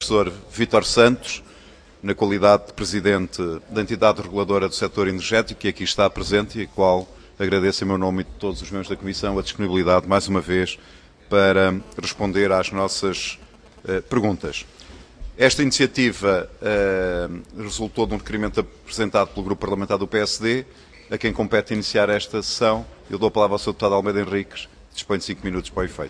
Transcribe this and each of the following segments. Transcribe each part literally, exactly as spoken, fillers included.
professor Vítor Santos, na qualidade de Presidente da entidade reguladora do setor energético, que aqui está presente e a qual agradeço em meu nome e de todos os membros da Comissão a disponibilidade, mais uma vez, para responder às nossas uh, perguntas. Esta iniciativa uh, resultou de um requerimento apresentado pelo Grupo Parlamentar do P S D, a quem compete iniciar esta sessão. Eu dou a palavra ao senhor Deputado Almeida Henriques, dispõe de cinco minutos para o efeito.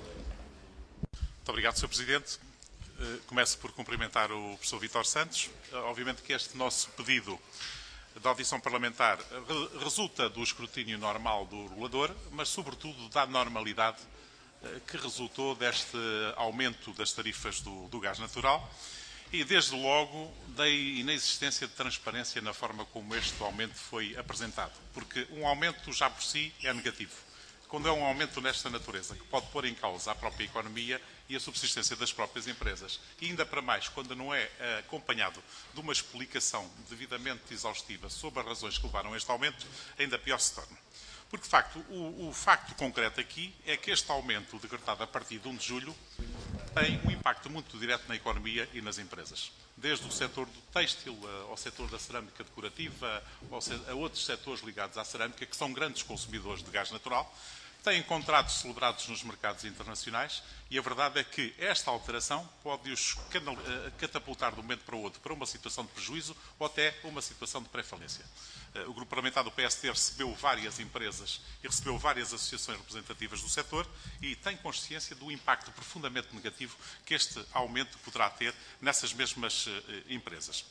Muito obrigado, senhor Presidente. Começo por cumprimentar o professor Vítor Santos. Obviamente que este nosso pedido de audição parlamentar resulta do escrutínio normal do regulador, mas sobretudo da normalidade que resultou deste aumento das tarifas do, do gás natural e, desde logo, da inexistência de transparência na forma como este aumento foi apresentado. Porque um aumento já por si é negativo. Quando é um aumento nesta natureza, que pode pôr em causa a própria economia e a subsistência das próprias empresas, e ainda para mais, quando não é acompanhado de uma explicação devidamente exaustiva sobre as razões que levaram a este aumento, ainda pior se torna. Porque, de facto, o, o facto concreto aqui é que este aumento decretado a partir de um de julho tem um impacto muito direto na economia e nas empresas. Desde o setor do têxtil ao setor da cerâmica decorativa, a outros setores ligados à cerâmica, que são grandes consumidores de gás natural, têm contratos celebrados nos mercados internacionais e a verdade é que esta alteração pode-os catapultar de um momento para o outro para uma situação de prejuízo ou até uma situação de pré-falência. O Grupo Parlamentar do P S D recebeu várias empresas e recebeu várias associações representativas do setor e tem consciência do impacto profundamente negativo que este aumento poderá ter nessas mesmas empresas.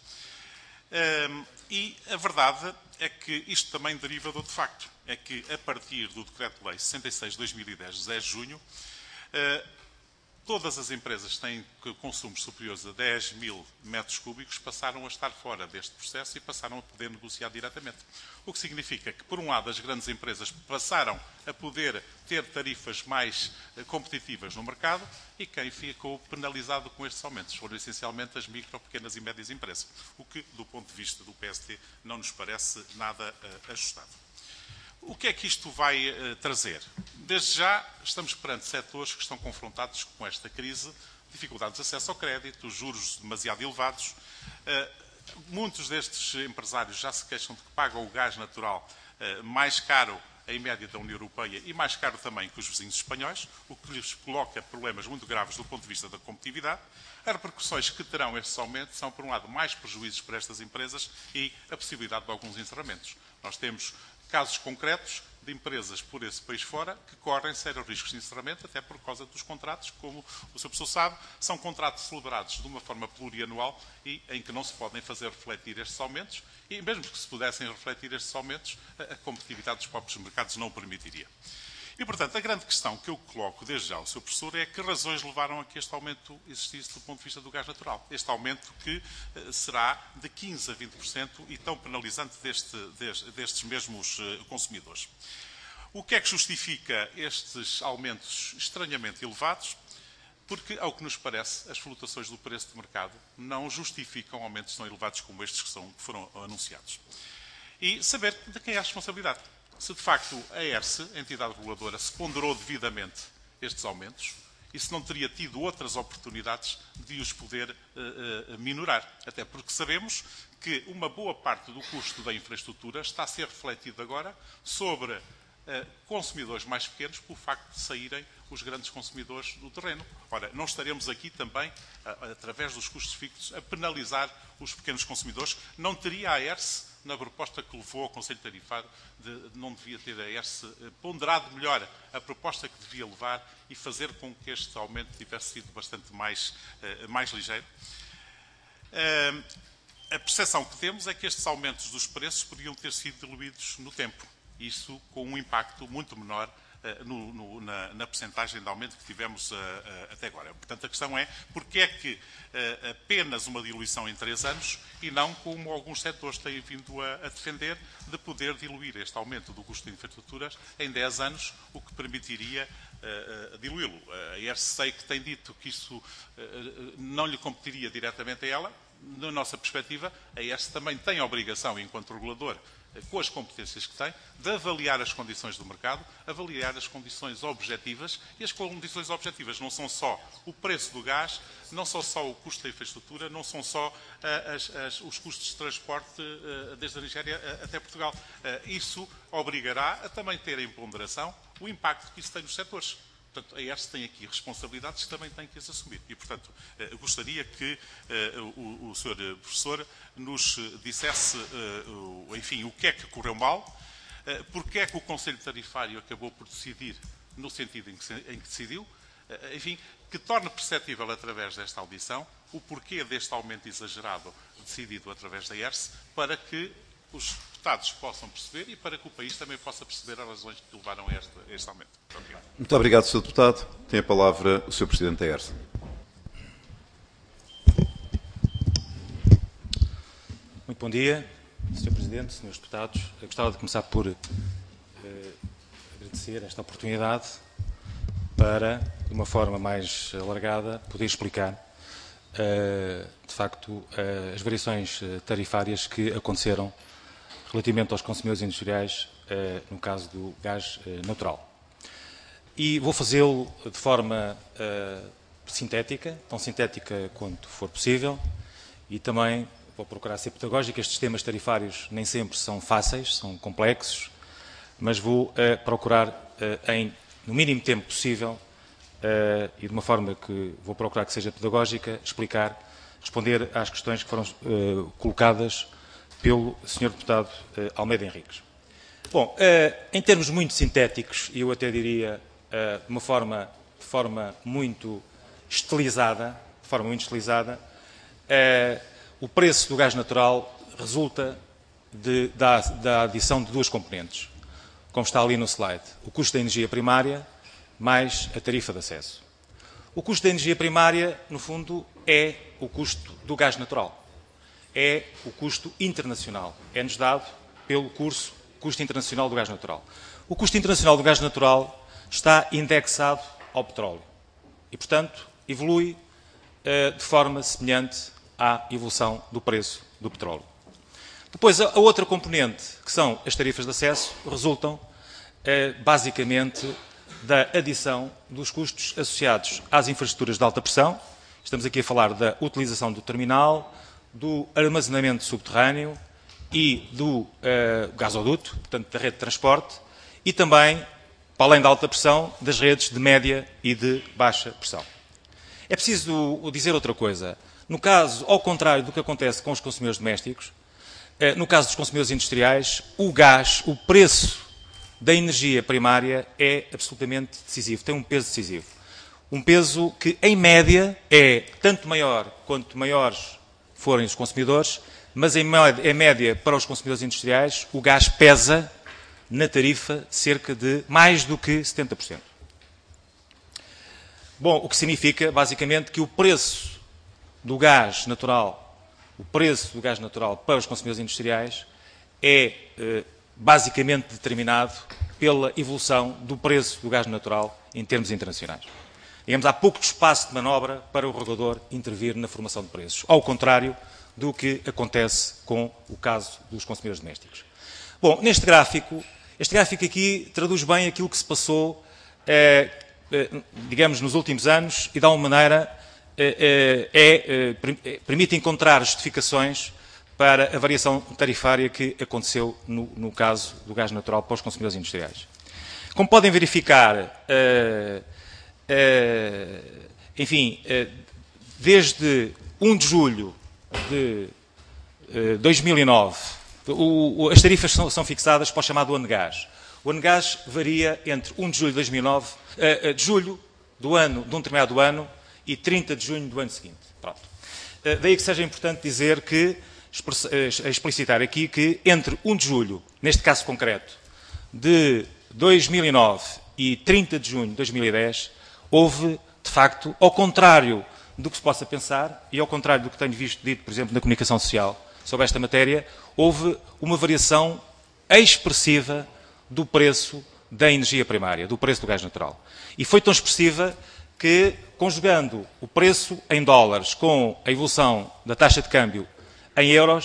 Um, e a verdade é que isto também deriva de outro facto. É que, a partir do Decreto-Lei sessenta e seis de dois mil e dez, de dez de junho, uh, todas as empresas que têm consumos superiores a dez mil metros cúbicos passaram a estar fora deste processo e passaram a poder negociar diretamente. O que significa que, por um lado, as grandes empresas passaram a poder ter tarifas mais competitivas no mercado e quem ficou penalizado com estes aumentos foram essencialmente as micro, pequenas e médias empresas, o que, do ponto de vista do P S D, não nos parece nada uh, ajustado. O que é que isto vai uh, trazer? Desde já, estamos perante setores que estão confrontados com esta crise, dificuldades de acesso ao crédito, juros demasiado elevados. Uh, muitos destes empresários já se queixam de que pagam o gás natural uh, mais caro em média da União Europeia e mais caro também que os vizinhos espanhóis, o que lhes coloca problemas muito graves do ponto de vista da competitividade. As repercussões que terão estes aumentos são, por um lado, mais prejuízos para estas empresas e a possibilidade de alguns encerramentos. Nós temos casos concretos de empresas por esse país fora que correm sérios riscos de encerramento, até por causa dos contratos, como o senhor professor sabe, são contratos celebrados de uma forma plurianual e em que não se podem fazer refletir estes aumentos e, mesmo que se pudessem refletir estes aumentos, a competitividade dos próprios mercados não o permitiria. E, portanto, a grande questão que eu coloco desde já ao senhor professor é que razões levaram a que este aumento existisse do ponto de vista do gás natural. Este aumento que uh, será de quinze a vinte por cento e tão penalizante deste, deste, destes mesmos uh, consumidores. O que é que justifica estes aumentos estranhamente elevados? Porque, ao que nos parece, as flutuações do preço de mercado não justificam aumentos tão elevados como estes que, são, que foram anunciados. E saber de quem é a responsabilidade. Se, de facto, a E R S, a entidade reguladora, se ponderou devidamente estes aumentos e se não teria tido outras oportunidades de os poder uh, uh, minorar. Até porque sabemos que uma boa parte do custo da infraestrutura está a ser refletido agora sobre uh, consumidores mais pequenos pelo facto de saírem os grandes consumidores do terreno. Ora, não estaremos aqui também, uh, através dos custos fixos, a penalizar os pequenos consumidores. Não teria a E R S, na proposta que levou ao Conselho Tarifário, de, não devia ter a E R S ponderado melhor a proposta que devia levar e fazer com que este aumento tivesse sido bastante mais, uh, mais ligeiro. Uh, a percepção que temos é que estes aumentos dos preços podiam ter sido diluídos no tempo. Isso com um impacto muito menor uh, no, no, na, na percentagem de aumento que tivemos uh, uh, até agora. Portanto, a questão é porque é que uh, apenas uma diluição em três anos e não, como alguns setores têm vindo a, a defender, de poder diluir este aumento do custo de infraestruturas em dez anos, o que permitiria uh, uh, diluí-lo. A E R C sei que tem dito que isso uh, não lhe competiria diretamente a ela. Na nossa perspectiva, a E R S também tem a obrigação, enquanto regulador, com as competências que tem, de avaliar as condições do mercado, avaliar as condições objetivas, e as condições objetivas não são só o preço do gás, não são só o custo da infraestrutura, não são só uh, as, as, os custos de transporte uh, desde a Nigéria uh, até Portugal. Uh, isso obrigará a também ter em ponderação o impacto que isso tem nos setores. Portanto, a E R S tem aqui responsabilidades que também tem que as assumir. E, portanto, uh, gostaria que uh, o, o senhor professor nos dissesse, uh, uh, enfim, o que é que correu mal, uh, porque é que o Conselho Tarifário acabou por decidir no sentido em que, se, em que decidiu, uh, enfim, que torne perceptível através desta audição o porquê deste aumento exagerado decidido através da E R S, para que os deputados possam perceber e para que o país também possa perceber as razões que levaram a este, a este aumento. Muito obrigado. Muito obrigado, senhor Deputado. Tem a palavra o senhor Presidente da E R S. Muito bom dia, senhor Presidente, senhores Deputados. Eu gostava de começar por uh, agradecer esta oportunidade para, de uma forma mais alargada, poder explicar, uh, de facto, uh, as variações tarifárias que aconteceram relativamente aos consumidores industriais, uh, no caso do gás uh, natural. E vou fazê-lo de forma uh, sintética, tão sintética quanto for possível, e também vou procurar ser pedagógico. Estes temas tarifários nem sempre são fáceis, são complexos, mas vou uh, procurar, uh, em, no mínimo tempo possível, uh, e de uma forma que vou procurar que seja pedagógica, explicar, responder às questões que foram uh, colocadas pelo senhor Deputado uh, Almeida Henriques. Bom, uh, em termos muito sintéticos, e eu até diria uh, de uma forma, de forma muito estilizada, de forma muito estilizada, uh, o preço do gás natural resulta de, da, da adição de duas componentes, como está ali no slide. O custo da energia primária mais a tarifa de acesso. O custo da energia primária, no fundo, é o custo do gás natural. É o custo internacional. É-nos dado pelo curso Custo Internacional do Gás Natural. O custo internacional do gás natural está indexado ao petróleo e, portanto, evolui uh, de forma semelhante à evolução do preço do petróleo. Depois, a outra componente, que são as tarifas de acesso, resultam eh, basicamente da adição dos custos associados às infraestruturas de alta pressão. Estamos aqui a falar da utilização do terminal, do armazenamento subterrâneo e do eh, gasoduto, portanto, da rede de transporte, e também, para além da alta pressão, das redes de média e de baixa pressão. É preciso dizer outra coisa. No caso, ao contrário do que acontece com os consumidores domésticos, no caso dos consumidores industriais, o gás, o preço da energia primária é absolutamente decisivo, tem um peso decisivo. Um peso que, em média, é tanto maior quanto maiores forem os consumidores, mas em média, para os consumidores industriais, o gás pesa na tarifa cerca de mais do que setenta por cento. Bom, o que significa, basicamente, que o preço do gás natural, o preço do gás natural para os consumidores industriais é eh, basicamente determinado pela evolução do preço do gás natural em termos internacionais. Digamos, há pouco espaço de manobra para o regulador intervir na formação de preços, ao contrário do que acontece com o caso dos consumidores domésticos. Bom, neste gráfico, este gráfico aqui traduz bem aquilo que se passou, eh, eh, digamos, nos últimos anos e, de alguma maneira, É, é, é, permite encontrar justificações para a variação tarifária que aconteceu no, no caso do gás natural para os consumidores industriais. Como podem verificar, uh, uh, enfim, uh, desde um de julho de uh, dois mil e nove, o, o, as tarifas são, são fixadas para o chamado ano de gás. O ano de gás varia entre um de julho de dois mil e nove, uh, uh, de julho do ano, de um determinado ano, e trinta de junho do ano seguinte. Pronto. Daí que seja importante dizer que, explicitar aqui que entre um de julho, neste caso concreto, de dois mil e nove e trinta de junho de dois mil e dez, houve, de facto, ao contrário do que se possa pensar, e ao contrário do que tenho visto dito, por exemplo, na comunicação social sobre esta matéria, houve uma variação expressiva do preço da energia primária, do preço do gás natural. E foi tão expressiva que, conjugando o preço em dólares com a evolução da taxa de câmbio em euros,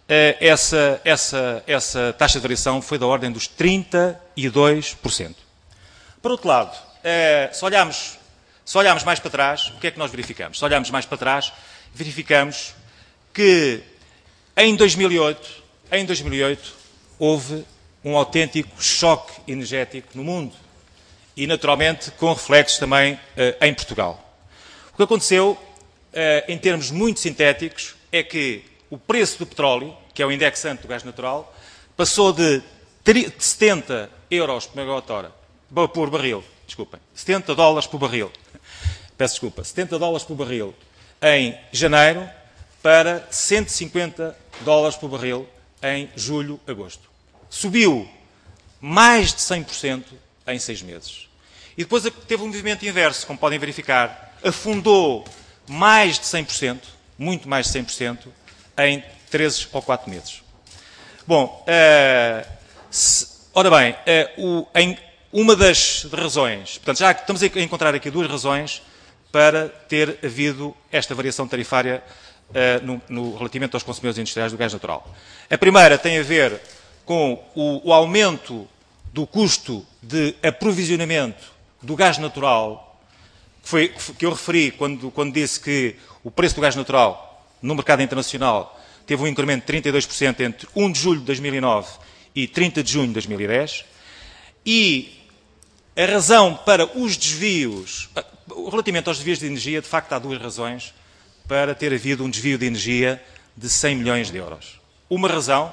essa, essa, essa taxa de variação foi da ordem dos trinta e dois por cento. Por outro lado, se olharmos, se olharmos mais para trás, o que é que nós verificamos? Se olharmos mais para trás, verificamos que em dois mil e oito, em dois mil e oito houve um autêntico choque energético no mundo e, naturalmente, com reflexos também uh, em Portugal. O que aconteceu, uh, em termos muito sintéticos, é que o preço do petróleo, que é o indexante do gás natural, passou de setenta euros por megawatt-hora, por barril, desculpem, setenta dólares por barril, peço desculpa, setenta dólares por barril em janeiro para cento e cinquenta dólares por barril em julho, agosto. Subiu mais de cem por cento em seis meses. E depois teve um movimento inverso, como podem verificar, afundou mais de cem por cento, muito mais de cem por cento, em três ou quatro meses. Bom, uh, se, ora bem, uh, o, em uma das razões, portanto, já estamos a encontrar aqui duas razões para ter havido esta variação tarifária uh, no, no, relativamente aos consumidores industriais do gás natural. A primeira tem a ver com o, o aumento do custo de aprovisionamento do gás natural, que, foi, que eu referi quando, quando disse que o preço do gás natural no mercado internacional teve um incremento de trinta e dois por cento entre primeiro de julho de dois mil e nove e trinta de junho de dois mil e dez, e a razão para os desvios, relativamente aos desvios de energia, de facto há duas razões para ter havido um desvio de energia de cem milhões de euros. Uma razão uh,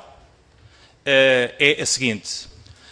é a seguinte: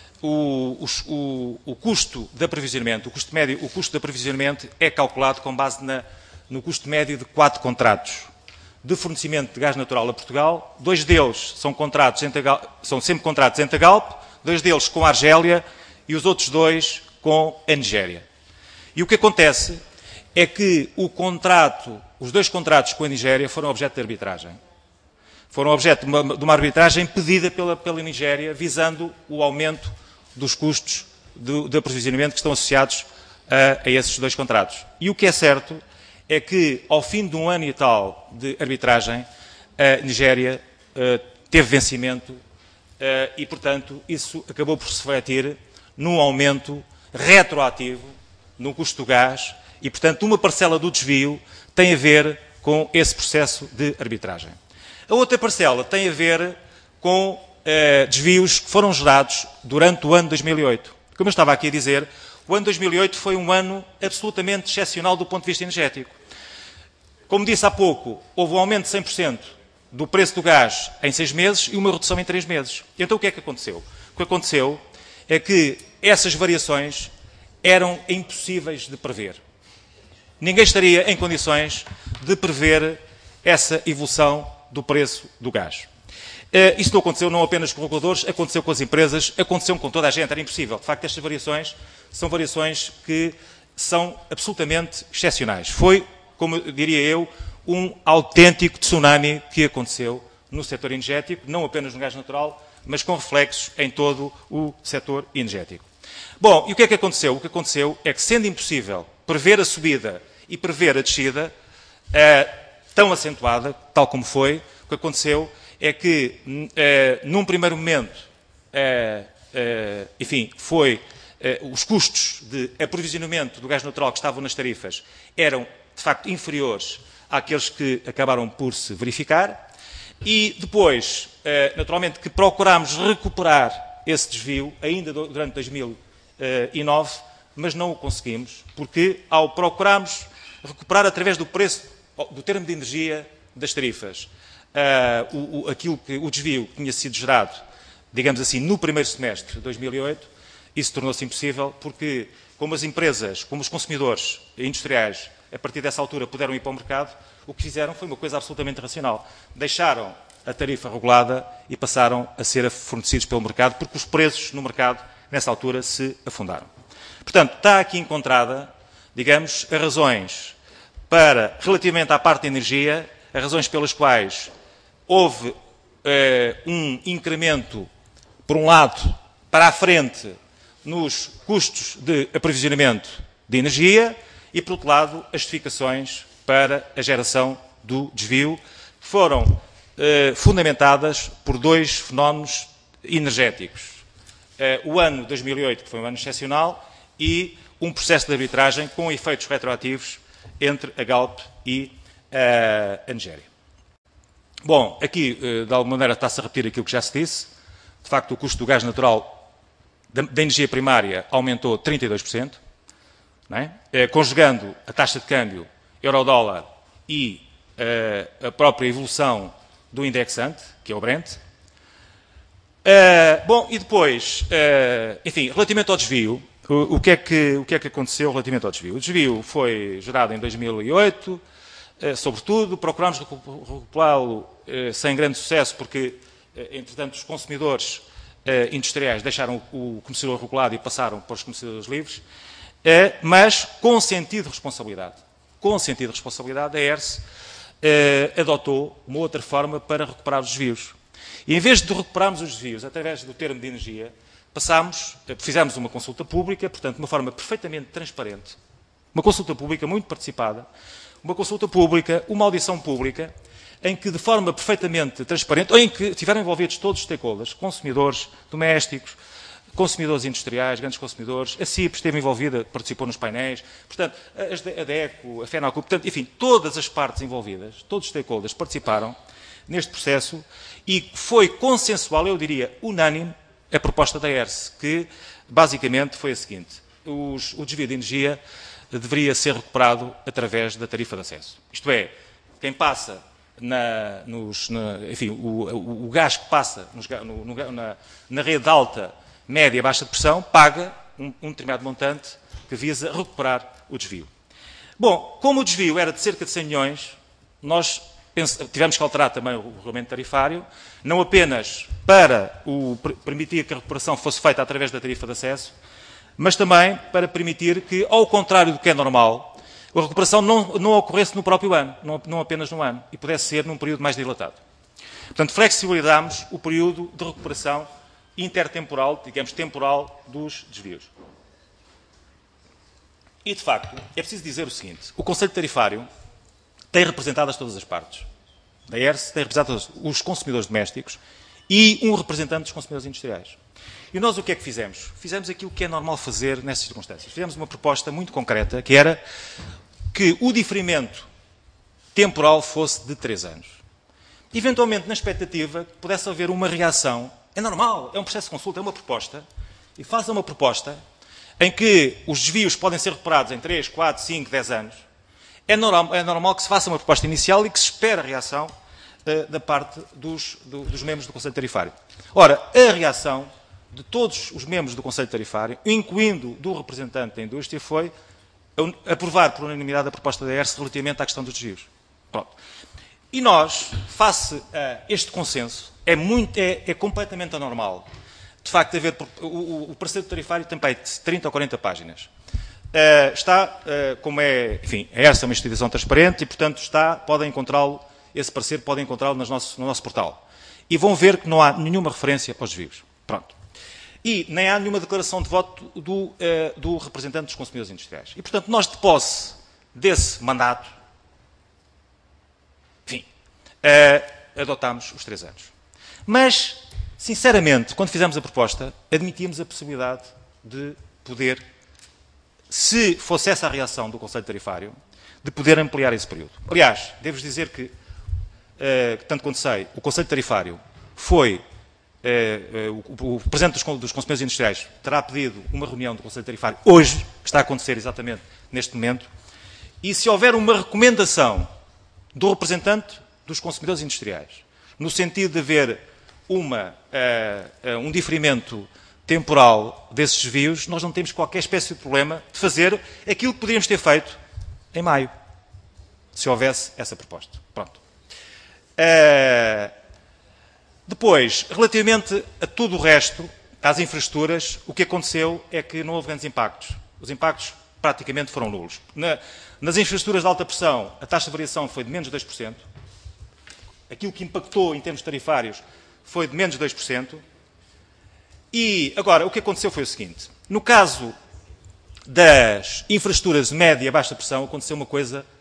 o, o, o custo de aprovisionamento, o custo médio, o custo de aprovisionamento é calculado com base na, no custo médio de quatro contratos de fornecimento de gás natural a Portugal. Dois deles são, contratos entre a, são sempre contratos entre a Galp, dois deles com a Argélia e os outros dois com a Nigéria. E o que acontece é que o contrato, os dois contratos com a Nigéria foram objeto de arbitragem. Foram objeto de uma, de uma arbitragem pedida pela, pela Nigéria, visando o aumento dos custos de, de aprovisionamento que estão associados a, a esses dois contratos. E o que é certo é que, ao fim de um ano e tal de arbitragem, a Nigéria uh, teve vencimento uh, e, portanto, isso acabou por se refletir num aumento retroativo no custo do gás e, portanto, uma parcela do desvio tem a ver com esse processo de arbitragem. A outra parcela tem a ver com uh, desvios que foram gerados durante o ano de dois mil e oito. Como eu estava aqui a dizer, o ano de dois mil e oito foi um ano absolutamente excepcional do ponto de vista energético. Como disse há pouco, houve um aumento de cem por cento do preço do gás em seis meses e uma redução em três meses. Então o que é que aconteceu? O que aconteceu é que essas variações eram impossíveis de prever. Ninguém estaria em condições de prever essa evolução do preço do gás. Uh, isso não aconteceu não apenas com os reguladores, aconteceu com as empresas, aconteceu com toda a gente, era impossível. De facto, estas variações são variações que são absolutamente excepcionais. Foi, como diria eu, um autêntico tsunami que aconteceu no setor energético, não apenas no gás natural, mas com reflexos em todo o setor energético. Bom, e o que é que aconteceu? O que aconteceu é que, sendo impossível prever a subida e prever a descida, uh, tão acentuada, tal como foi, o que aconteceu é que, uh, num primeiro momento, uh, uh, enfim, foi, uh, os custos de aprovisionamento do gás natural que estavam nas tarifas eram, de facto, inferiores àqueles que acabaram por se verificar e depois, uh, naturalmente, que procurámos recuperar esse desvio ainda durante dois mil e nove, mas não o conseguimos, porque ao procurarmos recuperar através do preço, do termo de energia das tarifas, uh, o, o, aquilo que, o desvio que tinha sido gerado, digamos assim, no primeiro semestre de dois mil e oito, isso tornou-se impossível, porque como as empresas, como os consumidores industriais, a partir dessa altura puderam ir para o mercado, o que fizeram foi uma coisa absolutamente racional. Deixaram a tarifa regulada e passaram a ser fornecidos pelo mercado, porque os preços no mercado, nessa altura, se afundaram. Portanto, está aqui encontrada, digamos, as razões para, relativamente à parte da energia, as razões pelas quais houve eh, um incremento, por um lado, para a frente, nos custos de aprovisionamento de energia e, por outro lado, as justificações para a geração do desvio, que foram eh, fundamentadas por dois fenómenos energéticos. Eh, o ano dois mil e oito, que foi um ano excepcional, e um processo de arbitragem com efeitos retroativos entre a Galp e a Nigéria. Bom, aqui, de alguma maneira, está-se a repetir aquilo que já se disse. De facto, o custo do gás natural da, da energia primária aumentou trinta e dois por cento, não é? Eh, conjugando a taxa de câmbio euro-dólar e eh, a própria evolução do indexante, que é o Brent. Eh, bom, e depois, eh, enfim, relativamente ao desvio, o, o, que é que, o que é que aconteceu relativamente ao desvio? O desvio foi gerado em dois mil e oito, eh, sobretudo, procurámos recuperá-lo eh, sem grande sucesso, porque, eh, entretanto, os consumidores eh, industriais deixaram o, o comerciador regulado e passaram para os comerciadores livres, eh, mas com sentido de responsabilidade. Com sentido de responsabilidade, a E R S eh, adotou uma outra forma para recuperar os desvios. E em vez de recuperarmos os desvios através do termo de energia, passámos, fizemos uma consulta pública, portanto, de uma forma perfeitamente transparente, uma consulta pública muito participada, uma consulta pública, uma audição pública, em que, de forma perfeitamente transparente, ou em que tiveram envolvidos todos os stakeholders, consumidores domésticos, consumidores industriais, grandes consumidores, a C I P esteve envolvida, participou nos painéis, portanto, a DECO, a FENALCO, portanto, enfim, todas as partes envolvidas, todos os stakeholders participaram neste processo e foi consensual, eu diria, unânime, a proposta da E R S, que basicamente foi a seguinte: os, o desvio de energia deveria ser recuperado através da tarifa de acesso. Isto é, quem passa na, nos, na, enfim, o, o, o gás que passa nos, no, no, na, na rede alta, média e baixa de pressão, paga um, um determinado montante que visa recuperar o desvio. Bom, como o desvio era de cerca de cem milhões, nós tivemos que alterar também o regulamento tarifário, não apenas para o, permitir que a recuperação fosse feita através da tarifa de acesso, mas também para permitir que, ao contrário do que é normal, a recuperação não, não ocorresse no próprio ano, não, não apenas no ano, e pudesse ser num período mais dilatado. Portanto, flexibilizámos o período de recuperação intertemporal, digamos, temporal dos desvios. E, de facto, é preciso dizer o seguinte: o Conselho Tarifário tem representadas todas as partes. A E R S tem representado os consumidores domésticos e um representante dos consumidores industriais. E nós o que é que fizemos? Fizemos aquilo que é normal fazer nessas circunstâncias. Fizemos uma proposta muito concreta, que era que o diferimento temporal fosse de três anos. Eventualmente, na expectativa que pudesse haver uma reação. É normal, é um processo de consulta, é uma proposta, e faça uma proposta em que os desvios podem ser recuperados em três, quatro, cinco, dez anos. É normal, é normal que se faça uma proposta inicial e que se espere a reação uh, da parte dos, do, dos membros do Conselho Tarifário. Ora, a reação de todos os membros do Conselho Tarifário, incluindo do representante da indústria, foi aprovar por unanimidade a proposta da E R S relativamente à questão dos desvios. Pronto. E nós, face a este consenso, é, muito, é, é completamente anormal, de facto, haver, o, o, o parecer tarifário tem para trinta ou quarenta páginas. Uh, está, uh, como é, enfim, a E R S é uma instituição transparente e, portanto, está, podem encontrá-lo, esse parecer podem encontrá-lo no nosso, no nosso portal. E vão ver que não há nenhuma referência para os desvios. Pronto. E nem há nenhuma declaração de voto do, uh, do representante dos consumidores industriais. E, portanto, nós, de posse desse mandato, enfim, uh, adotámos os três anos. Mas, sinceramente, quando fizemos a proposta, admitíamos a possibilidade de poder, se fosse essa a reação do Conselho Tarifário, de poder ampliar esse período. Aliás, devo dizer que, uh, tanto quanto sei, o Conselho Tarifário foi, uh, uh, o, o Presidente dos, dos Consumidores Industriais terá pedido uma reunião do Conselho Tarifário hoje, que está a acontecer exatamente neste momento, e se houver uma recomendação do representante dos consumidores industriais, no sentido de haver uma, uh, uh, um diferimento temporal desses desvios, nós não temos qualquer espécie de problema de fazer aquilo que poderíamos ter feito em maio, se houvesse essa proposta. Pronto. Uh, depois, relativamente a tudo o resto, às infraestruturas, o que aconteceu é que não houve grandes impactos. Os impactos praticamente foram nulos. Na, nas infraestruturas de alta pressão, a taxa de variação foi de menos de dois por cento. Aquilo que impactou em termos tarifários foi de menos de dois por cento. E, agora, o que aconteceu foi o seguinte. No caso das infraestruturas de média e baixa pressão, aconteceu uma coisa que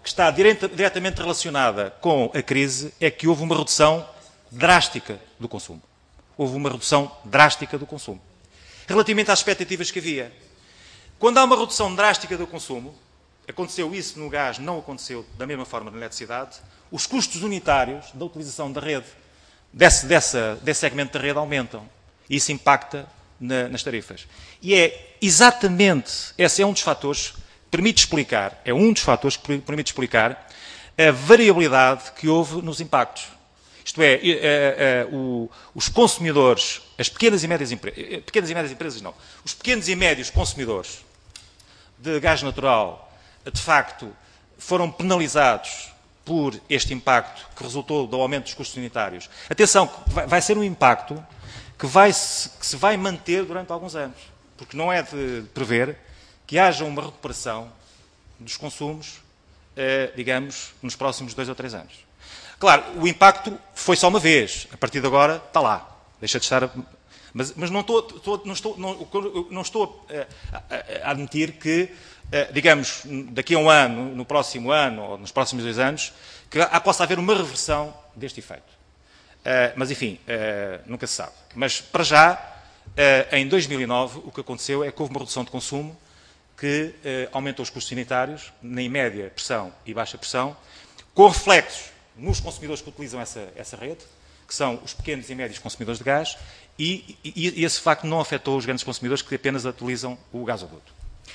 que está direta, diretamente relacionada com a crise é que houve uma redução drástica do consumo. Houve uma redução drástica do consumo. Relativamente às expectativas que havia. Quando há uma redução drástica do consumo, aconteceu isso no gás, não aconteceu da mesma forma na eletricidade, os custos unitários da utilização da rede, desse, dessa, desse segmento da rede, aumentam. E isso impacta na, nas tarifas. E é exatamente, esse é um dos fatores que permite explicar, é um dos fatores que permite explicar a variabilidade que houve nos impactos. Isto é, é, é, o, os consumidores, as pequenas e médias empresas, pequenas e médias empresas não, os pequenos e médios consumidores de gás natural, de facto, foram penalizados por este impacto que resultou do aumento dos custos unitários. Atenção, vai, vai ser um impacto que, vai -se, que se vai manter durante alguns anos, porque não é de prever que haja uma recuperação dos consumos, eh, digamos, nos próximos dois ou três anos. Claro, o impacto foi só uma vez. A partir de agora está lá. Deixa de estar... Mas, mas não, estou, estou, não, estou, não, não estou a, a, a admitir que, digamos, daqui a um ano, no próximo ano, ou nos próximos dois anos, que possa haver uma reversão deste efeito. Mas, enfim, nunca se sabe. Mas, para já, em dois mil e nove, o que aconteceu é que houve uma redução de consumo que aumentou os custos sanitários, em média pressão e baixa pressão, com reflexos nos consumidores que utilizam essa, essa rede, que são os pequenos e médios consumidores de gás, e, e, e esse facto não afetou os grandes consumidores que apenas utilizam o gasoduto.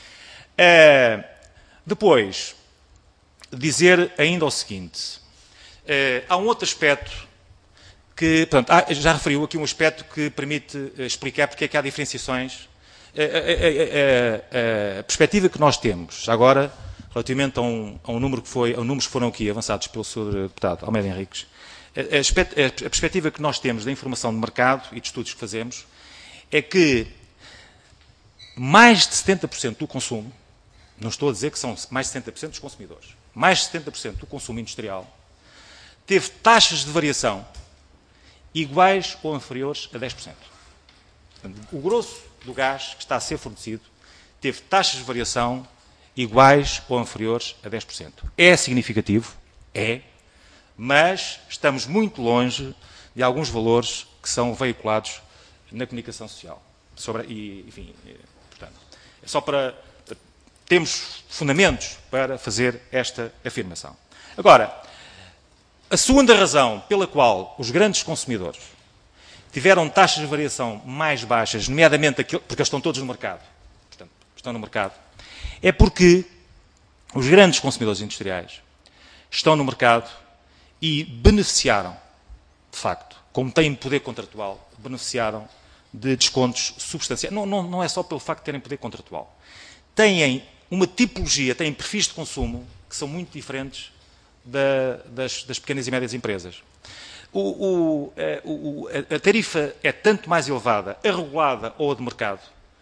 Uh, depois, dizer ainda o seguinte, uh, há um outro aspecto que, portanto, há, já referiu aqui um aspecto que permite uh, explicar porque é que há diferenciações. Uh, uh, uh, uh, a perspectiva que nós temos agora, relativamente a um, a um número que foi, a números que foram aqui avançados pelo senhor deputado Almeida Henriques, a, a, a perspectiva que nós temos da informação de mercado e de estudos que fazemos é que mais de setenta por cento do consumo, não estou a dizer que são mais de setenta por cento dos consumidores, mais de setenta por cento do consumo industrial teve taxas de variação iguais ou inferiores a dez por cento. Portanto, o grosso do gás que está a ser fornecido teve taxas de variação iguais ou inferiores a dez por cento. É significativo? É, mas estamos muito longe de alguns valores que são veiculados na comunicação social. Sobre, e, enfim, portanto, é só para... Temos fundamentos para fazer esta afirmação. Agora, a segunda razão pela qual os grandes consumidores tiveram taxas de variação mais baixas, nomeadamente aquilo, porque eles estão todos no mercado, portanto, estão no mercado, é porque os grandes consumidores industriais estão no mercado e beneficiaram, de facto, como têm poder contratual, beneficiaram de descontos substanciais. Não, não, não é só pelo facto de terem poder contratual. Têm uma tipologia, têm perfis de consumo que são muito diferentes da, das, das pequenas e médias empresas. O, o, o, a tarifa é tanto mais elevada, a regulada ou a de mercado,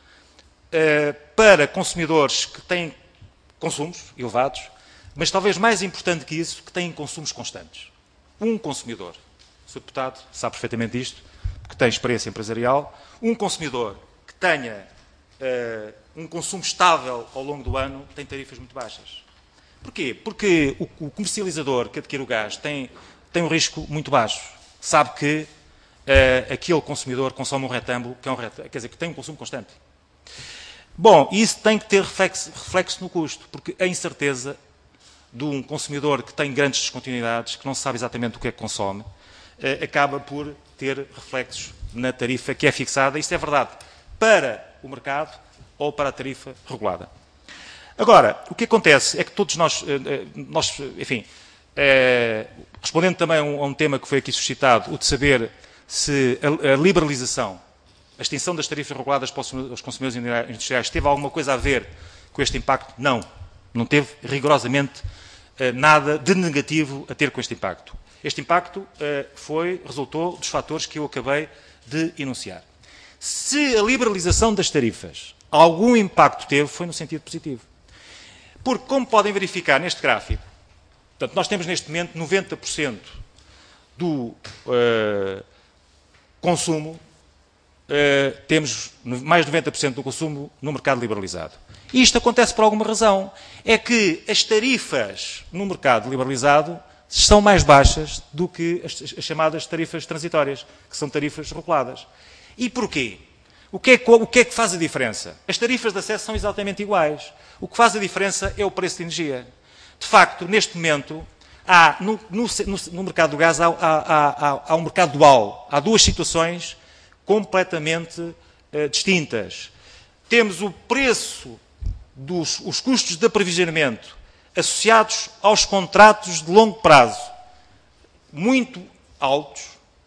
para consumidores que têm consumos elevados, mas talvez mais importante que isso, que têm consumos constantes. Um consumidor, o senhor deputado sabe perfeitamente isto, que tem experiência empresarial, um consumidor que tenha uh, um consumo estável ao longo do ano tem tarifas muito baixas. Porquê? Porque o, o comercializador que adquire o gás tem, tem um risco muito baixo. Sabe que uh, aquele consumidor consome um retâmbulo, que é um retâmbulo, quer dizer, que tem um consumo constante. Bom, isso tem que ter reflexo, reflexo no custo, porque a incerteza de um consumidor que tem grandes descontinuidades, que não sabe exatamente o que é que consome, eh, acaba por ter reflexos na tarifa que é fixada. Isto é verdade para o mercado ou para a tarifa regulada. Agora, o que acontece é que todos nós, eh, nós enfim, eh, respondendo também a um, a um tema que foi aqui suscitado, o de saber se a, a liberalização, a extinção das tarifas reguladas para os consumidores industriais teve alguma coisa a ver com este impacto? Não. Não teve rigorosamente eh, nada de negativo a ter com este impacto. Este impacto eh, foi, resultou dos fatores que eu acabei de enunciar. Se a liberalização das tarifas algum impacto teve, foi no sentido positivo. Porque, como podem verificar neste gráfico, portanto, nós temos neste momento noventa por cento do uh, consumo uh, temos mais de noventa por cento do consumo no mercado liberalizado. E isto acontece por alguma razão. É que as tarifas no mercado liberalizado são mais baixas do que as, as chamadas tarifas transitórias, que são tarifas reguladas. E porquê? O que, é, o que é que faz a diferença? As tarifas de acesso são exatamente iguais. O que faz a diferença é o preço de energia. De facto, neste momento, há, no, no, no mercado do gás há, há, há, há um mercado dual. Há duas situações completamente uh, distintas. Temos o preço dos os custos de aprovisionamento associados aos contratos de longo prazo, muito altos,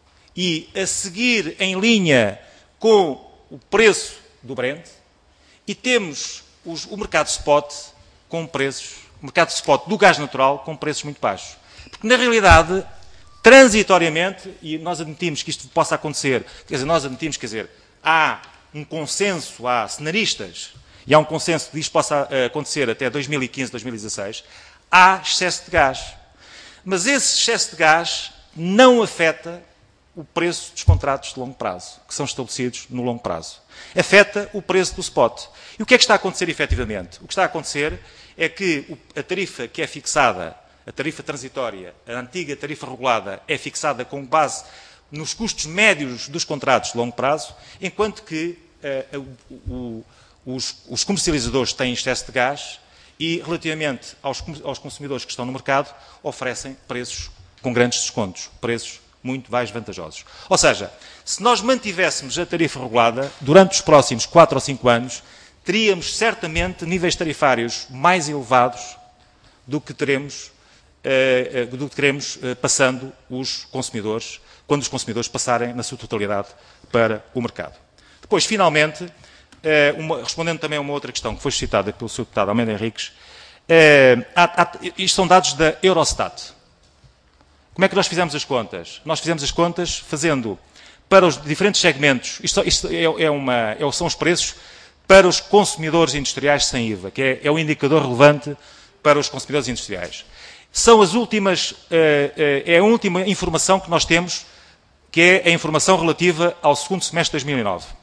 e a seguir em linha com o preço do Brent, e temos os, o mercado spot com preços, o mercado spot do gás natural com preços muito baixos. Porque, na realidade, transitoriamente, e nós admitimos que isto possa acontecer, quer dizer, nós admitimos, quer dizer, há um consenso, há cenaristas, e há um consenso de que isto possa acontecer até dois mil e quinze, dois mil e dezasseis, há excesso de gás. Mas esse excesso de gás não afeta o preço dos contratos de longo prazo, que são estabelecidos no longo prazo. Afeta o preço do spot. E o que é que está a acontecer efetivamente? O que está a acontecer é que a tarifa que é fixada, a tarifa transitória, a antiga tarifa regulada, é fixada com base nos custos médios dos contratos de longo prazo, enquanto que uh, o, o Os, os comercializadores têm excesso de gás e, relativamente aos, aos consumidores que estão no mercado, oferecem preços com grandes descontos, preços muito mais vantajosos. Ou seja, se nós mantivéssemos a tarifa regulada, durante os próximos quatro ou cinco anos, teríamos certamente níveis tarifários mais elevados do que teremos, uh, uh, do que teremos uh, passando os consumidores, quando os consumidores passarem na sua totalidade para o mercado. Depois, finalmente, Uh, uma, respondendo também a uma outra questão que foi citada pelo senhor deputado Almeida Henriques, uh, há, há, isto são dados da Eurostat. Como é que nós fizemos as contas? Nós fizemos as contas fazendo para os diferentes segmentos, isto, isto é, é uma, é, são os preços para os consumidores industriais sem I V A, que é, é o indicador relevante para os consumidores industriais. São as últimas, uh, uh, é a última informação que nós temos, que é a informação relativa ao segundo semestre de dois mil e nove.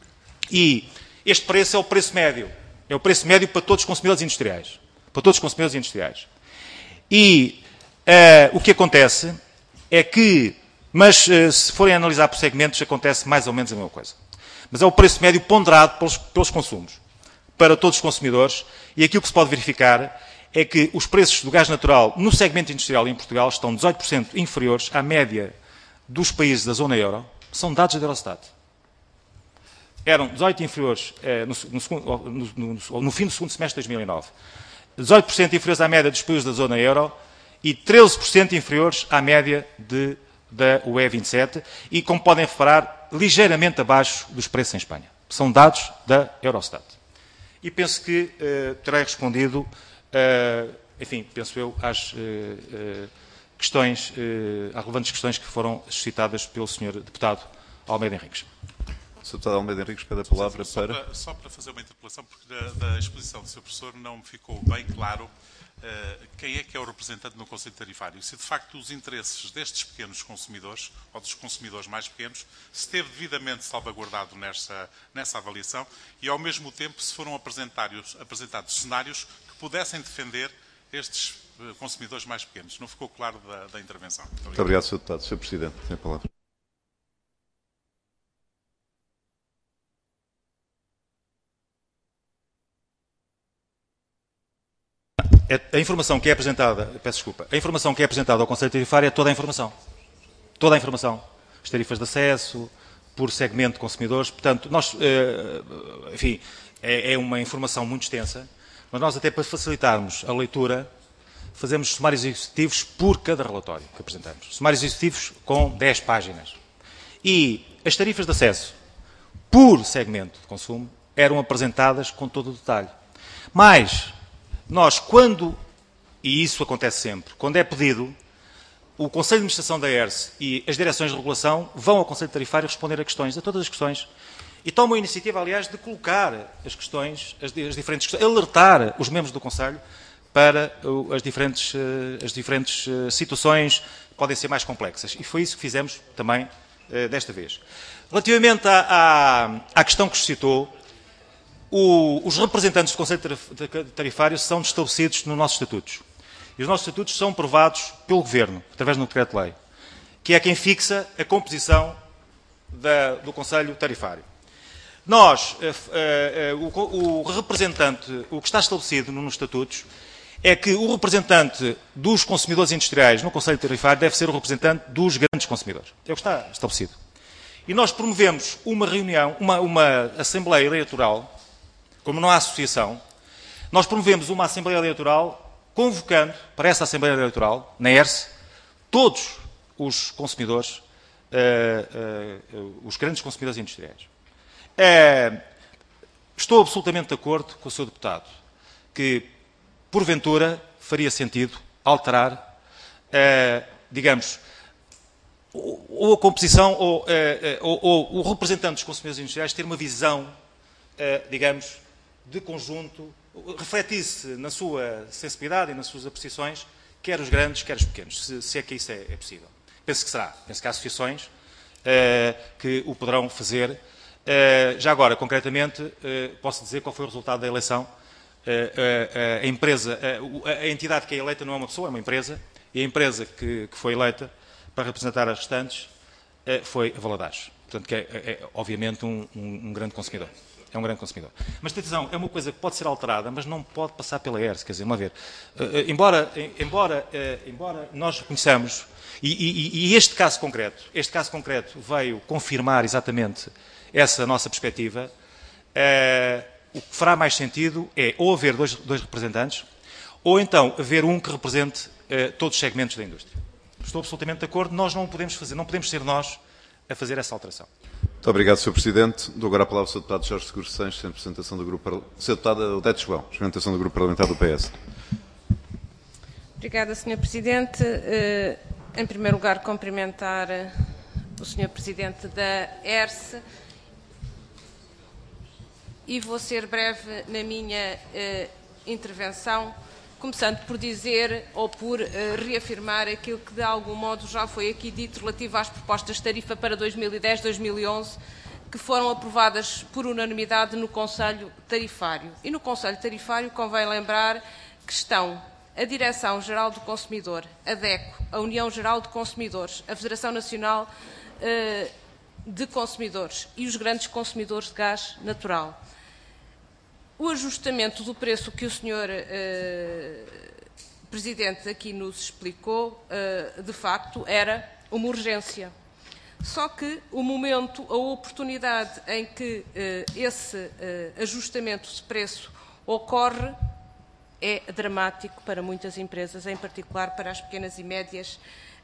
E este preço é o preço médio. É o preço médio para todos os consumidores industriais. Para todos os consumidores industriais. E uh, o que acontece é que, mas uh, se forem analisar por segmentos, acontece mais ou menos a mesma coisa. Mas é o preço médio ponderado pelos, pelos consumos, para todos os consumidores, e aquilo que se pode verificar é que os preços do gás natural no segmento industrial em Portugal estão dezoito por cento inferiores à média dos países da zona euro. São dados da Eurostat. Eram dezoito inferiores eh, no, no, no, no, no fim do segundo semestre de dois mil e nove. dezoito por cento inferiores à média dos países da zona euro e treze por cento inferiores à média de, da U E vinte e sete e, como podem reparar, ligeiramente abaixo dos preços em Espanha. São dados da Eurostat. E penso que eh, terei respondido, eh, enfim, penso eu, às eh, eh, questões, eh, às relevantes questões que foram suscitadas pelo senhor deputado Almeida Henriques. senhor Deputado Almeida Henriques pede a palavra só para... para... Só para fazer uma interpelação, porque da, da exposição do senhor Professor não me ficou bem claro uh, quem é que é o representante no Conselho Tarifário. Se de facto os interesses destes pequenos consumidores, ou dos consumidores mais pequenos, se esteve devidamente salvaguardado nessa, nessa avaliação e, ao mesmo tempo, se foram apresentados, apresentados cenários que pudessem defender estes uh, consumidores mais pequenos. Não ficou claro da, da intervenção. Muito obrigado. Muito obrigado, senhor Deputado. senhor Presidente, tem a palavra. A informação que é apresentada, peço desculpa, a informação que é apresentada ao Conselho Tarifário é toda a informação. Toda a informação. As tarifas de acesso, por segmento de consumidores. Portanto, nós, enfim, é uma informação muito extensa, mas nós até para facilitarmos a leitura, fazemos sumários executivos por cada relatório que apresentamos. Sumários executivos com dez páginas. E as tarifas de acesso, por segmento de consumo, eram apresentadas com todo o detalhe. Mas... nós, quando, e isso acontece sempre, quando é pedido, o Conselho de Administração da E R S e as direções de regulação vão ao Conselho Tarifário responder a questões, a todas as questões, e tomam a iniciativa, aliás, de colocar as questões, as, as diferentes questões, alertar os membros do Conselho para as diferentes, as diferentes situações que podem ser mais complexas. E foi isso que fizemos também uh, desta vez. Relativamente à, à, à questão que se citou, o, os representantes do Conselho Tarifário são estabelecidos nos nossos estatutos. E os nossos estatutos são aprovados pelo Governo, através de um decreto-lei, que é quem fixa a composição da, do Conselho Tarifário. Nós, uh, uh, uh, o, o representante, o que está estabelecido nos estatutos, é que o representante dos consumidores industriais no Conselho Tarifário deve ser o representante dos grandes consumidores. É o que está estabelecido. E nós promovemos uma reunião, uma, uma Assembleia Eleitoral, como não há associação, nós promovemos uma Assembleia Eleitoral convocando para essa Assembleia Eleitoral, na E R S, todos os consumidores, uh, uh, uh, os grandes consumidores industriais. Uh, estou absolutamente de acordo com o senhor deputado que, porventura, faria sentido alterar, uh, digamos, ou, ou a composição, ou, uh, uh, ou, ou o representante dos consumidores industriais ter uma visão, uh, digamos, de conjunto, refletisse na sua sensibilidade e nas suas apreciações, quer os grandes, quer os pequenos, se, se é que isso é, é possível. Penso que será. Penso que há associações uh, que o poderão fazer. Uh, já agora, concretamente, uh, posso dizer qual foi o resultado da eleição. Uh, uh, uh, a empresa, uh, a entidade que é eleita não é uma pessoa, é uma empresa, e a empresa que, que foi eleita para representar as restantes uh, foi a Valadares. Portanto, que é, é, é obviamente um, um, um grande consumidor. É um grande consumidor. Mas, atenção, é uma coisa que pode ser alterada, mas não pode passar pela E R S. Quer dizer, vamos ver. Uh, uh, embora, embora, uh, embora nós reconheçamos, e, e, e este caso concreto, este caso concreto veio confirmar exatamente essa nossa perspectiva, uh, o que fará mais sentido é ou haver dois, dois representantes, ou então haver um que represente uh, todos os segmentos da indústria. Estou absolutamente de acordo, nós não o podemos fazer, não podemos ser nós a fazer essa alteração. Muito obrigado, senhor Presidente. Dou agora a palavra ao senhor Deputado Jorge Seguro Sanches, em representação do Grupo Parlamentar. senhor Deputado Odete João, em representação do Grupo Parlamentar do P S. Obrigada, senhor Presidente. Em primeiro lugar, cumprimentar o senhor Presidente da E R S e vou ser breve na minha intervenção, começando por dizer ou por uh, reafirmar aquilo que de algum modo já foi aqui dito relativo às propostas de tarifa para dois mil e dez a dois mil e onze, que foram aprovadas por unanimidade no Conselho Tarifário. E no Conselho Tarifário convém lembrar que estão a Direção-Geral do Consumidor, a DECO, a União Geral de Consumidores, a Federação Nacional uh, de Consumidores e os grandes consumidores de gás natural. O ajustamento do preço que o senhor eh, Presidente aqui nos explicou, eh, de facto, era uma urgência. Só que o momento, a oportunidade em que eh, esse eh, ajustamento de preço ocorre é dramático para muitas empresas, em particular para as pequenas e médias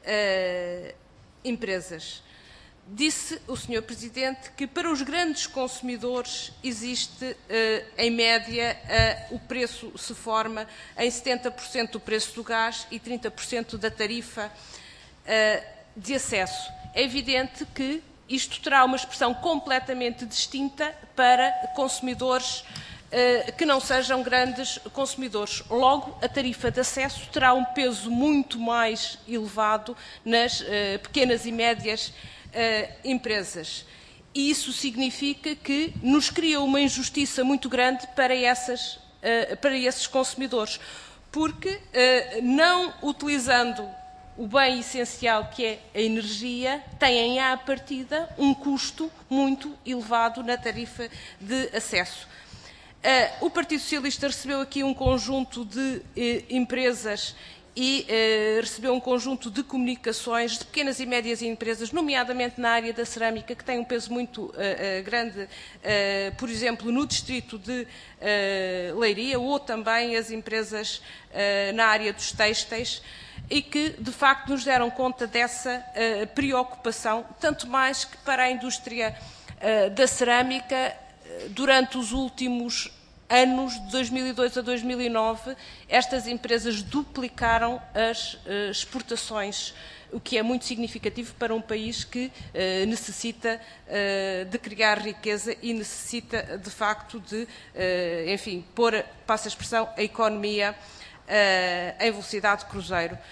eh, empresas. Disse o senhor Presidente que para os grandes consumidores existe, eh, em média, eh, o preço se forma em setenta por cento do preço do gás e trinta por cento da tarifa eh, de acesso. É evidente que isto terá uma expressão completamente distinta para consumidores eh, que não sejam grandes consumidores. Logo, a tarifa de acesso terá um peso muito mais elevado nas eh, pequenas e médias Uh, empresas. E isso significa que nos cria uma injustiça muito grande para, essas, uh, para esses consumidores, porque uh, não utilizando o bem essencial que é a energia, têm à partida um custo muito elevado na tarifa de acesso. Uh, o Partido Socialista recebeu aqui um conjunto de uh, empresas e eh, recebeu um conjunto de comunicações de pequenas e médias empresas, nomeadamente na área da cerâmica, que tem um peso muito eh, grande, eh, por exemplo, no distrito de eh, Leiria, ou também as empresas eh, na área dos têxteis, e que, de facto, nos deram conta dessa eh, preocupação, tanto mais que para a indústria eh, da cerâmica, durante os últimos anos, de dois mil e dois a dois mil e nove, estas empresas duplicaram as uh, exportações, o que é muito significativo para um país que uh, necessita uh, de criar riqueza e necessita, de facto, de, uh, enfim, pôr, passa a expressão, a economia uh, em velocidade de cruzeiro.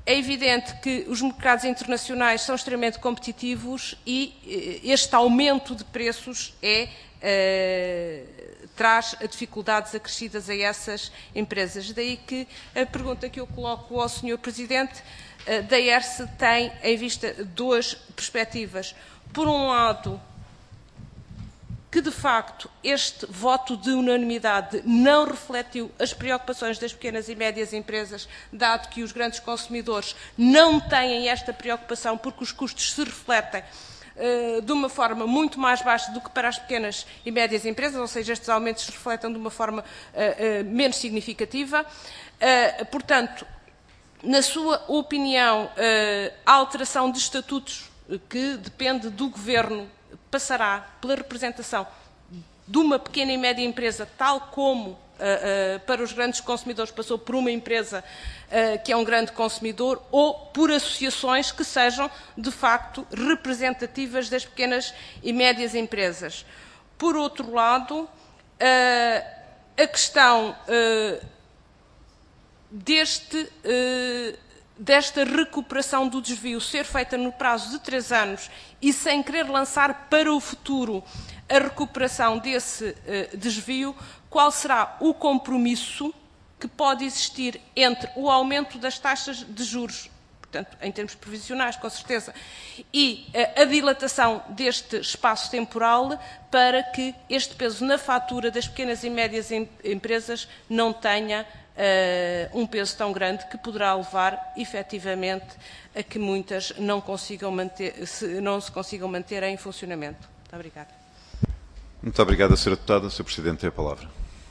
É evidente que os mercados internacionais são extremamente competitivos e este aumento de preços é, eh, traz dificuldades acrescidas a essas empresas. Daí que a pergunta que eu coloco ao senhor Presidente eh, da E R S tem em vista duas perspectivas. Por um lado, que de facto este voto de unanimidade não refletiu as preocupações das pequenas e médias empresas, dado que os grandes consumidores não têm esta preocupação porque os custos se refletem uh, de uma forma muito mais baixa do que para as pequenas e médias empresas, ou seja, estes aumentos se refletem de uma forma uh, uh, menos significativa. Uh, portanto, na sua opinião, uh, a alteração de estatutos que depende do Governo passará pela representação de uma pequena e média empresa, tal como uh, uh, para os grandes consumidores passou por uma empresa uh, que é um grande consumidor, ou por associações que sejam, de facto, representativas das pequenas e médias empresas. Por outro lado, uh, a questão uh, deste... Uh, desta recuperação do desvio ser feita no prazo de três anos e sem querer lançar para o futuro a recuperação desse uh, desvio, qual será o compromisso que pode existir entre o aumento das taxas de juros, portanto, em termos provisionais, com certeza, e uh, a dilatação deste espaço temporal para que este peso na fatura das pequenas e médias em empresas não tenha Uh, um peso tão grande que poderá levar, efetivamente, a que muitas não, consigam manter, se, não se consigam manter em funcionamento. Muito obrigada. Muito obrigado, senhora Deputada. senhor Presidente, tem a palavra.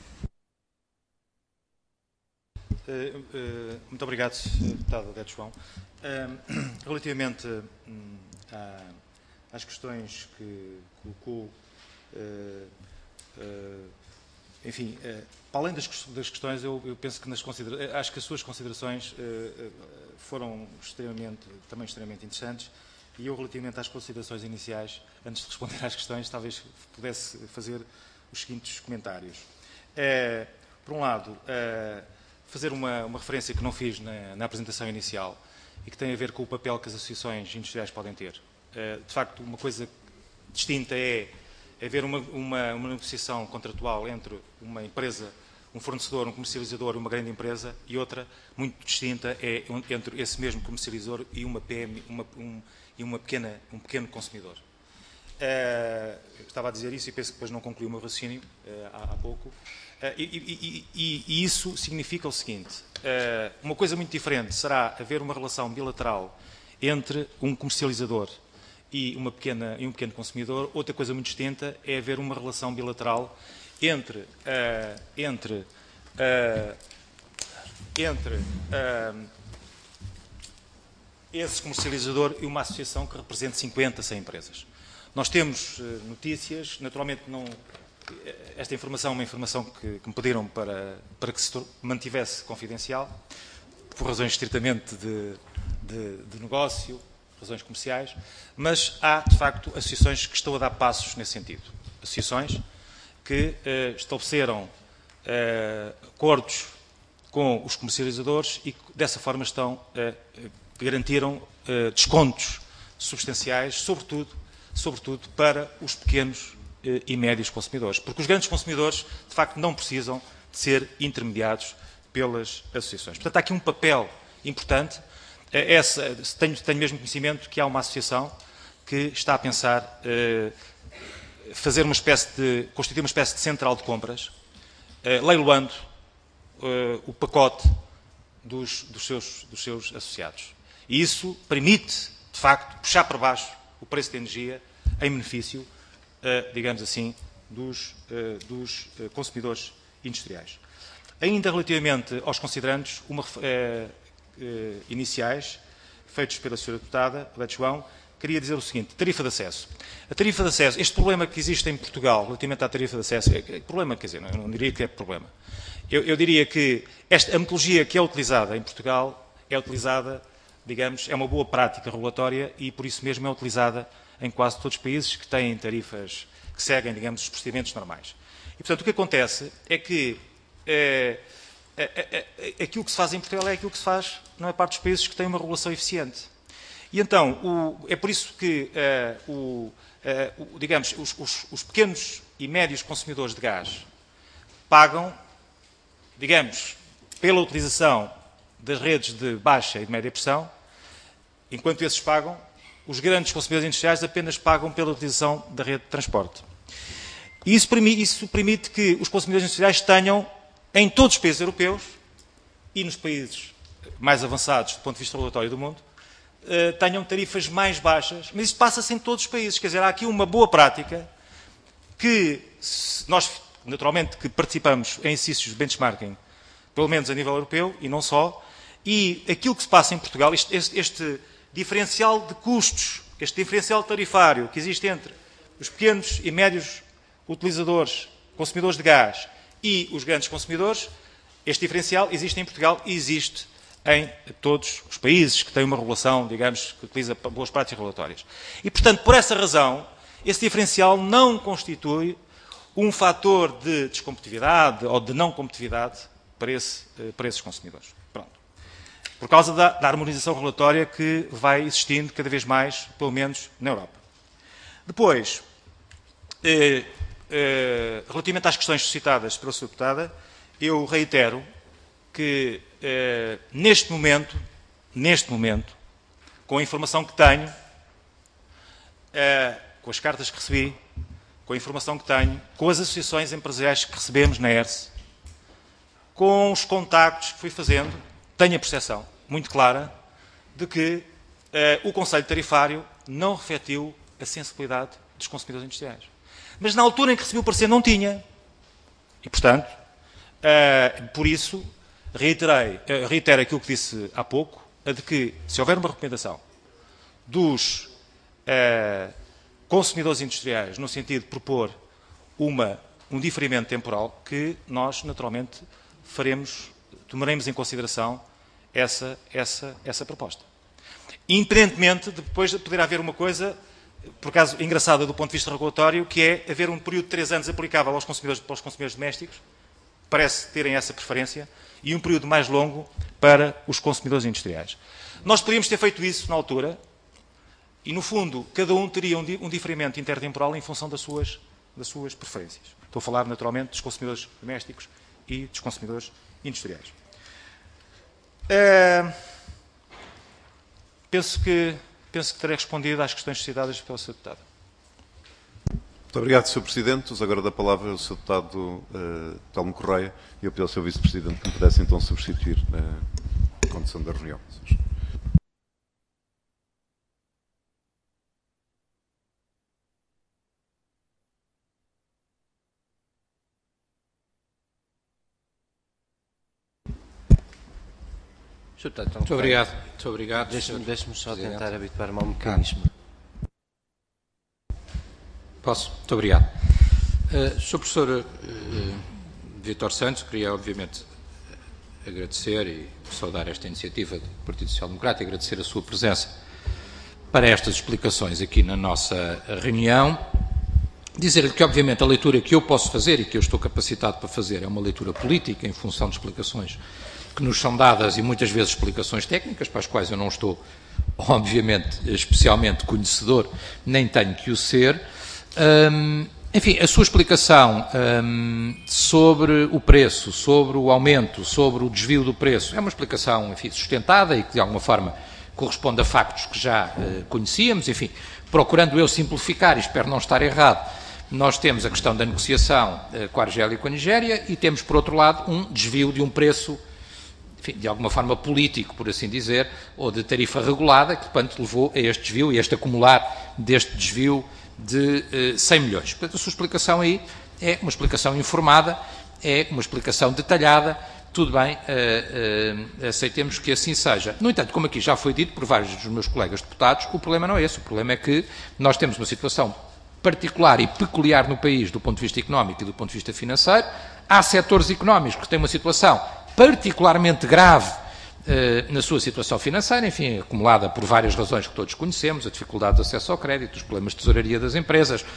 Uh, uh, muito obrigado, senhor Deputado Odete João. Uh, relativamente uh, às questões que colocou, uh, uh, enfim, uh, para além das, das questões, eu, eu penso que nas considera acho que as suas considerações uh, foram extremamente, também extremamente interessantes, e eu, relativamente às considerações iniciais, antes de responder às questões, talvez pudesse fazer os seguintes comentários. Uh, por um lado, uh, fazer uma, uma referência que não fiz na, na apresentação inicial e que tem a ver com o papel que as associações industriais podem ter. Uh, de facto, uma coisa distinta é haver uma, uma, uma negociação contratual entre uma empresa, um fornecedor, um comercializador, uma grande empresa, e outra, muito distinta, é entre esse mesmo comercializador e uma P M, uma, um, e uma pequena, um pequeno consumidor. Uh, estava a dizer isso e penso que depois não concluí o meu raciocínio uh, há, há pouco. Uh, e, e, e, e isso significa o seguinte, uh, uma coisa muito diferente será haver uma relação bilateral entre um comercializador e, uma pequena, e um pequeno consumidor. Outra coisa muito distinta é haver uma relação bilateral entre, uh, entre, uh, entre uh, esse comercializador e uma associação que represente cinquenta, cem empresas. Nós temos uh, notícias, naturalmente não, esta informação é uma informação que, que me pediram para, para que se mantivesse confidencial, por razões estritamente de, de, de negócio, razões comerciais, mas há, de facto, associações que estão a dar passos nesse sentido. Associações que eh, estabeleceram eh, acordos com os comercializadores e, dessa forma, estão, eh, garantiram eh, descontos substanciais, sobretudo, sobretudo para os pequenos eh, e médios consumidores. Porque os grandes consumidores, de facto, não precisam de ser intermediados pelas associações. Portanto, há aqui um papel importante. Essa, tenho, tenho mesmo conhecimento que há uma associação que está a pensar eh, fazer uma espécie de, constituir uma espécie de central de compras, eh, leiloando eh, o pacote dos, dos, seus, dos seus associados. E isso permite, de facto, puxar para baixo o preço de energia em benefício, eh, digamos assim, dos, eh, dos eh, consumidores industriais. Ainda relativamente aos considerandos, uma, eh, eh, iniciais, feitos pela senhora Deputada Odete João, queria dizer o seguinte: tarifa de acesso. A tarifa de acesso, este problema que existe em Portugal relativamente à tarifa de acesso, é, é problema, quer dizer, não, eu não diria que é problema. Eu, eu diria que esta, a metodologia que é utilizada em Portugal é utilizada, digamos, é uma boa prática regulatória e por isso mesmo é utilizada em quase todos os países que têm tarifas que seguem, digamos, os procedimentos normais. E, portanto, o que acontece é que eh, aquilo que se faz em Portugal é aquilo que se faz na maior parte dos países que têm uma regulação eficiente. E então, o, é por isso que, uh, o, uh, o, digamos, os, os, os pequenos e médios consumidores de gás pagam, digamos, pela utilização das redes de baixa e de média pressão, enquanto esses pagam, os grandes consumidores industriais apenas pagam pela utilização da rede de transporte. E isso permite, isso permite que os consumidores industriais tenham, em todos os países europeus e nos países mais avançados do ponto de vista regulatório do mundo, tenham tarifas mais baixas, mas isso passa-se em todos os países. Quer dizer, há aqui uma boa prática que nós, naturalmente, que participamos em exercícios de benchmarking, pelo menos a nível europeu e não só, e aquilo que se passa em Portugal, este, este, este diferencial de custos, este diferencial tarifário que existe entre os pequenos e médios utilizadores, consumidores de gás e os grandes consumidores, este diferencial existe em Portugal e existe em todos os países que têm uma regulação, digamos, que utiliza boas práticas regulatórias. E, portanto, por essa razão, esse diferencial não constitui um fator de descompetitividade ou de não competitividade para, esse, para esses consumidores. Pronto. Por causa da, da harmonização regulatória que vai existindo cada vez mais, pelo menos na Europa. Depois, eh, eh, relativamente às questões suscitadas pela sua deputada, eu reitero que, eh, neste momento, neste momento, com a informação que tenho, eh, com as cartas que recebi, com a informação que tenho, com as associações empresariais que recebemos na E R S, com os contactos que fui fazendo, tenho a percepção muito clara de que eh, o Conselho Tarifário não refletiu a sensibilidade dos consumidores industriais. Mas na altura em que recebi o parecer não tinha. E, portanto, eh, por isso, reiterei, eh, reitero aquilo que disse há pouco, a de que, se houver uma recomendação dos eh, consumidores industriais, no sentido de propor uma, um diferimento temporal, que nós, naturalmente, faremos, tomaremos em consideração essa, essa, essa proposta. Independentemente de depois poder haver uma coisa, por acaso, engraçada do ponto de vista regulatório, que é haver um período de três anos aplicável aos consumidores, aos consumidores domésticos, parece terem essa preferência, e um período mais longo para os consumidores industriais. Nós poderíamos ter feito isso na altura, e, no fundo, cada um teria um, um diferimento intertemporal em função das suas, das suas preferências. Estou a falar, naturalmente, dos consumidores domésticos e dos consumidores industriais. Uh, penso, que, penso que terei respondido às questões suscitadas pela senhora deputada. Muito obrigado, senhor Presidente. Uso agora da palavra o senhor Deputado uh, Telmo Correia e eu peço ao senhor Vice-Presidente que me pudesse então substituir na condução da reunião. Muito obrigado. Muito obrigado. Deixe-me deixe só Presidente. tentar habituar-me ao mecanismo. Posso? Muito obrigado. Uh, senhor Professor uh, Vítor Santos, queria obviamente agradecer e saudar esta iniciativa do Partido Social Democrata e agradecer a sua presença para estas explicações aqui na nossa reunião. Dizer-lhe que obviamente a leitura que eu posso fazer e que eu estou capacitado para fazer é uma leitura política em função de explicações que nos são dadas e muitas vezes explicações técnicas, para as quais eu não estou, obviamente, especialmente conhecedor, nem tenho que o ser. Hum, enfim, a sua explicação hum, sobre o preço, sobre o aumento, sobre o desvio do preço, é uma explicação, enfim, sustentada e que, de alguma forma, corresponde a factos que já uh, conhecíamos. Enfim, procurando eu simplificar, e espero não estar errado, nós temos a questão da negociação uh, com a Argélia e com a Nigéria e temos, por outro lado, um desvio de um preço, enfim, de alguma forma político, por assim dizer, ou de tarifa regulada, que, portanto, levou a este desvio e a este acumular deste desvio de eh, cem milhões. Portanto, a sua explicação aí é uma explicação informada, é uma explicação detalhada, tudo bem, eh, eh, aceitemos que assim seja. No entanto, como aqui já foi dito por vários dos meus colegas deputados, o problema não é esse, o problema é que nós temos uma situação particular e peculiar no país do ponto de vista económico e do ponto de vista financeiro. Há setores económicos que têm uma situação particularmente grave na sua situação financeira, enfim, acumulada por várias razões que todos conhecemos, a dificuldade de acesso ao crédito, os problemas de tesouraria das empresas,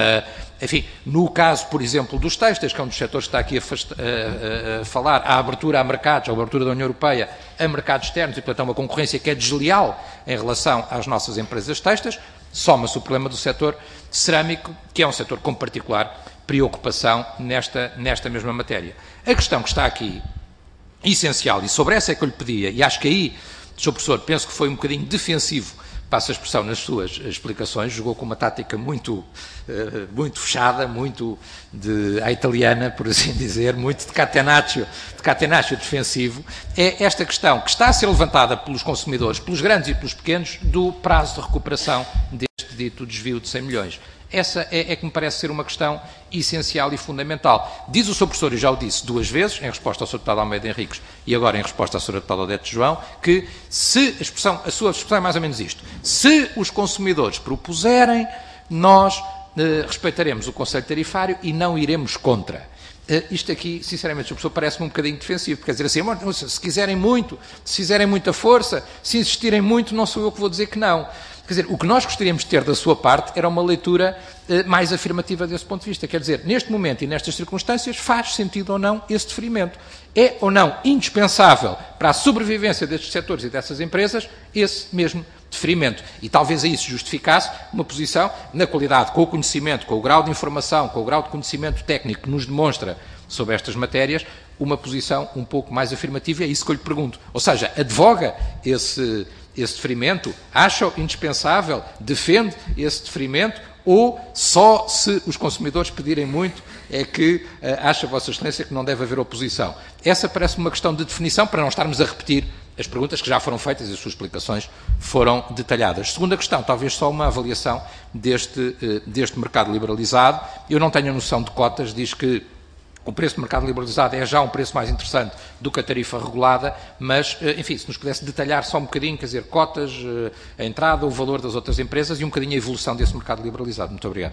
enfim, no caso, por exemplo, dos têxteis, que é um dos setores que está aqui a, a, a falar, a abertura a mercados, a abertura da União Europeia a mercados externos e, portanto, uma concorrência que é desleal em relação às nossas empresas têxteis, soma-se o problema do setor cerâmico, que é um setor com particular preocupação nesta, nesta mesma matéria. A questão que está aqui essencial, e sobre essa é que eu lhe pedia, e acho que aí, senhor Professor, penso que foi um bocadinho defensivo, passa a expressão nas suas explicações, jogou com uma tática muito, uh, muito fechada, muito de, à italiana, por assim dizer, muito de catenaccio, de catenaccio defensivo, é esta questão que está a ser levantada pelos consumidores, pelos grandes e pelos pequenos, do prazo de recuperação deste dito desvio de cem milhões. Essa é, é que me parece ser uma questão essencial e fundamental. Diz o senhor Professor, e já o disse duas vezes, em resposta ao senhor Deputado Almeida Henriques e agora em resposta à senhora Deputada Odete João, que se a, expressão, a sua expressão é mais ou menos isto: se os consumidores propuserem, nós eh, respeitaremos o Conselho Tarifário e não iremos contra. Uh, isto aqui, sinceramente, senhor Professor, parece-me um bocadinho defensivo, porque quer dizer assim, se quiserem muito, se fizerem muita força, se insistirem muito, não sou eu que vou dizer que não. Quer dizer, o que nós gostaríamos de ter da sua parte era uma leitura eh, mais afirmativa desse ponto de vista. Quer dizer, neste momento e nestas circunstâncias, faz sentido ou não esse deferimento? É ou não indispensável para a sobrevivência destes setores e dessas empresas esse mesmo deferimento? E talvez a isso justificasse uma posição na qualidade, com o conhecimento, com o grau de informação, com o grau de conhecimento técnico que nos demonstra sobre estas matérias, uma posição um pouco mais afirmativa, e é isso que eu lhe pergunto. Ou seja, advoga esse... esse deferimento, acha-o indispensável, defende esse deferimento, ou só se os consumidores pedirem muito é que uh, acha Vossa Excelência que não deve haver oposição? Essa parece-me uma questão de definição, para não estarmos a repetir as perguntas que já foram feitas e as suas explicações foram detalhadas. Segunda questão, talvez só uma avaliação deste, uh, deste mercado liberalizado. Eu não tenho a noção de cotas, diz que o preço do mercado liberalizado é já um preço mais interessante do que a tarifa regulada, mas, enfim, se nos pudesse detalhar só um bocadinho, quer dizer, cotas, a entrada, o valor das outras empresas e um bocadinho a evolução desse mercado liberalizado. Muito obrigado.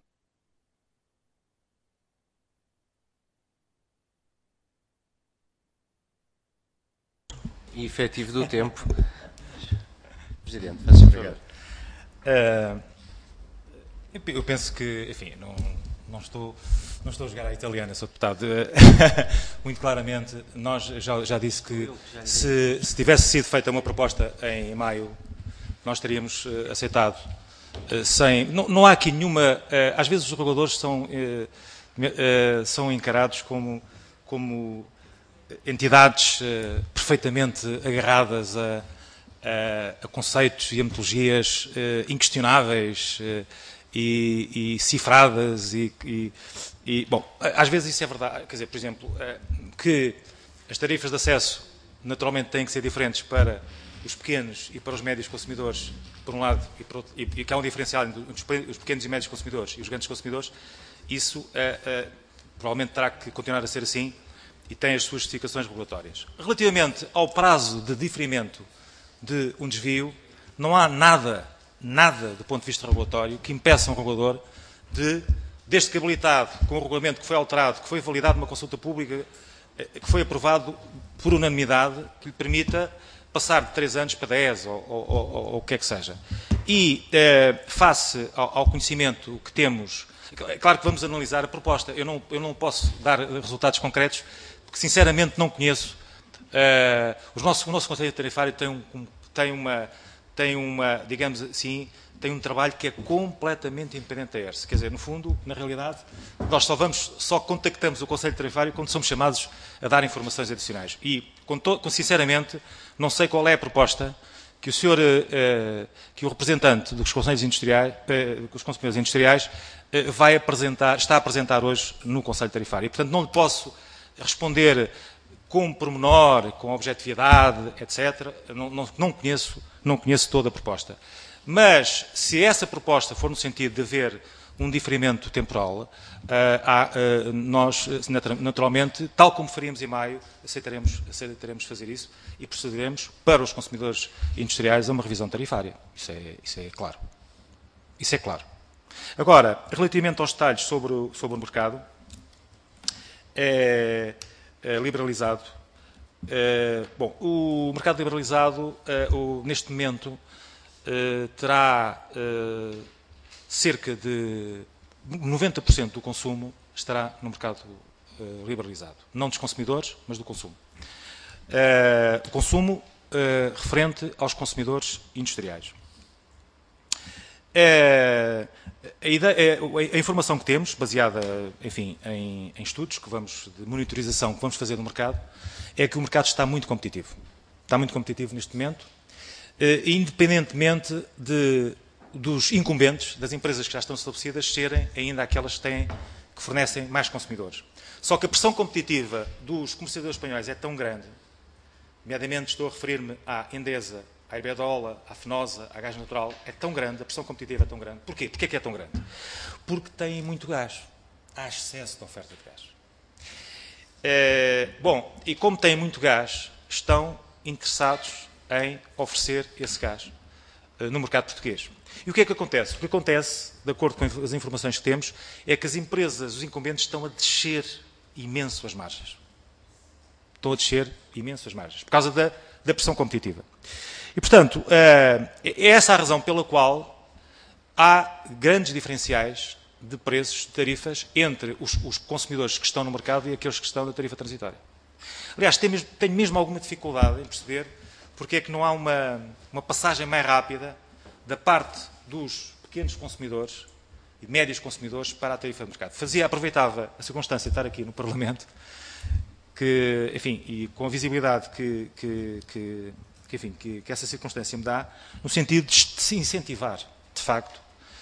E efetivo do tempo. Presidente, faça favor. Uh, eu penso que, enfim, não, não estou... Não estou a jogar à italiana, senhor Deputado. Muito claramente, nós já, já disse que se, se tivesse sido feita uma proposta em maio, nós teríamos uh, aceitado. Uh, sem, não, não há aqui nenhuma... Uh, às vezes os reguladores são, uh, uh, são encarados como, como entidades uh, perfeitamente agarradas a, a, a conceitos e a metodologias uh, inquestionáveis uh, e, e cifradas e... e E, bom, às vezes isso é verdade, quer dizer, por exemplo, que as tarifas de acesso naturalmente têm que ser diferentes para os pequenos e para os médios consumidores, por um lado, e, por outro, e, e que há um diferencial entre os pequenos e médios consumidores e os grandes consumidores, isso uh, uh, provavelmente terá que continuar a ser assim e tem as suas justificações regulatórias. Relativamente ao prazo de diferimento de um desvio, não há nada, nada do ponto de vista regulatório que impeça um regulador de... desde que habilitado com o regulamento que foi alterado, que foi validado numa consulta pública, que foi aprovado por unanimidade, que lhe permita passar de três anos para dez ou, ou, ou, ou o que é que seja. E, eh, face ao, ao conhecimento que temos, é claro que vamos analisar a proposta. Eu não, eu não posso dar resultados concretos, porque sinceramente não conheço. Eh, os nossos, o nosso Conselho Tarifário tem, um, tem, uma, tem uma, digamos assim, tem um trabalho que é completamente independente da E R S. Quer dizer, no fundo, na realidade, nós só, vamos, só contactamos o Conselho Tarifário quando somos chamados a dar informações adicionais. E, com to, com, sinceramente, não sei qual é a proposta que o senhor, eh, que o representante dos Conselhos Industriais, eh, dos consumidores industriais, eh, vai apresentar, está a apresentar hoje no Conselho Tarifário. E, portanto, não lhe posso responder com pormenor, com objetividade, etcétera. Não, não, não, conheço, não conheço toda a proposta. Mas, se essa proposta for no sentido de haver um diferimento temporal, uh, há, uh, nós, naturalmente, tal como faríamos em maio, aceitaremos, aceitaremos fazer isso e procederemos para os consumidores industriais a uma revisão tarifária. Isso é, isso é claro. Isso é claro. Agora, relativamente aos detalhes sobre o, sobre o mercado, é, é liberalizado. Uh, bom, o mercado liberalizado, uh, o, neste momento, uh, terá uh, cerca de noventa por cento do consumo estará no mercado uh, liberalizado. Não dos consumidores, mas do consumo. Uh, consumo uh, referente aos consumidores industriais. Uh, a, ideia, a, a informação que temos, baseada, enfim, em, em estudos que vamos, de monitorização que vamos fazer no mercado, é que o mercado está muito competitivo. Está muito competitivo neste momento, uh, independentemente de, dos incumbentes, das empresas que já estão estabelecidas, serem ainda aquelas que, têm, que fornecem mais consumidores. Só que a pressão competitiva dos comerciadores espanhóis é tão grande, nomeadamente estou a referir-me à Endesa, à Iberdrola, à Fenosa, à Gás Natural, é tão grande, a pressão competitiva é tão grande. Porquê? Porquê é que é tão grande? Porque têm muito gás. Há excesso de oferta de gás. É, bom, e como têm muito gás, estão interessados em oferecer esse gás uh, no mercado português. E o que é que acontece? O que acontece, de acordo com as informações que temos, é que as empresas, os incumbentes, estão a descer imenso as margens. Estão a descer imenso as margens, por causa da, da pressão competitiva. E, portanto, é essa a razão pela qual há grandes diferenciais de preços, de tarifas, entre os, os consumidores que estão no mercado e aqueles que estão na tarifa transitória. Aliás, tenho mesmo, tenho mesmo alguma dificuldade em perceber porque é que não há uma, uma passagem mais rápida da parte dos pequenos consumidores e médios consumidores para a tarifa de mercado. Fazia, aproveitava a circunstância de estar aqui no Parlamento, que, enfim, e com a visibilidade que, que, que, que, enfim, que, que essa circunstância me dá, no sentido de se incentivar, de facto,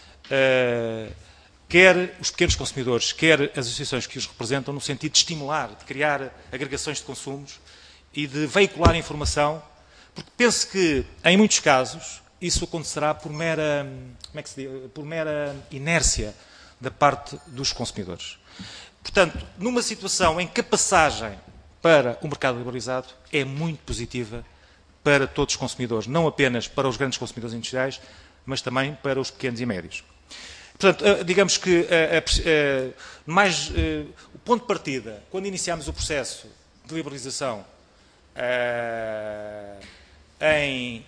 uh, quer os pequenos consumidores, quer as associações que os representam, no sentido de estimular, de criar agregações de consumos e de veicular informação, porque penso que, em muitos casos, isso acontecerá por mera, como é que se diz? Por mera inércia da parte dos consumidores. Portanto, numa situação em que a passagem para o mercado liberalizado é muito positiva para todos os consumidores, não apenas para os grandes consumidores industriais, mas também para os pequenos e médios. Portanto, digamos que a, a, a, mais, a, o ponto de partida, quando iniciámos o processo de liberalização a, em,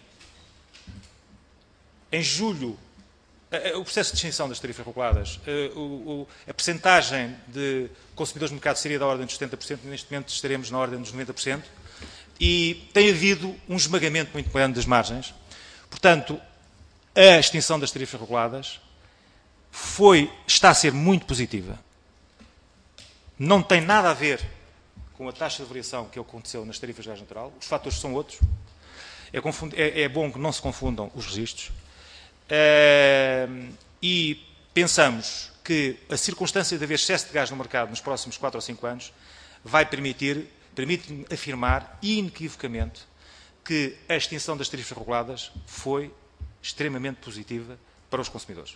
em julho, a, o processo de extinção das tarifas reguladas, a, o, a percentagem de consumidores de mercado seria da ordem dos setenta por cento, neste momento estaremos na ordem dos noventa por cento, e tem havido um esmagamento muito grande das margens. Portanto, a extinção das tarifas reguladas foi, está a ser muito positiva. Não tem nada a ver com a taxa de variação que aconteceu nas tarifas de gás natural. Os fatores são outros. É, confund... é, é bom que não se confundam os registros. É... E pensamos que a circunstância de haver excesso de gás no mercado nos próximos quatro ou cinco anos vai permitir, permite-me afirmar inequivocamente que a extinção das tarifas reguladas foi extremamente positiva para os consumidores.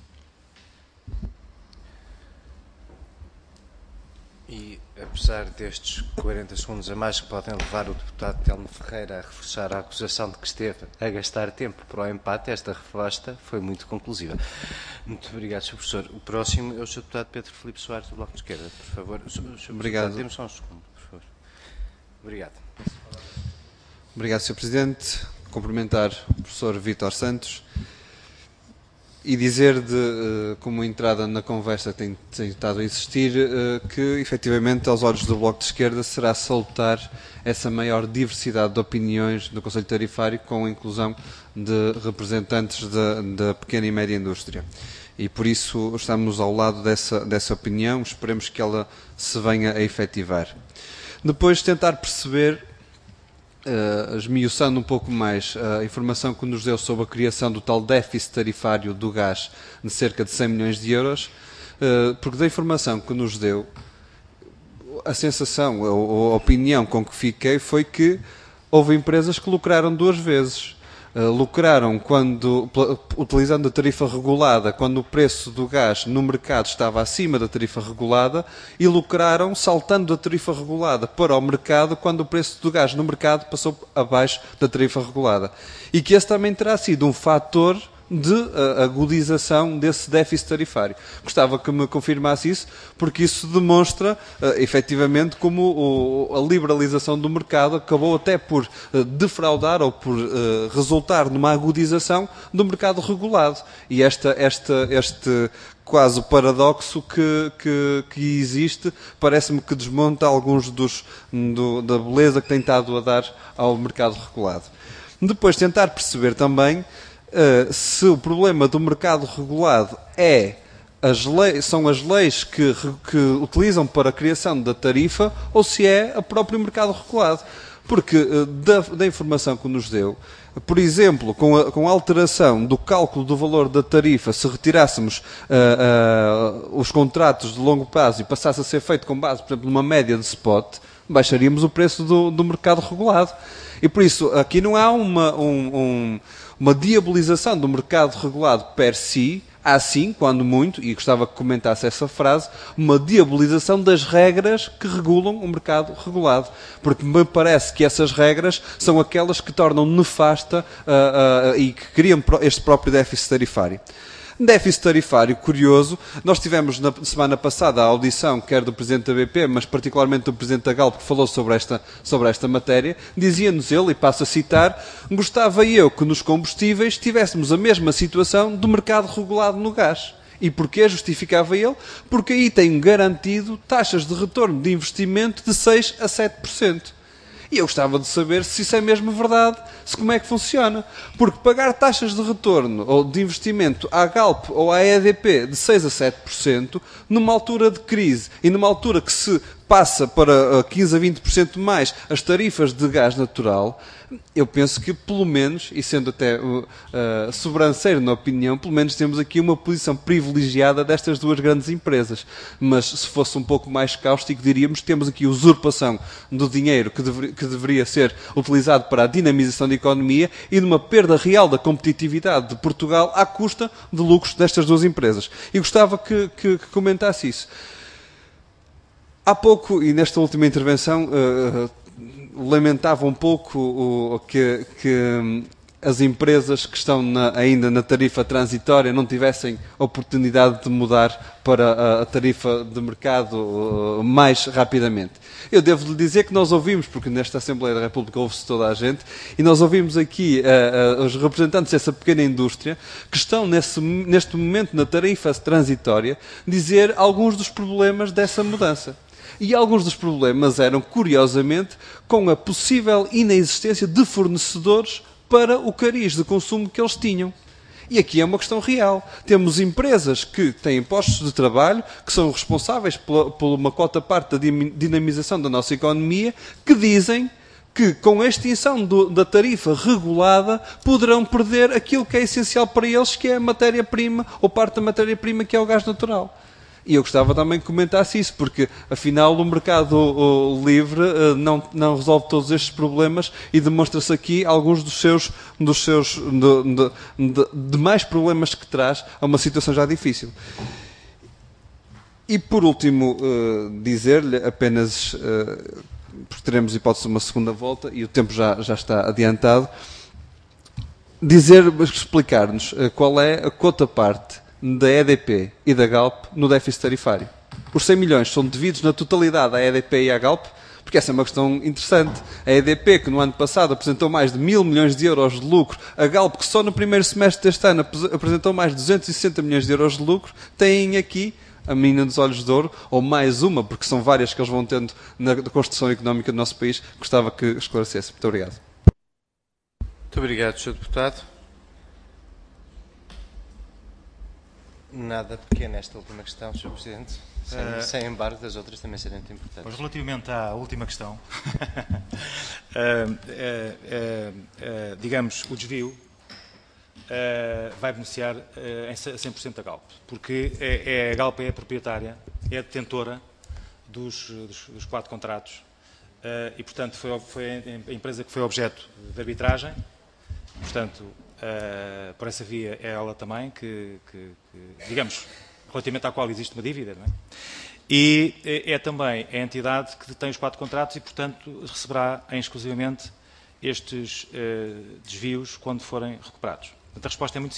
E, apesar destes quarenta segundos a mais que podem levar o deputado Telmo Ferreira a reforçar a acusação de que esteve a gastar tempo para o empate, esta resposta foi muito conclusiva. Muito obrigado, senhor Professor. O próximo é o senhor Deputado Pedro Filipe Soares, do Bloco de Esquerda. Por favor. senhor Obrigado. Temos só um segundo, por favor. Obrigado. Obrigado, senhor Presidente. Cumprimentar o professor Vítor Santos e dizer, de, como entrada na conversa que tem, tem estado a existir, que, efetivamente, aos olhos do Bloco de Esquerda, será salutar essa maior diversidade de opiniões no Conselho Tarifário, com a inclusão de representantes da, da pequena e média indústria. E, por isso, estamos ao lado dessa, dessa opinião, esperemos que ela se venha a efetivar. Depois, tentar perceber, Uh, esmiuçando um pouco mais a informação que nos deu sobre a criação do tal déficit tarifário do gás de cerca de cem milhões de euros, uh, porque da informação que nos deu, a sensação ou a opinião com que fiquei foi que houve empresas que lucraram duas vezes. Uh, lucraram quando, utilizando a tarifa regulada, quando o preço do gás no mercado estava acima da tarifa regulada, e lucraram saltando da tarifa regulada para o mercado quando o preço do gás no mercado passou abaixo da tarifa regulada. E que esse também terá sido um fator de uh, agudização desse déficit tarifário. Gostava que me confirmasse isso, porque isso demonstra, uh, efetivamente, como o, a liberalização do mercado acabou até por uh, defraudar ou por uh, resultar numa agudização do mercado regulado. E esta, esta, este quase o paradoxo que, que, que existe, parece-me que desmonta alguns dos, do, da beleza que tem estado a dar ao mercado regulado. Depois tentar perceber também uh, se o problema do mercado regulado é as leis, são as leis que, que utilizam para a criação da tarifa ou se é o próprio mercado regulado. Porque uh, da, da informação que nos deu, por exemplo, com a, com a alteração do cálculo do valor da tarifa, se retirássemos uh, uh, os contratos de longo prazo e passasse a ser feito com base, por exemplo, numa média de spot, baixaríamos o preço do, do mercado regulado. E por isso, aqui não há uma, um, um, uma diabolização do mercado regulado per si, há sim, quando muito, e gostava que comentasse essa frase, uma diabolização das regras que regulam o mercado regulado. Porque me parece que essas regras são aquelas que tornam nefasta uh, uh, e que criam este próprio déficit tarifário. Déficit tarifário, curioso, nós tivemos na semana passada a audição, quer do Presidente da B P, mas particularmente do Presidente da Galp, que falou sobre esta, sobre esta matéria, dizia-nos ele, e passo a citar, gostava eu que nos combustíveis tivéssemos a mesma situação do mercado regulado no gás. E porquê justificava ele? Porque aí tem garantido taxas de retorno de investimento de seis a sete por cento. E eu gostava de saber se isso é mesmo verdade, se como é que funciona. Porque pagar taxas de retorno ou de investimento à Galp ou à E D P de seis a sete por cento, numa altura de crise e numa altura que se passa para quinze a vinte por cento mais as tarifas de gás natural, eu penso que pelo menos, e sendo até uh, sobranceiro na opinião, pelo menos temos aqui uma posição privilegiada destas duas grandes empresas. Mas se fosse um pouco mais cáustico, diríamos que temos aqui usurpação do dinheiro que, dever, que deveria ser utilizado para a dinamização da economia e numa perda real da competitividade de Portugal à custa de lucros destas duas empresas. E gostava que, que, que comentasse isso. Há pouco, e nesta última intervenção, uh, lamentava um pouco o, que, que as empresas que estão na, ainda na tarifa transitória não tivessem oportunidade de mudar para a, a tarifa de mercado uh, mais rapidamente. Eu devo lhe dizer que nós ouvimos, porque nesta Assembleia da República ouve-se toda a gente, e nós ouvimos aqui uh, uh, os representantes dessa pequena indústria que estão nesse, neste momento na tarifa transitória dizer alguns dos problemas dessa mudança. E alguns dos problemas eram, curiosamente, com a possível inexistência de fornecedores para o cariz de consumo que eles tinham. E aqui é uma questão real. Temos empresas que têm postos de trabalho, que são responsáveis por, por uma cota parte da dinamização da nossa economia, que dizem que com a extinção do, da tarifa regulada poderão perder aquilo que é essencial para eles, que é a matéria-prima, ou parte da matéria-prima que é o gás natural. E eu gostava também que comentasse isso, porque afinal o mercado o, livre uh, não, não resolve todos estes problemas e demonstra-se aqui alguns dos seus, dos seus de, de, de, de mais problemas que traz a uma situação já difícil. E por último, uh, dizer-lhe apenas, uh, porque teremos hipótese de uma segunda volta e o tempo já, já está adiantado, dizer, explicar-nos uh, qual é a cota-parte da E D P e da Galp no déficit tarifário. Os cem milhões são devidos na totalidade à E D P e à Galp, porque essa é uma questão interessante. A E D P, que no ano passado apresentou mais de mil milhões de euros de lucro, a Galp, que só no primeiro semestre deste ano apresentou mais de duzentos e sessenta milhões de euros de lucro, têm aqui a mina dos olhos de ouro, ou mais uma, porque são várias que eles vão tendo na construção económica do nosso país. Gostava que esclarecesse. Muito obrigado. Muito obrigado, senhor Deputado. Nada pequeno esta última questão, senhor Presidente. Sem, uh, sem embargo das outras também serem muito importantes. Mas relativamente à última questão, uh, uh, uh, uh, digamos, o desvio uh, vai beneficiar uh, em cem por cento da Galp, porque é, é, a Galp é a proprietária, é a detentora dos, dos, dos quatro contratos uh, e, portanto, foi, foi a empresa que foi objeto de arbitragem, portanto, Uh, por essa via é ela também que, que, que, digamos, relativamente à qual existe uma dívida, não é? E é, é também a entidade que tem os quatro contratos e, portanto, receberá em exclusivamente estes uh, desvios quando forem recuperados. Portanto, a resposta é muito simples.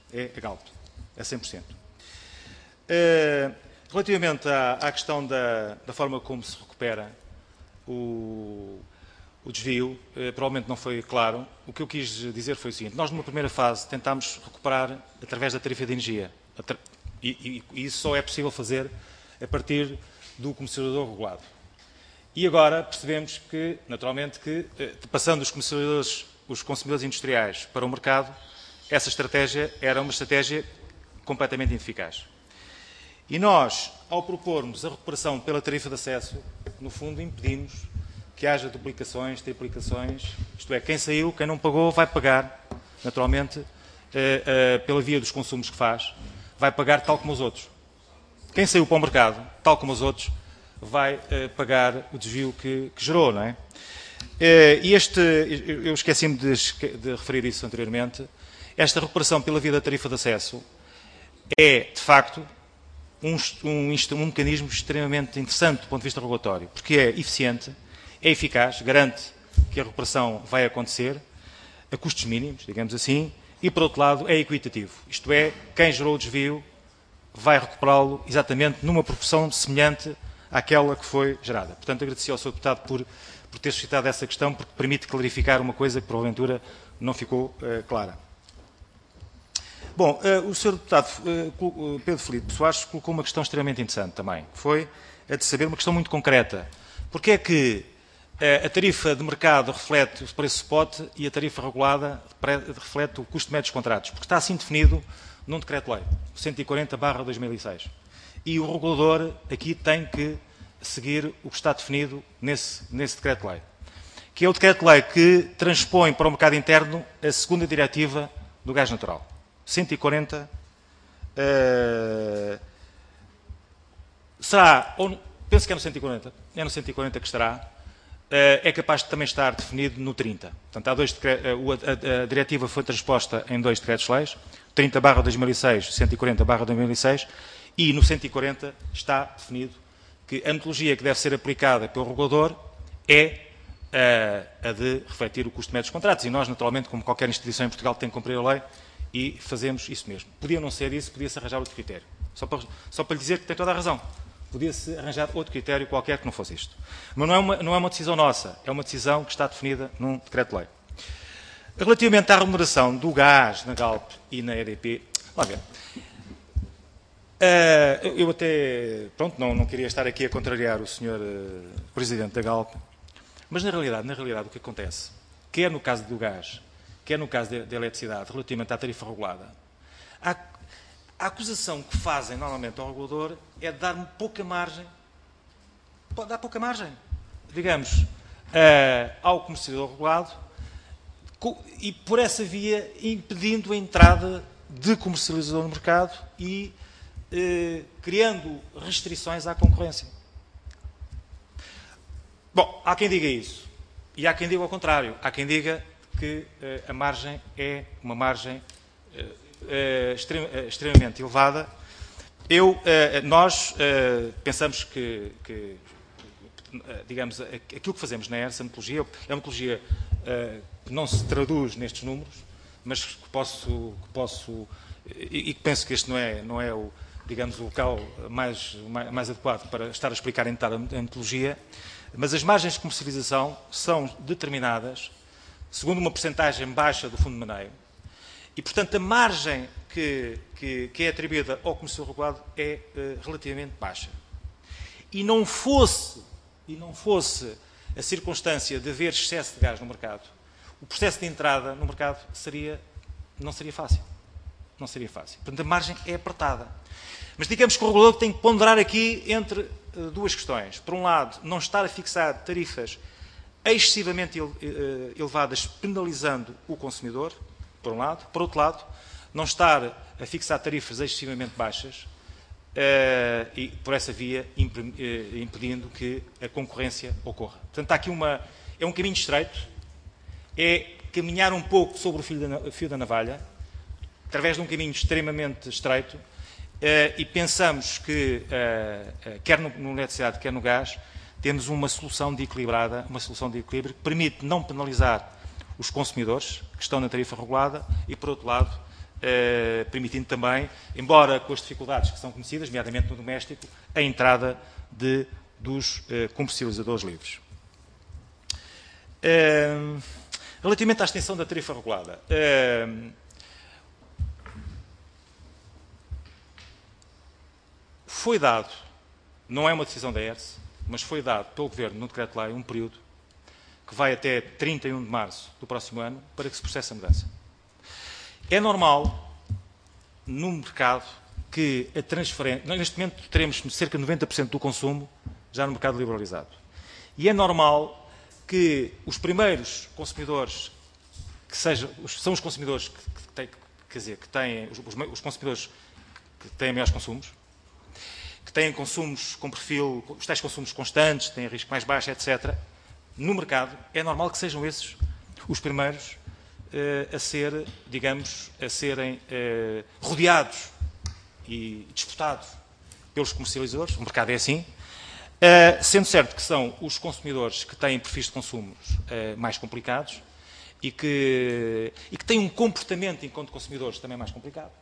é a Galp, a cem por cento. Uh, relativamente à, à questão da, da forma como se recupera o, o desvio, uh, provavelmente não foi claro. O que eu quis dizer foi o seguinte: nós, numa primeira fase, tentámos recuperar através da tarifa de energia. E, e, e isso só é possível fazer a partir do comercializador regulado. E agora percebemos que, naturalmente, que passando os comercializadores, os consumidores industriais para o mercado, essa estratégia era uma estratégia completamente ineficaz. E nós, ao propormos a recuperação pela tarifa de acesso, no fundo impedimos que haja duplicações, triplicações, isto é, quem saiu, quem não pagou, vai pagar, naturalmente, eh, eh, pela via dos consumos que faz, vai pagar tal como os outros. Quem saiu para o mercado, tal como os outros, vai uh, pagar o desvio que, que gerou, não é? Uh, e este, eu esqueci-me de, de referir isso anteriormente, esta recuperação pela via da tarifa de acesso é, de facto, um, um, um mecanismo extremamente interessante do ponto de vista regulatório, porque é eficiente, é eficaz, garante que a recuperação vai acontecer, a custos mínimos, digamos assim, e, por outro lado, é equitativo. Isto é, quem gerou o desvio vai recuperá-lo exatamente numa proporção semelhante àquela que foi gerada. Portanto, agradeci ao senhor Deputado por, por ter suscitado essa questão, porque permite clarificar uma coisa que, porventura, não ficou uh, clara. Bom, uh, o senhor Deputado uh, Pedro Filipe Soares colocou uma questão extremamente interessante também, que foi a de saber uma questão muito concreta. Porque é que uh, a tarifa de mercado reflete o preço spot e a tarifa regulada reflete o custo médio dos contratos? Porque está assim definido num decreto-lei, cento e quarenta barra dois mil e seis. E o regulador aqui tem que seguir o que está definido nesse, nesse decreto-lei, que é o decreto-lei que transpõe para o mercado interno a segunda diretiva do gás natural. cento e quarenta uh, será, ou, penso que é no cento e quarenta, é no cento e quarenta que estará, uh, é capaz de também estar definido no trinta. Portanto, há dois decretos, a, a, a diretiva foi transposta em dois decretos-leis, trinta barra dois mil e seis, cento e quarenta barra dois mil e seis, e no cento e quarenta está definido que a metodologia que deve ser aplicada pelo regulador é a, a de refletir o custo médio dos contratos. E nós, naturalmente, como qualquer instituição em Portugal, tem que cumprir a lei e fazemos isso mesmo. Podia não ser isso, podia-se arranjar outro critério. Só para, só para lhe dizer que tem toda a razão. Podia-se arranjar outro critério qualquer que não fosse isto. Mas não é uma, não é uma decisão nossa, é uma decisão que está definida num decreto-lei. Relativamente à remuneração do gás na Galp e na E D P, lá ver. Uh, eu até, pronto, não, não queria estar aqui a contrariar o senhor uh, Presidente da Galp, mas na realidade, na realidade o que acontece, quer no caso do gás, quer no caso da eletricidade, relativamente à tarifa regulada, a, a acusação que fazem normalmente ao regulador é de dar-me pouca margem, dar pouca margem, digamos, uh, ao comercializador regulado, e por essa via impedindo a entrada de comercializador no mercado e eh, criando restrições à concorrência. Bom, há quem diga isso. E há quem diga ao contrário. Há quem diga que eh, a margem é uma margem eh, eh, extrem, eh, extremamente elevada. Eu, eh, nós eh, pensamos que, que digamos, aquilo que fazemos na essa metodologia é uma metodologia uh, que não se traduz nestes números, mas que posso, que posso e, e que penso que este não é, não é o, digamos, o local mais, mais, mais adequado para estar a explicar em detalhe a metodologia, mas as margens de comercialização são determinadas segundo uma percentagem baixa do fundo de maneio e, portanto, a margem que, que, que é atribuída ao comercial regulado é uh, relativamente baixa. E não fosse e não fosse a circunstância de haver excesso de gás no mercado, o processo de entrada no mercado seria, não seria fácil. Não seria fácil. Portanto, a margem é apertada. Mas digamos que o regulador tem que ponderar aqui entre uh, duas questões. Por um lado, não estar a fixar tarifas excessivamente elevadas, penalizando o consumidor, por um lado. Por outro lado, não estar a fixar tarifas excessivamente baixas, Uh, e por essa via imp uh, impedindo que a concorrência ocorra. Portanto, há aqui uma, é um caminho estreito, é caminhar um pouco sobre o fio da, fio da navalha, através de um caminho extremamente estreito, uh, e pensamos que, uh, uh, quer no, no eletricidade, quer no gás, temos uma solução de equilibrada, uma solução de equilíbrio que permite não penalizar os consumidores que estão na tarifa regulada e, por outro lado, eh, permitindo também, embora com as dificuldades que são conhecidas, nomeadamente no doméstico, a entrada de, dos eh, comercializadores livres. Eh, relativamente à extensão da tarifa regulada, eh, foi dado, não é uma decisão da E R S, mas foi dado pelo Governo no decreto-lei um período que vai até trinta e um de março do próximo ano para que se processe a mudança. É normal, no mercado, que a transferência... Neste momento teremos cerca de noventa por cento do consumo já no mercado liberalizado. E é normal que os primeiros consumidores, que sejam, são os consumidores que, que, têm, quer dizer, que têm, os, os consumidores que têm maiores consumos, que têm consumos com perfil, os tais consumos constantes, têm risco mais baixo, etcétera, no mercado, é normal que sejam esses os primeiros uh, a ser, digamos, a serem uh, rodeados e disputados pelos comercializadores. O mercado é assim. Uh, sendo certo que são os consumidores que têm perfis de consumos uh, mais complicados e que, e que têm um comportamento enquanto consumidores também mais complicado.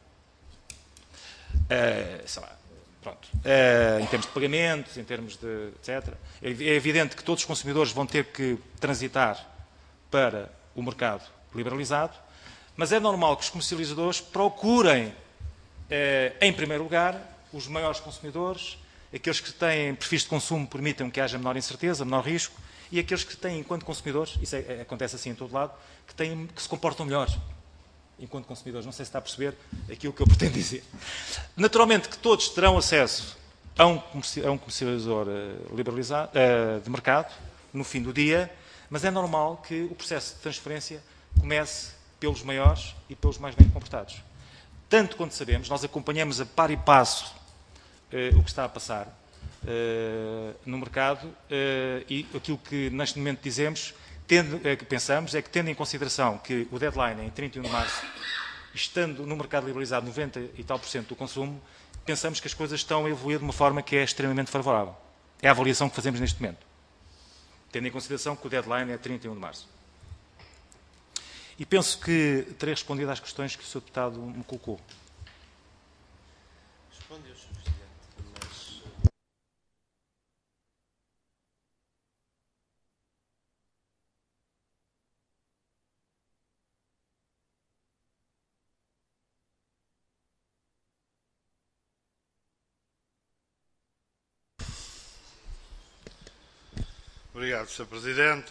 Uh, sei lá. Pronto. Uh, em termos de pagamentos, em termos de etcétera. É evidente que todos os consumidores vão ter que transitar para o mercado liberalizado, mas é normal que os comercializadores procurem, uh, em primeiro lugar, os maiores consumidores, aqueles que têm perfis de consumo que permitam que haja menor incerteza, menor risco, e aqueles que têm, enquanto consumidores, isso é, é, acontece assim em todo lado, que, têm, que se comportam melhor enquanto consumidores. Não sei se está a perceber aquilo que eu pretendo dizer. Naturalmente que todos terão acesso a um, a um comercializador uh, liberalizado, uh, de mercado no fim do dia, mas é normal que o processo de transferência comece pelos maiores e pelos mais bem comportados. Tanto quanto sabemos, nós acompanhamos a par e passo uh, o que está a passar uh, no mercado uh, e aquilo que neste momento dizemos, Tendo, é, que pensamos é que, tendo em consideração que o deadline é em trinta e um de março, estando no mercado liberalizado noventa e tal por cento do consumo, pensamos que as coisas estão a evoluir de uma forma que é extremamente favorável. É a avaliação que fazemos neste momento, tendo em consideração que o deadline é trinta e um de março. E penso que terei respondido às questões que o senhor Deputado me colocou. Respondeu, senhor Presidente, mas... Obrigado, senhor Presidente.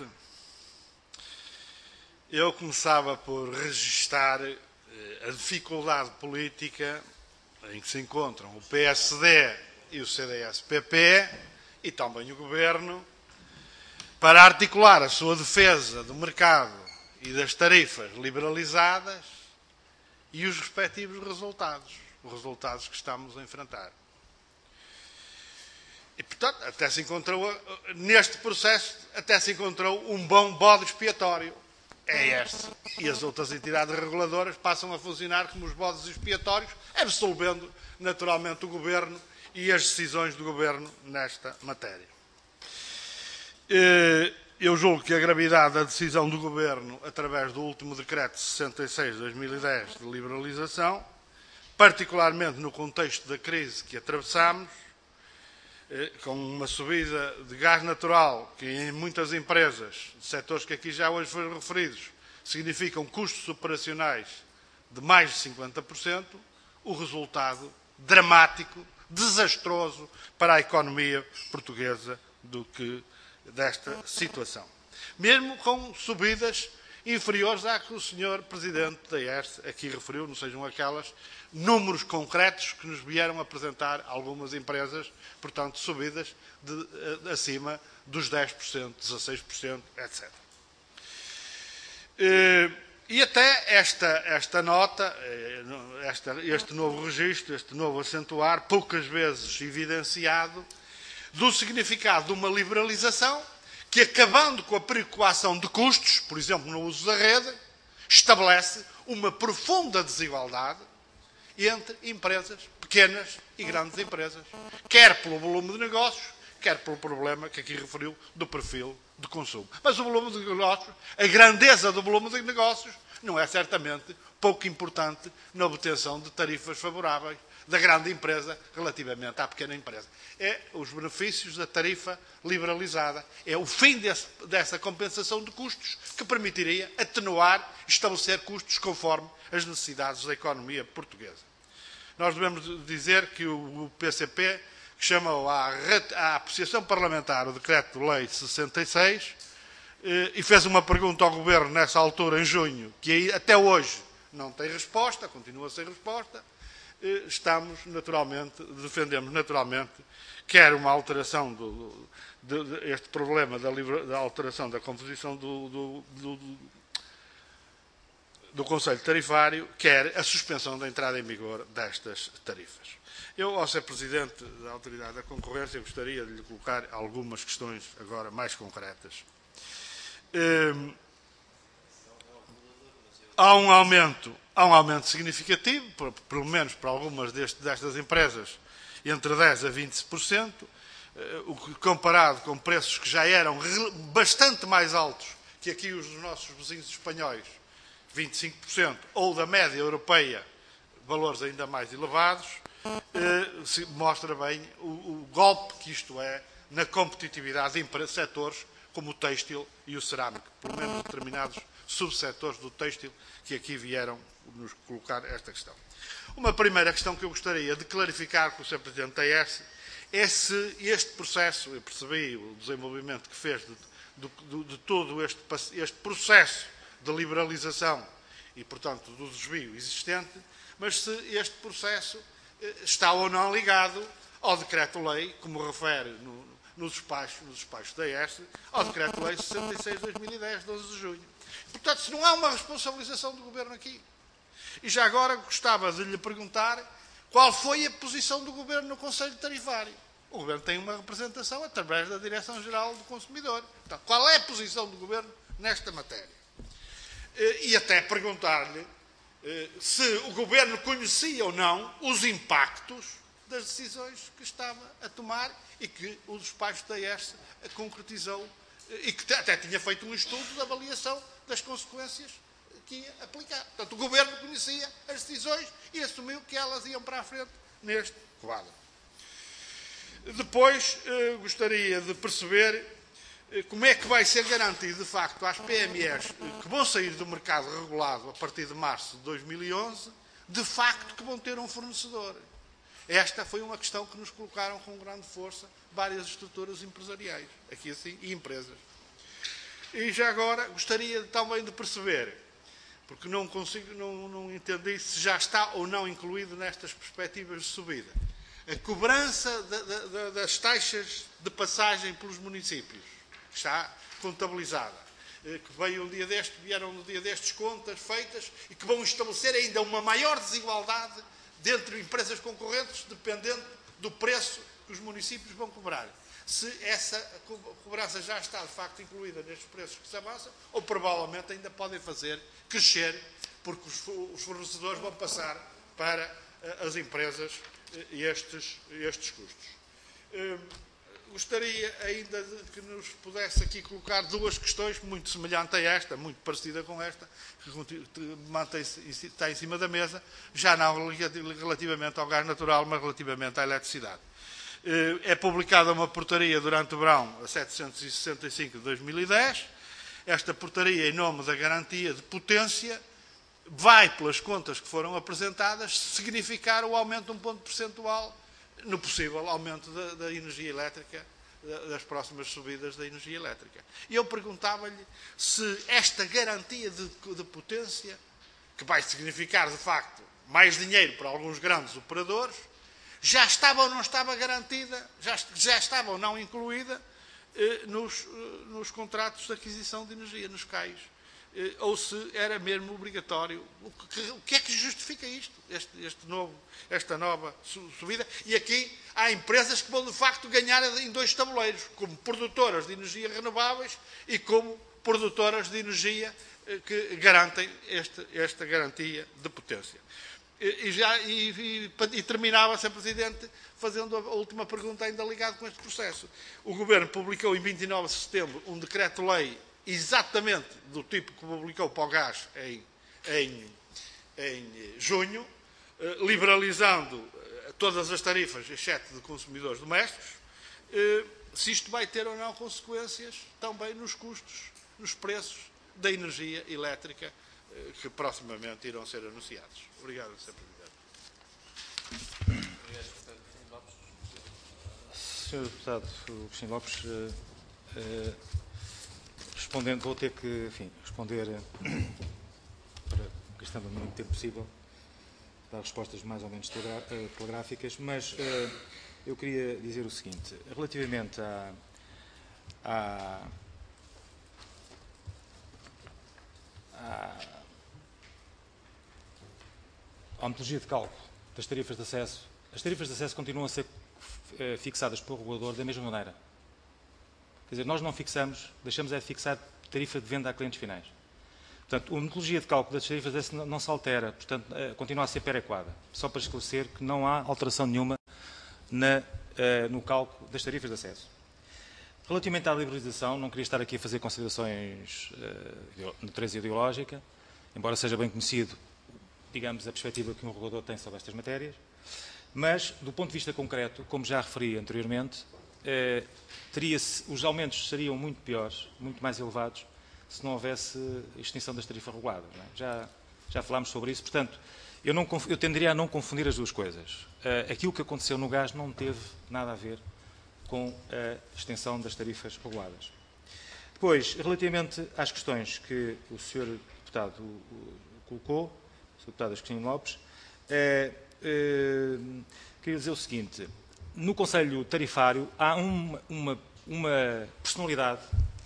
Eu começava por registar a dificuldade política em que se encontram o P S D e o C D S P P e também o Governo para articular a sua defesa do mercado e das tarifas liberalizadas e os respectivos resultados, os resultados que estamos a enfrentar. E, portanto, até se encontrou, neste processo, até se encontrou um bom bode expiatório. É este. E as outras entidades reguladoras passam a funcionar como os bodes expiatórios, absolvendo, naturalmente, o Governo e as decisões do Governo nesta matéria. Eu julgo que a gravidade da decisão do Governo, através do último decreto sessenta e seis de dois mil e dez de liberalização, particularmente no contexto da crise que atravessamos, com uma subida de gás natural, que em muitas empresas, setores que aqui já hoje foram referidos, significam custos operacionais de mais de cinquenta por cento, o resultado dramático, desastroso para a economia portuguesa do que desta situação. Mesmo com subidas inferiores à que o senhor Presidente da E R S aqui referiu, não sejam aquelas números concretos que nos vieram apresentar algumas empresas, portanto, subidas de, de, acima dos dez por cento, dezasseis por cento, etcétera. E, e até esta, esta nota, esta, este novo registro, este novo acentuar, poucas vezes evidenciado, do significado de uma liberalização que, acabando com a preocupação de custos, por exemplo, no uso da rede, estabelece uma profunda desigualdade entre empresas pequenas e grandes empresas, quer pelo volume de negócios, quer pelo problema que aqui referiu do perfil de consumo. Mas o volume de negócios, a grandeza do volume de negócios, não é certamente pouco importante na obtenção de tarifas favoráveis da grande empresa relativamente à pequena empresa. É os benefícios da tarifa liberalizada. É o fim desse, dessa compensação de custos que permitiria atenuar e estabelecer custos conforme as necessidades da economia portuguesa. Nós devemos dizer que o P C P chamou à, à apreciação parlamentar o Decreto-Lei sessenta e seis e fez uma pergunta ao Governo nessa altura, em junho, que até hoje não tem resposta, continua sem resposta. Estamos, naturalmente, defendemos naturalmente, quer uma alteração do, de, de, este problema da, livre, da alteração da composição do, do, do, do Conselho Tarifário, quer a suspensão da entrada em vigor destas tarifas. Eu, ao ser Presidente da Autoridade da Concorrência, gostaria de lhe colocar algumas questões agora mais concretas. Hum, há um aumento, há um aumento significativo, por, pelo menos para algumas deste, destas empresas, entre dez por cento a vinte por cento, o que comparado com preços que já eram bastante mais altos que aqui os dos nossos vizinhos espanhóis, vinte e cinco por cento, ou da média europeia, valores ainda mais elevados, eh, mostra bem o, o golpe que isto é na competitividade de setores como o têxtil e o cerâmico, pelo menos determinados subsetores do têxtil que aqui vieram nos colocar esta questão. Uma primeira questão que eu gostaria de clarificar com o senhor Presidente da A E S é se este processo, eu percebi o desenvolvimento que fez de, de, de todo este, este processo de liberalização e, portanto, do desvio existente, mas se este processo está ou não ligado ao Decreto-Lei, como refere no, no despacho, no despacho da A E S, ao Decreto-Lei sessenta e seis de dois mil e dez, doze de junho. Portanto, se não há uma responsabilização do Governo aqui. E já agora gostava de lhe perguntar qual foi a posição do Governo no Conselho Tarifário. O Governo tem uma representação através da Direção-Geral do Consumidor. Então, qual é a posição do Governo nesta matéria? E até perguntar-lhe se o Governo conhecia ou não os impactos das decisões que estava a tomar e que o despacho da A E S concretizou e que até tinha feito um estudo de avaliação das consequências que ia aplicar. Portanto, o Governo conhecia as decisões e assumiu que elas iam para a frente neste quadro. Depois, eh, gostaria de perceber eh, como é que vai ser garantido, de facto, às P M Es eh, que vão sair do mercado regulado a partir de março de dois mil e onze, de facto que vão ter um fornecedor. Esta foi uma questão que nos colocaram com grande força várias estruturas empresariais, aqui assim, e empresas. E já agora gostaria também de perceber, porque não consigo, não, não entendi se já está ou não incluído nestas perspectivas de subida, a cobrança da, da, das taxas de passagem pelos municípios, que está contabilizada, que veio um dia deste, vieram um dia destes contas feitas e que vão estabelecer ainda uma maior desigualdade entre empresas concorrentes, dependendo do preço que os municípios vão cobrar. Se essa cobrança já está, de facto, incluída nestes preços que se avançam, ou provavelmente ainda podem fazer crescer, porque os fornecedores vão passar para as empresas estes, estes custos. Gostaria ainda de que nos pudesse aqui colocar duas questões muito semelhantes a esta, muito parecida com esta, que mantém-se, está em cima da mesa, já não relativamente ao gás natural, mas relativamente à eletricidade. É publicada uma portaria durante o verão, a setecentos e sessenta e cinco de dois mil e dez. Esta portaria, em nome da garantia de potência, vai, pelas contas que foram apresentadas, significar o aumento de um ponto percentual no possível aumento da, da energia elétrica, das próximas subidas da energia elétrica. E eu perguntava-lhe se esta garantia de, de potência, que vai significar, de facto, mais dinheiro para alguns grandes operadores, já estava ou não estava garantida, já, já estava ou não incluída eh, nos, eh, nos contratos de aquisição de energia, nos C A Is. Eh, ou se era mesmo obrigatório. O que, o que é que justifica isto, este, este novo, esta nova subida? E aqui há empresas que vão, de facto, ganhar em dois tabuleiros, como produtoras de energia renováveis e como produtoras de energia eh, que garantem este, esta garantia de potência. E, já, e, e, e terminava, senhor Presidente, fazendo a última pergunta ainda ligada com este processo. O Governo publicou em vinte e nove de setembro um decreto-lei exatamente do tipo que publicou para o gás em, em, em junho, liberalizando todas as tarifas, exceto de consumidores domésticos, se isto vai ter ou não consequências também nos custos, nos preços da energia elétrica que proximamente irão ser anunciados. Obrigado, senhor Presidente. senhor Deputado Cristina Lopes, uh, uh, respondendo, vou ter que, enfim, responder, uh, para questão do mínimo tempo possível, dar respostas mais ou menos telegráficas, mas uh, eu queria dizer o seguinte, relativamente à, à, à, à metodologia de cálculo das tarifas de acesso, as tarifas de acesso continuam a ser uh, fixadas pelo regulador da mesma maneira. Quer dizer, nós não fixamos, deixamos é de fixar tarifa de venda a clientes finais. Portanto, a metodologia de cálculo das tarifas não, não se altera, portanto, uh, continua a ser perequada. Só para esclarecer que não há alteração nenhuma na, uh, no cálculo das tarifas de acesso. Relativamente à liberalização, não queria estar aqui a fazer considerações uh, de natureza ideológica, embora seja bem conhecido, digamos, a perspectiva que um regulador tem sobre estas matérias, mas, do ponto de vista concreto, como já referi anteriormente, eh, teria-se, os aumentos seriam muito piores, muito mais elevados, se não houvesse extinção das tarifas reguladas. Não é? Já, já falámos sobre isso, portanto, eu, não, eu tenderia a não confundir as duas coisas. Uh, aquilo que aconteceu no gás não teve nada a ver com a extensão das tarifas reguladas. Depois, relativamente às questões que o senhor Deputado colocou, o senhor Deputado Cristina Lopes, uh, uh, queria dizer o seguinte, no Conselho Tarifário há uma, uma, uma personalidade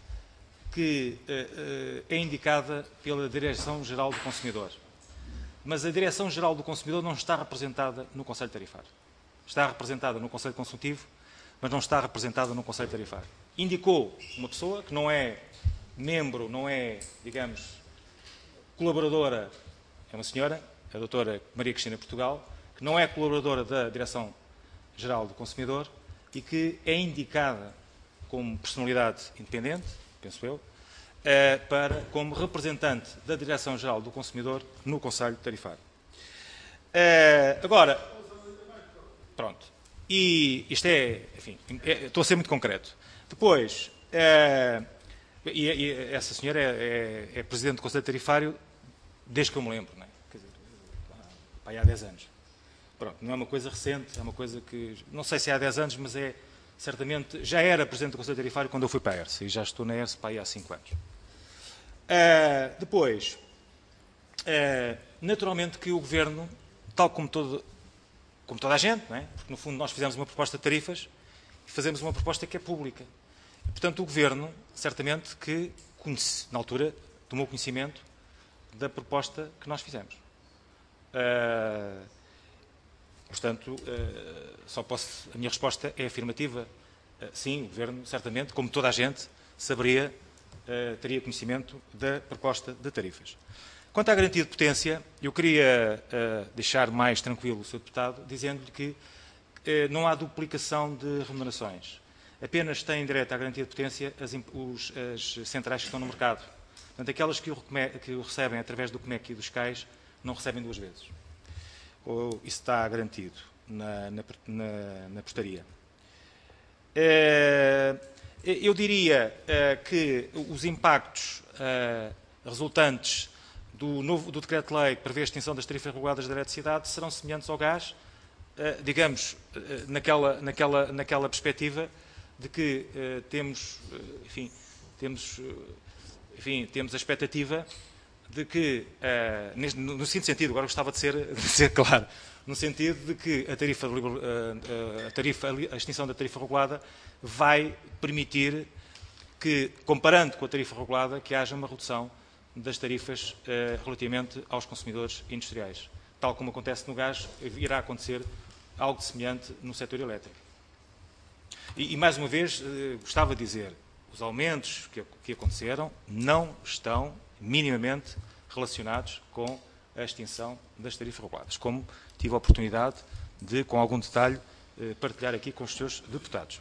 que uh, uh, é indicada pela Direção-Geral do Consumidor. Mas a Direção-Geral do Consumidor não está representada no Conselho Tarifário. Está representada no Conselho Consultivo, mas não está representada no Conselho Tarifário. Indicou uma pessoa que não é membro, não é, digamos, colaboradora, é uma senhora, a doutora Maria Cristina Portugal, que não é colaboradora da Direção-Geral do Consumidor e que é indicada como personalidade independente, penso eu, para, como representante da Direção-Geral do Consumidor no Conselho Tarifário. Agora, pronto, e isto é, enfim, é, estou a ser muito concreto. Depois, é, e, e essa senhora é, é, é Presidente do Conselho Tarifário desde que eu me lembro, não é? Quer dizer, há, há dez anos. Pronto, não é uma coisa recente, é uma coisa que, não sei se é há dez anos, mas é, certamente, já era Presidente do Conselho Tarifário quando eu fui para a ERSE, e já estou na ERSE para aí há cinco anos. Uh, depois, uh, naturalmente que o Governo, tal como, todo, como toda a gente, não é? Porque no fundo nós fizemos uma proposta de tarifas e fazemos uma proposta que é pública. E, portanto, o Governo, certamente que, conhece, na altura, tomou conhecimento da proposta que nós fizemos. Uh, portanto, uh, só posso, a minha resposta é afirmativa. Uh, sim, o Governo, certamente, como toda a gente, saberia Uh, teria conhecimento da proposta de tarifas. Quanto à garantia de potência, eu queria uh, deixar mais tranquilo o senhor Deputado, dizendo-lhe que uh, não há duplicação de remunerações. Apenas têm direito à garantia de potência as, os, as centrais que estão no mercado. Portanto, aquelas que o, que o recebem através do C M E C e dos C A Is não recebem duas vezes. Ou isso está garantido na, na, na, na portaria. Uh, Eu diria uh, que os impactos uh, resultantes do, novo, do decreto-lei que prevê a extinção das tarifas reguladas da eletricidade serão semelhantes ao gás, uh, digamos, uh, naquela, naquela, naquela perspectiva de que uh, temos, uh, enfim, temos, uh, enfim, temos a expectativa de que, uh, neste, no, no seguinte sentido, agora gostava de ser, de ser claro, no sentido de que a, tarifa, a, tarifa, a extinção da tarifa regulada vai permitir que, comparando com a tarifa regulada, que haja uma redução das tarifas eh, relativamente aos consumidores industriais. Tal como acontece no gás, irá acontecer algo semelhante no setor elétrico. E, e mais uma vez, eh, gostava de dizer, os aumentos que, que aconteceram não estão minimamente relacionados com a extinção das tarifas reguladas, como tive a oportunidade de, com algum detalhe, eh, partilhar aqui com os senhores deputados.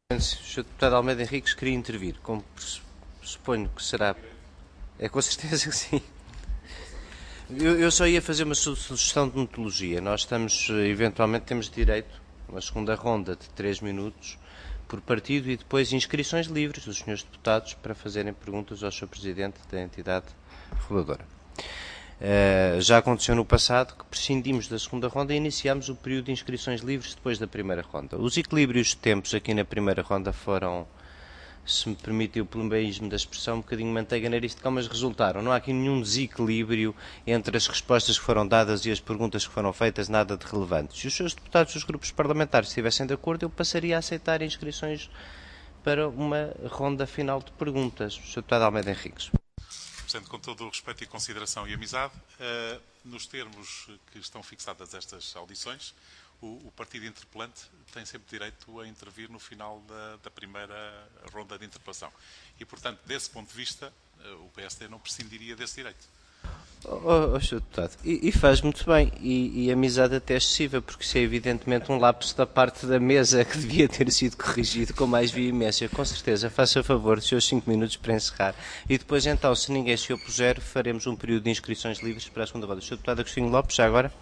senhor Deputado Almeida Henriques queria intervir, como suponho que será. É com certeza que sim. Eu, eu só ia fazer uma sugestão de metodologia. Nós estamos, eventualmente, temos direito a uma segunda ronda de três minutos por partido e depois inscrições livres dos senhores deputados para fazerem perguntas ao senhor Presidente da entidade reguladora. Uh, já aconteceu no passado que prescindimos da segunda ronda e iniciámos o período de inscrições livres depois da primeira ronda. Os equilíbrios de tempos aqui na primeira ronda foram, se me permite o plebeísmo da expressão, um bocadinho manteiga na arisca, mas resultaram. Não há aqui nenhum desequilíbrio entre as respostas que foram dadas e as perguntas que foram feitas, nada de relevante. Se os seus deputados dos grupos parlamentares estivessem de acordo, eu passaria a aceitar inscrições para uma ronda final de perguntas. senhor Deputado Almeida Henriques. Portanto, com todo o respeito e consideração e amizade, uh, nos termos que estão fixadas estas audições, o, o partido interpelante tem sempre direito a intervir no final da, da primeira ronda de interpelação. E, portanto, desse ponto de vista, uh, o P S D não prescindiria desse direito. Oh, oh, senhor Deputado, e, e faz muito bem, e, e amizade até excessiva, porque isso é evidentemente um lapso da parte da mesa que devia ter sido corrigido com mais veemência. Com certeza, faça favor dos seus cinco minutos para encerrar. E depois, então, se ninguém se opuser, faremos um período de inscrições livres para a segunda roda. senhor Deputado Agostinho Lopes, já agora?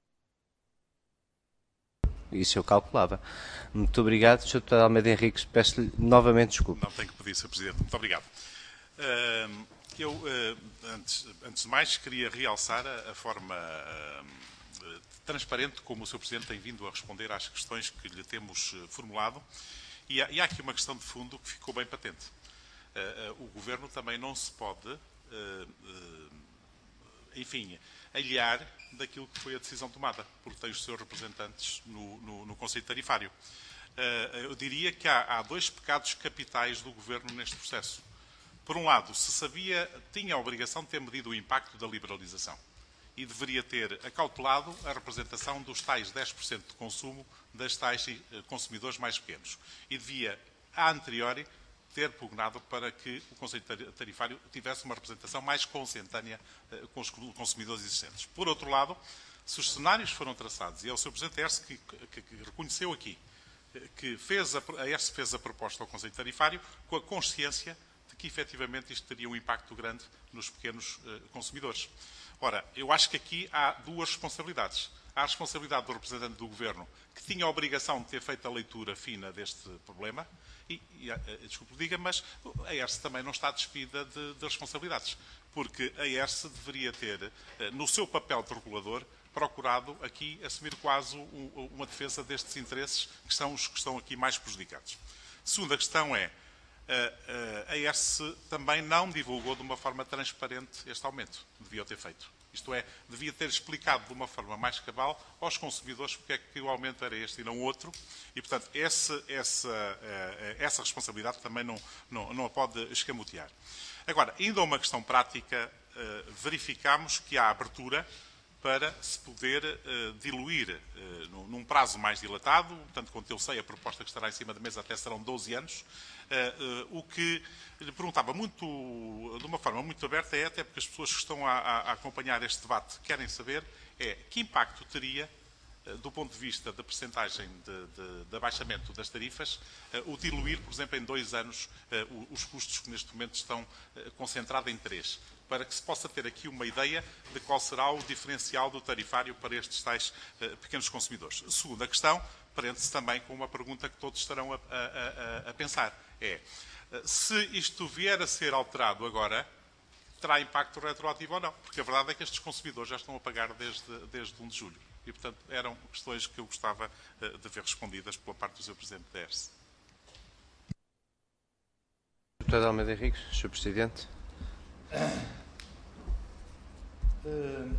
Isso eu calculava. Muito obrigado. senhor Deputado Almeida Henriques, peço-lhe novamente desculpa. Não tenho que pedir, senhor Presidente. Muito obrigado. Uh... Eu, antes, antes de mais, queria realçar a, a forma uh, transparente como o senhor Presidente tem vindo a responder às questões que lhe temos formulado. E há, e há aqui uma questão de fundo que ficou bem patente. Uh, uh, o Governo também não se pode, uh, uh, enfim, aliar daquilo que foi a decisão tomada, porque tem os seus representantes no, no, no Conselho Tarifário. Uh, eu diria que há, há dois pecados capitais do Governo neste processo. Por um lado, se sabia, tinha a obrigação de ter medido o impacto da liberalização e deveria ter acautelado a representação dos tais dez por cento de consumo das tais consumidores mais pequenos. E devia, a anteriori, ter pugnado para que o Conselho Tarifário tivesse uma representação mais consentânea com os consumidores existentes. Por outro lado, se os cenários foram traçados, e é o senhor Presidente Erce que, que, que reconheceu aqui, que fez a, a Erce fez a proposta ao Conselho Tarifário com a consciência de que, efetivamente, isto teria um impacto grande nos pequenos uh, consumidores. Ora, eu acho que aqui há duas responsabilidades. Há a responsabilidade do representante do Governo, que tinha a obrigação de ter feito a leitura fina deste problema, e, e uh, desculpe diga, mas a Erce também não está despida de, de responsabilidades, porque a Erce deveria ter, uh, no seu papel de regulador, procurado aqui assumir quase um, uma defesa destes interesses, que são os que estão aqui mais prejudicados. Segunda questão é, a Erce também não divulgou de uma forma transparente este aumento. Devia ter feito. Isto é, devia ter explicado de uma forma mais cabal aos consumidores porque é que o aumento era este e não outro. E, portanto, essa, essa, essa responsabilidade também não, não, não a pode escamotear. Agora, ainda uma questão prática, verificamos que há abertura para se poder uh, diluir uh, num prazo mais dilatado, portanto, quando eu sei, a proposta que estará em cima da mesa até serão doze anos, uh, uh, o que lhe perguntava muito, de uma forma muito aberta, é até porque as pessoas que estão a, a acompanhar este debate querem saber, é que impacto teria, uh, do ponto de vista da percentagem de, de, de abaixamento das tarifas, uh, o diluir, por exemplo, em dois anos, uh, os custos que neste momento estão uh, concentrados em três, para que se possa ter aqui uma ideia de qual será o diferencial do tarifário para estes tais uh, pequenos consumidores. A segunda questão, prende-se também com uma pergunta que todos estarão a, a, a, a pensar. É, uh, se isto vier a ser alterado agora, terá impacto retroativo ou não? Porque a verdade é que estes consumidores já estão a pagar desde, desde um de julho. E, portanto, eram questões que eu gostava uh, de ver respondidas pela parte do senhor Presidente da Erce. Deputado Almeida Henriques, senhor Presidente. Uh,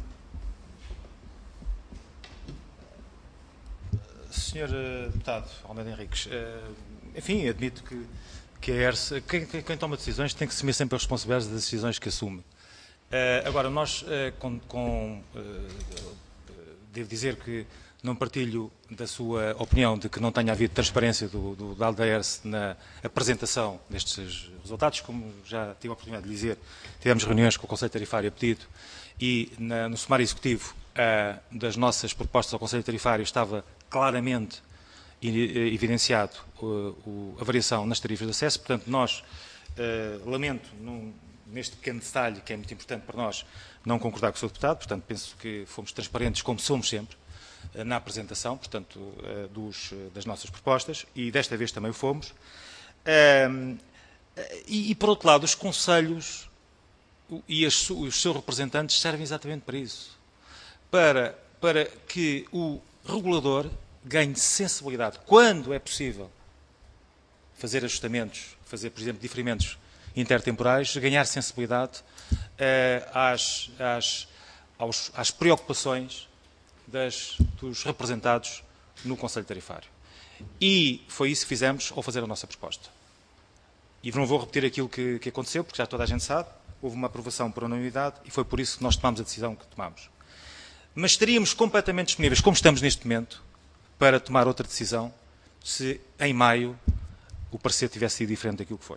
senhor uh, Deputado Almeida Henriques, uh, enfim, admito que, que a Erce, quem, quem toma decisões tem que assumir sempre as responsabilidades das decisões que assume. Uh, agora, nós, uh, com, com, uh, devo dizer que não partilho da sua opinião de que não tenha havido transparência do, do, da A E R S na apresentação destes resultados. Como já tive a oportunidade de dizer, tivemos reuniões com o Conselho Tarifário a pedido e na, no sumário executivo uh, das nossas propostas ao Conselho Tarifário estava claramente evidenciado uh, a variação nas tarifas de acesso. Portanto, nós, uh, lamento, num, neste pequeno detalhe, que é muito importante para nós, não concordar com o senhor Deputado. Portanto, penso que fomos transparentes, como somos sempre, uh, na apresentação, portanto, uh, dos, uh, das nossas propostas, e desta vez também o fomos. Uh, e, e, por outro lado, os conselhos e as, os seus representantes servem exatamente para isso. Para, para que o regulador ganhe sensibilidade, quando é possível fazer ajustamentos, fazer, por exemplo, diferimentos intertemporais, ganhar sensibilidade eh, às, às, aos, às preocupações das, dos representados no Conselho Tarifário. E foi isso que fizemos ao fazer a nossa proposta. E não vou repetir aquilo que, que aconteceu, porque já toda a gente sabe, houve uma aprovação por unanimidade e foi por isso que nós tomamos a decisão que tomamos. Mas estaríamos completamente disponíveis, como estamos neste momento, para tomar outra decisão, se em maio o parecer tivesse sido diferente daquilo que foi.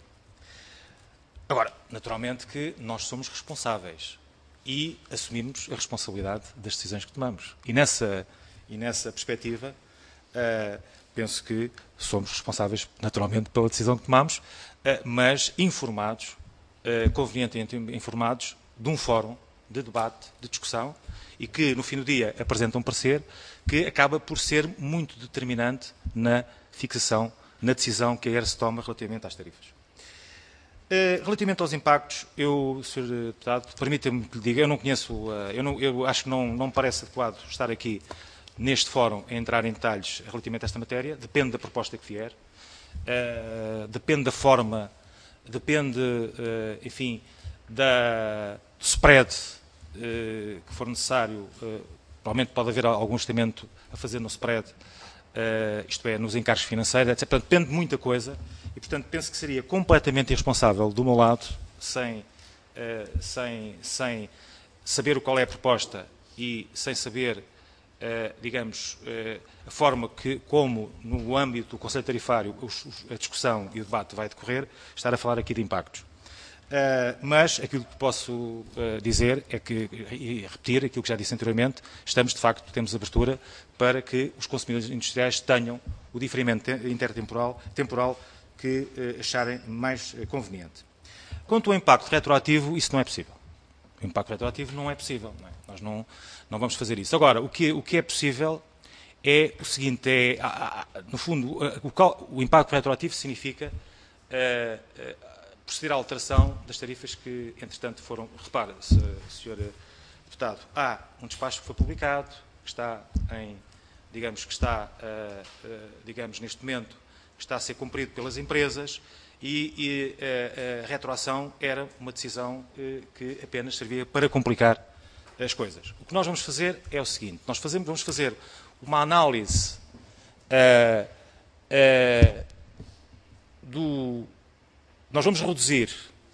Agora, naturalmente que nós somos responsáveis e assumimos a responsabilidade das decisões que tomamos. E nessa, e nessa perspectiva, uh, penso que somos responsáveis, naturalmente, pela decisão que tomamos, uh, mas informados, uh, convenientemente informados, de um fórum de debate, de discussão, e que, no fim do dia, apresenta um parecer que acaba por ser muito determinante na fixação, na decisão que a E R S toma relativamente às tarifas. Uh, relativamente aos impactos, eu, senhor Deputado, permita-me que lhe diga, eu não conheço, uh, eu, não, eu acho que não, não me parece adequado estar aqui neste fórum a entrar em detalhes relativamente a esta matéria, depende da proposta que vier, uh, depende da forma, depende, uh, enfim, da, do spread uh, que for necessário. Uh, provavelmente pode haver algum ajustamento a fazer no spread, uh, isto é, nos encargos financeiros, etcétera. Portanto, depende de muita coisa e, portanto, penso que seria completamente irresponsável do meu lado, sem, uh, sem, sem saber qual é a proposta e sem saber, uh, digamos, uh, a forma que, como no âmbito do Conselho Tarifário os, os, a discussão e o debate vai decorrer, estar a falar aqui de impactos. Uh, mas aquilo que posso uh, dizer é que, e repetir aquilo que já disse anteriormente, estamos de facto, temos abertura para que os consumidores industriais tenham o diferimento intertemporal temporal que uh, acharem mais uh, conveniente. Quanto ao impacto retroativo, isso não é possível. O impacto retroativo não é possível. Não é? Nós não, não vamos fazer isso. Agora, o que, o que é possível é o seguinte, é, no fundo, o, o impacto retroativo significa uh, uh, proceder à alteração das tarifas que, entretanto, foram... Repara, senhor Deputado, há um despacho que foi publicado, que está em, digamos, que está, uh, uh, digamos, neste momento, está a ser cumprido pelas empresas e, e uh, a retroação era uma decisão uh, que apenas servia para complicar as coisas. O que nós vamos fazer é o seguinte, nós fazemos, vamos fazer uma análise uh, uh, do... Nós vamos reduzir,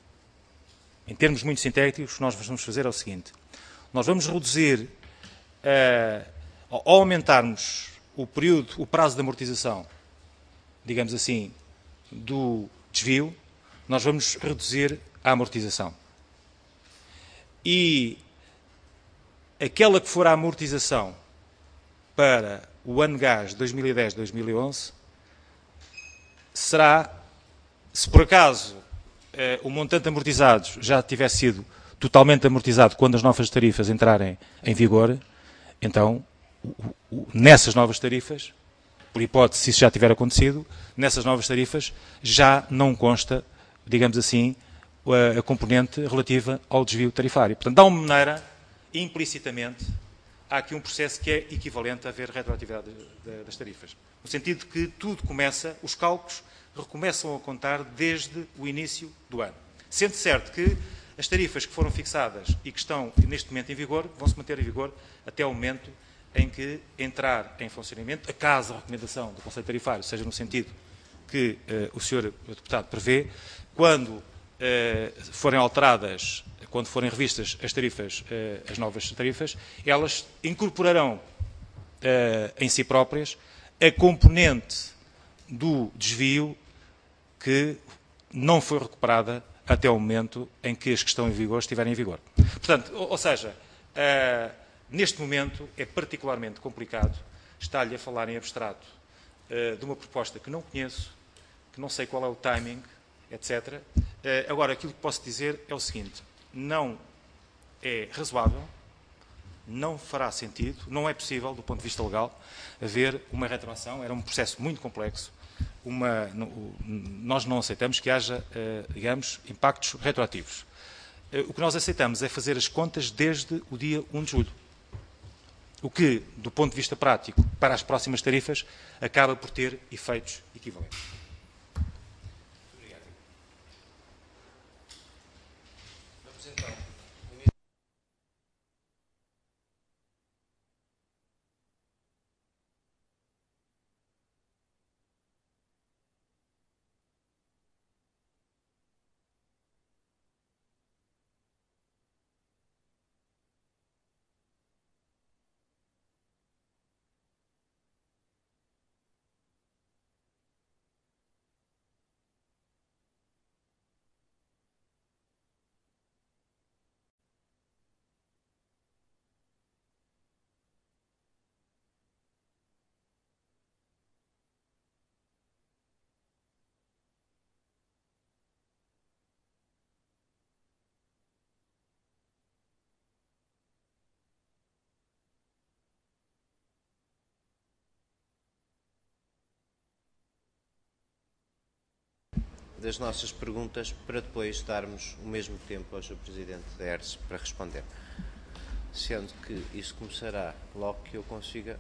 em termos muito sintéticos, o que nós vamos fazer é o seguinte. Nós vamos reduzir, uh, ao aumentarmos o período, o prazo de amortização, digamos assim, do desvio, nós vamos reduzir a amortização. E aquela que for a amortização para o ano gás dois mil e dez a dois mil e onze será... Se por acaso eh, o montante amortizado já tivesse sido totalmente amortizado quando as novas tarifas entrarem em vigor, então, o, o, nessas novas tarifas, por hipótese, se isso já tiver acontecido, nessas novas tarifas já não consta, digamos assim, a, a componente relativa ao desvio tarifário. Portanto, dá uma maneira, implicitamente, há aqui um processo que é equivalente a haver retroatividade de, de, das tarifas. No sentido de que tudo começa, os cálculos recomeçam a contar desde o início do ano. Sendo certo que as tarifas que foram fixadas e que estão neste momento em vigor vão se manter em vigor até o momento em que entrar em funcionamento, a caso a recomendação do Conselho Tarifário seja no sentido que uh, o senhor Deputado prevê, quando uh, forem alteradas, quando forem revistas as tarifas, uh, as novas tarifas, elas incorporarão uh, em si próprias a componente do desvio que não foi recuperada até o momento em que as que estão em vigor estiverem em vigor. Portanto, ou, ou seja, uh, neste momento é particularmente complicado estar-lhe a falar em abstrato uh, de uma proposta que não conheço, que não sei qual é o timing, etcétera. Uh, agora, aquilo que posso dizer é o seguinte, não é razoável, não fará sentido, não é possível, do ponto de vista legal, haver uma retroação. Era um processo muito complexo. Uma, no, nós não aceitamos que haja, uh, digamos, impactos retroativos. Uh, o que nós aceitamos é fazer as contas desde o dia primeiro de julho. O que, do ponto de vista prático, para as próximas tarifas, acaba por ter efeitos equivalentes. Das nossas perguntas, para depois darmos o mesmo tempo ao senhor Presidente da E R S para responder. Sendo que isso começará logo que eu consiga.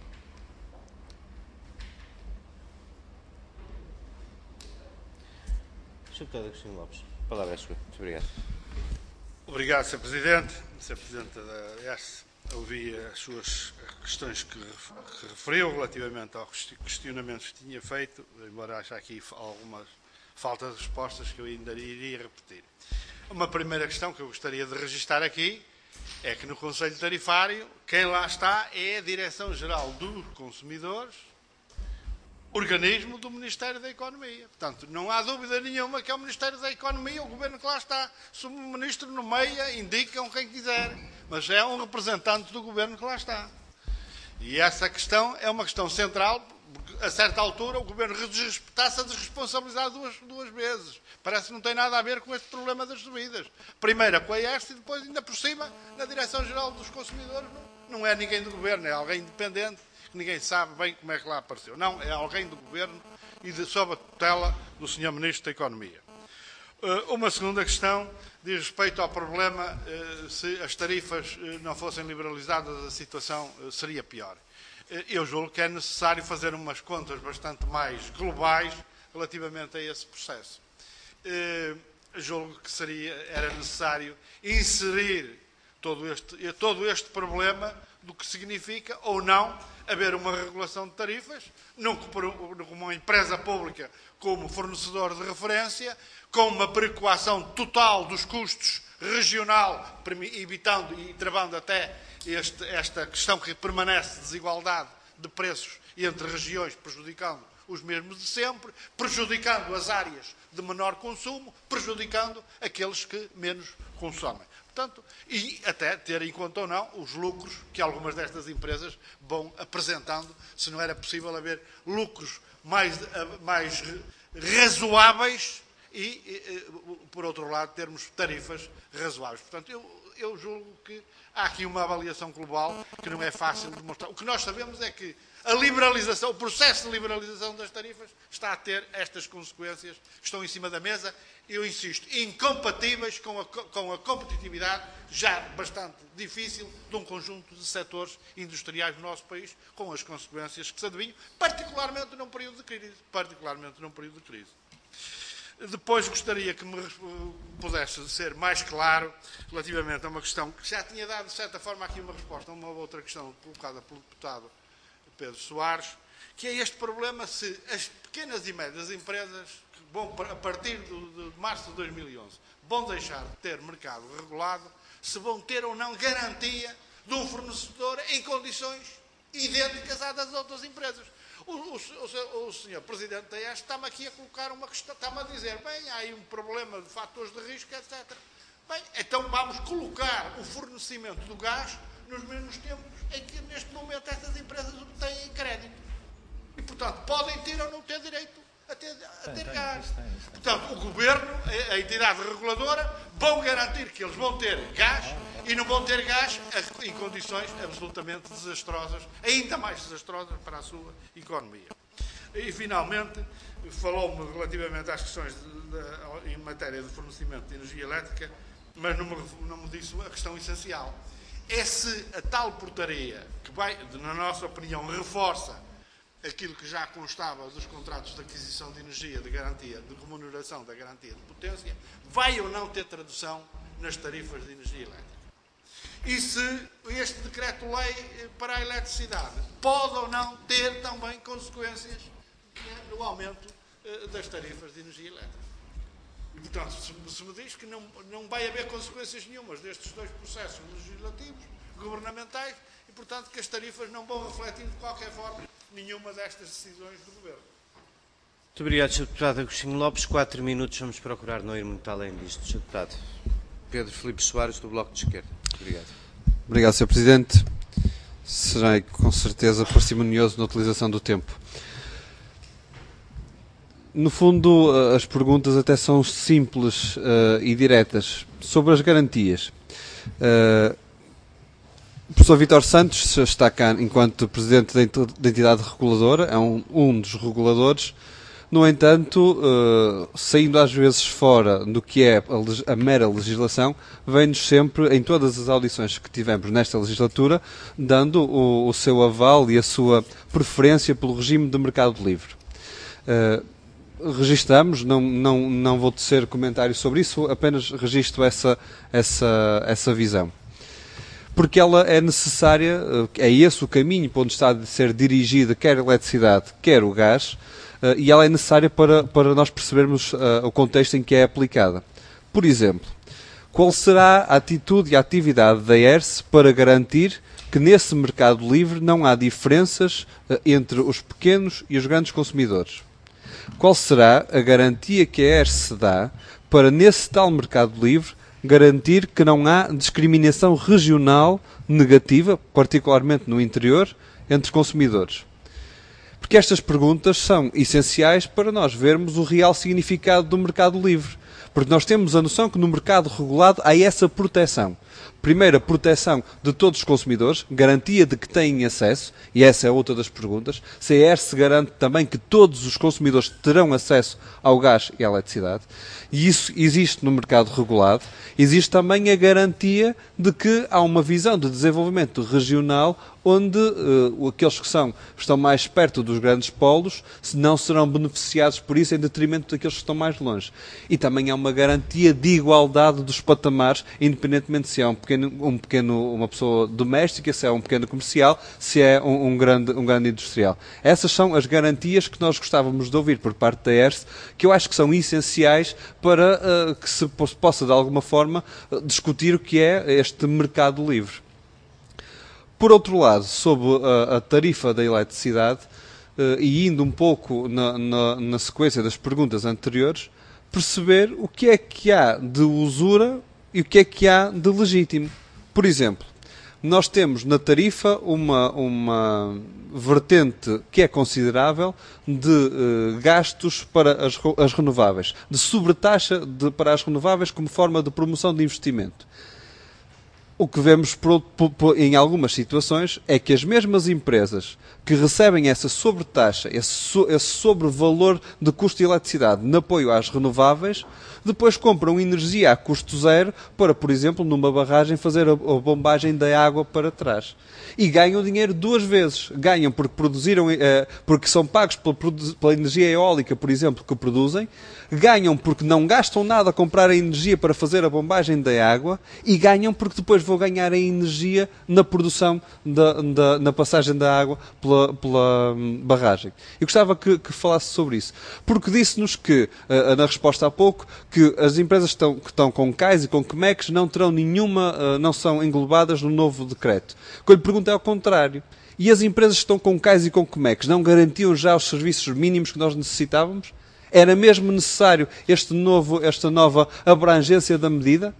senhor Deputado Agostinho Lopes, a palavra é sua. Muito obrigado. Obrigado, senhor Presidente. senhor Presidente da E R S, ouvi as suas questões que referiu relativamente aos questionamentos que tinha feito, embora haja aqui algumas falta de respostas que eu ainda iria repetir. Uma primeira questão que eu gostaria de registrar aqui é que no Conselho Tarifário quem lá está é a Direção-Geral dos Consumidores, organismo do Ministério da Economia. Portanto, não há dúvida nenhuma que é o Ministério da Economia, o Governo que lá está. Se o Ministro nomeia, indicam quem quiser, mas é um representante do Governo que lá está. E essa questão é uma questão central. A certa altura, o Governo está-se a desresponsabilizar duas, duas vezes. Parece que não tem nada a ver com este problema das subidas. Primeiro com a E R S e depois, ainda por cima, na Direção-Geral dos Consumidores. Não, não é ninguém do Governo, é alguém independente, que ninguém sabe bem como é que lá apareceu. Não, é alguém do Governo e de, sob a tutela do senhor Ministro da Economia. Uh, uma segunda questão diz respeito ao problema uh, se as tarifas uh, não fossem liberalizadas, a situação uh, seria pior. Eu julgo que é necessário fazer umas contas bastante mais globais relativamente a esse processo. Eu julgo que seria, era necessário inserir todo este, todo este problema do que significa ou não haver uma regulação de tarifas, não por uma empresa pública como fornecedor de referência, com uma perequação total dos custos regional, evitando e travando até este, esta questão que permanece de desigualdade de preços entre regiões, prejudicando os mesmos de sempre, prejudicando as áreas de menor consumo, prejudicando aqueles que menos consomem. Portanto, e até ter em conta ou não os lucros que algumas destas empresas vão apresentando, se não era possível haver lucros mais, mais razoáveis e, e, por outro lado, termos tarifas razoáveis. Portanto, eu, eu julgo que há aqui uma avaliação global que não é fácil de mostrar. O que nós sabemos é que a liberalização, o processo de liberalização das tarifas está a ter estas consequências, estão em cima da mesa, eu insisto, incompatíveis com a, com a competitividade já bastante difícil de um conjunto de setores industriais no nosso país, com as consequências que se adivinham, particularmente num período de crise. Particularmente num período de crise. Depois gostaria que me pudesse ser mais claro relativamente a uma questão que já tinha dado, de certa forma, aqui uma resposta a uma outra questão colocada pelo deputado Pedro Soares, que é este problema se as pequenas e médias empresas que vão, a partir de março de dois mil e onze, vão deixar de ter mercado regulado, se vão ter ou não garantia de um fornecedor em condições idênticas às das outras empresas. O, o, o, o senhor Presidente da E S está-me aqui a colocar uma questão, está-me a dizer, bem, há aí um problema de fatores de risco, etcétera. Bem, então vamos colocar o fornecimento do gás nos mesmos tempos em que, neste momento, estas empresas obtêm crédito. E, portanto, portanto, podem ter ou não ter direito a ter, a ter gás. Portanto, o Governo, a entidade reguladora, vão garantir que eles vão ter gás e não vão ter gás em condições absolutamente desastrosas, ainda mais desastrosas para a sua economia. E, finalmente, falou-me relativamente às questões de, de, em matéria de fornecimento de energia elétrica, mas não me, não me disse a questão essencial. É se a tal portaria, que vai, na nossa opinião, reforça aquilo que já constava dos contratos de aquisição de energia, de garantia, de remuneração da garantia de potência, vai ou não ter tradução nas tarifas de energia elétrica. E se este decreto-lei para a eletricidade pode ou não ter também consequências no aumento das tarifas de energia elétrica. E, portanto, se, se me diz que não, não vai haver consequências nenhumas destes dois processos legislativos, governamentais, e, portanto, que as tarifas não vão refletir de qualquer forma nenhuma destas decisões do Governo. Muito obrigado, senhor Deputado Agostinho Lopes. Quatro minutos, vamos procurar não ir muito além disto, senhor Deputado. Pedro Filipe Soares, do Bloco de Esquerda. Obrigado. Obrigado, senhor Presidente. Serei, com certeza, parcimonioso na utilização do tempo. No fundo, as perguntas até são simples uh, e diretas. Sobre as garantias. Uh, o professor Vítor Santos está cá enquanto Presidente da entidade reguladora, é um, um dos reguladores. No entanto, uh, saindo às vezes fora do que é a, a mera legislação, vem-nos sempre, em todas as audições que tivemos nesta legislatura, dando o, o seu aval e a sua preferência pelo regime de mercado livre. Uh, registamos, não, não, não vou tecer comentários sobre isso, apenas registro essa, essa, essa visão. Porque ela é necessária, é esse o caminho para onde está a ser dirigida quer a eletricidade, quer o gás, Uh, e ela é necessária para, para nós percebermos uh, o contexto em que é aplicada. Por exemplo, qual será a atitude e a atividade da E R S para garantir que nesse mercado livre não há diferenças uh, entre os pequenos e os grandes consumidores? Qual será a garantia que a E R S dá para nesse tal mercado livre garantir que não há discriminação regional negativa, particularmente no interior, entre consumidores? Porque estas perguntas são essenciais para nós vermos o real significado do mercado livre. Porque nós temos a noção que no mercado regulado há essa proteção. Primeiro, a proteção de todos os consumidores, garantia de que têm acesso, e essa é outra das perguntas, se a E R S garante também que todos os consumidores terão acesso ao gás e à eletricidade, e isso existe no mercado regulado. Existe também a garantia de que há uma visão de desenvolvimento regional onde uh, aqueles que são, estão mais perto dos grandes polos não serão beneficiados por isso em detrimento daqueles que estão mais longe. E também há uma garantia de igualdade dos patamares, independentemente se é um pequeno, um pequeno, uma pessoa doméstica, se é um pequeno comercial, se é um, um, grande, um grande industrial. Essas são as garantias que nós gostávamos de ouvir por parte da E R S, que eu acho que são essenciais para uh, que se possa, de alguma forma, uh, discutir o que é este mercado livre. Por outro lado, sobre a, a tarifa da eletricidade, uh, e indo um pouco na, na, na sequência das perguntas anteriores, perceber o que é que há de usura e o que é que há de legítimo. Por exemplo, nós temos na tarifa uma, uma vertente que é considerável de uh, gastos para as, as renováveis, de sobretaxa de, para as renováveis como forma de promoção de investimento. O que vemos por, por, por, em algumas situações é que as mesmas empresas que recebem essa sobretaxa, esse, so, esse sobrevalor de custo de eletricidade no apoio às renováveis, depois compram energia a custo zero para, por exemplo, numa barragem fazer a, a bombagem da água para trás. E ganham dinheiro duas vezes. Ganham porque produziram, eh, porque são pagos pela, pela energia eólica, por exemplo, que produzem. Ganham porque não gastam nada a comprar a energia para fazer a bombagem da água. E ganham porque depois vão ganhar a energia na produção, da, da, na passagem da água pela, pela barragem. Eu gostava que, que falasse sobre isso. Porque disse-nos que, uh, na resposta há pouco, que as empresas estão, que estão com C A I S e com C M E Cs não terão nenhuma, uh, não são englobadas no novo decreto. O que eu lhe pergunto é ao contrário. E as empresas que estão com C A I S e com C M E Cs não garantiam já os serviços mínimos que nós necessitávamos? Era mesmo necessário este novo, esta nova abrangência da medida?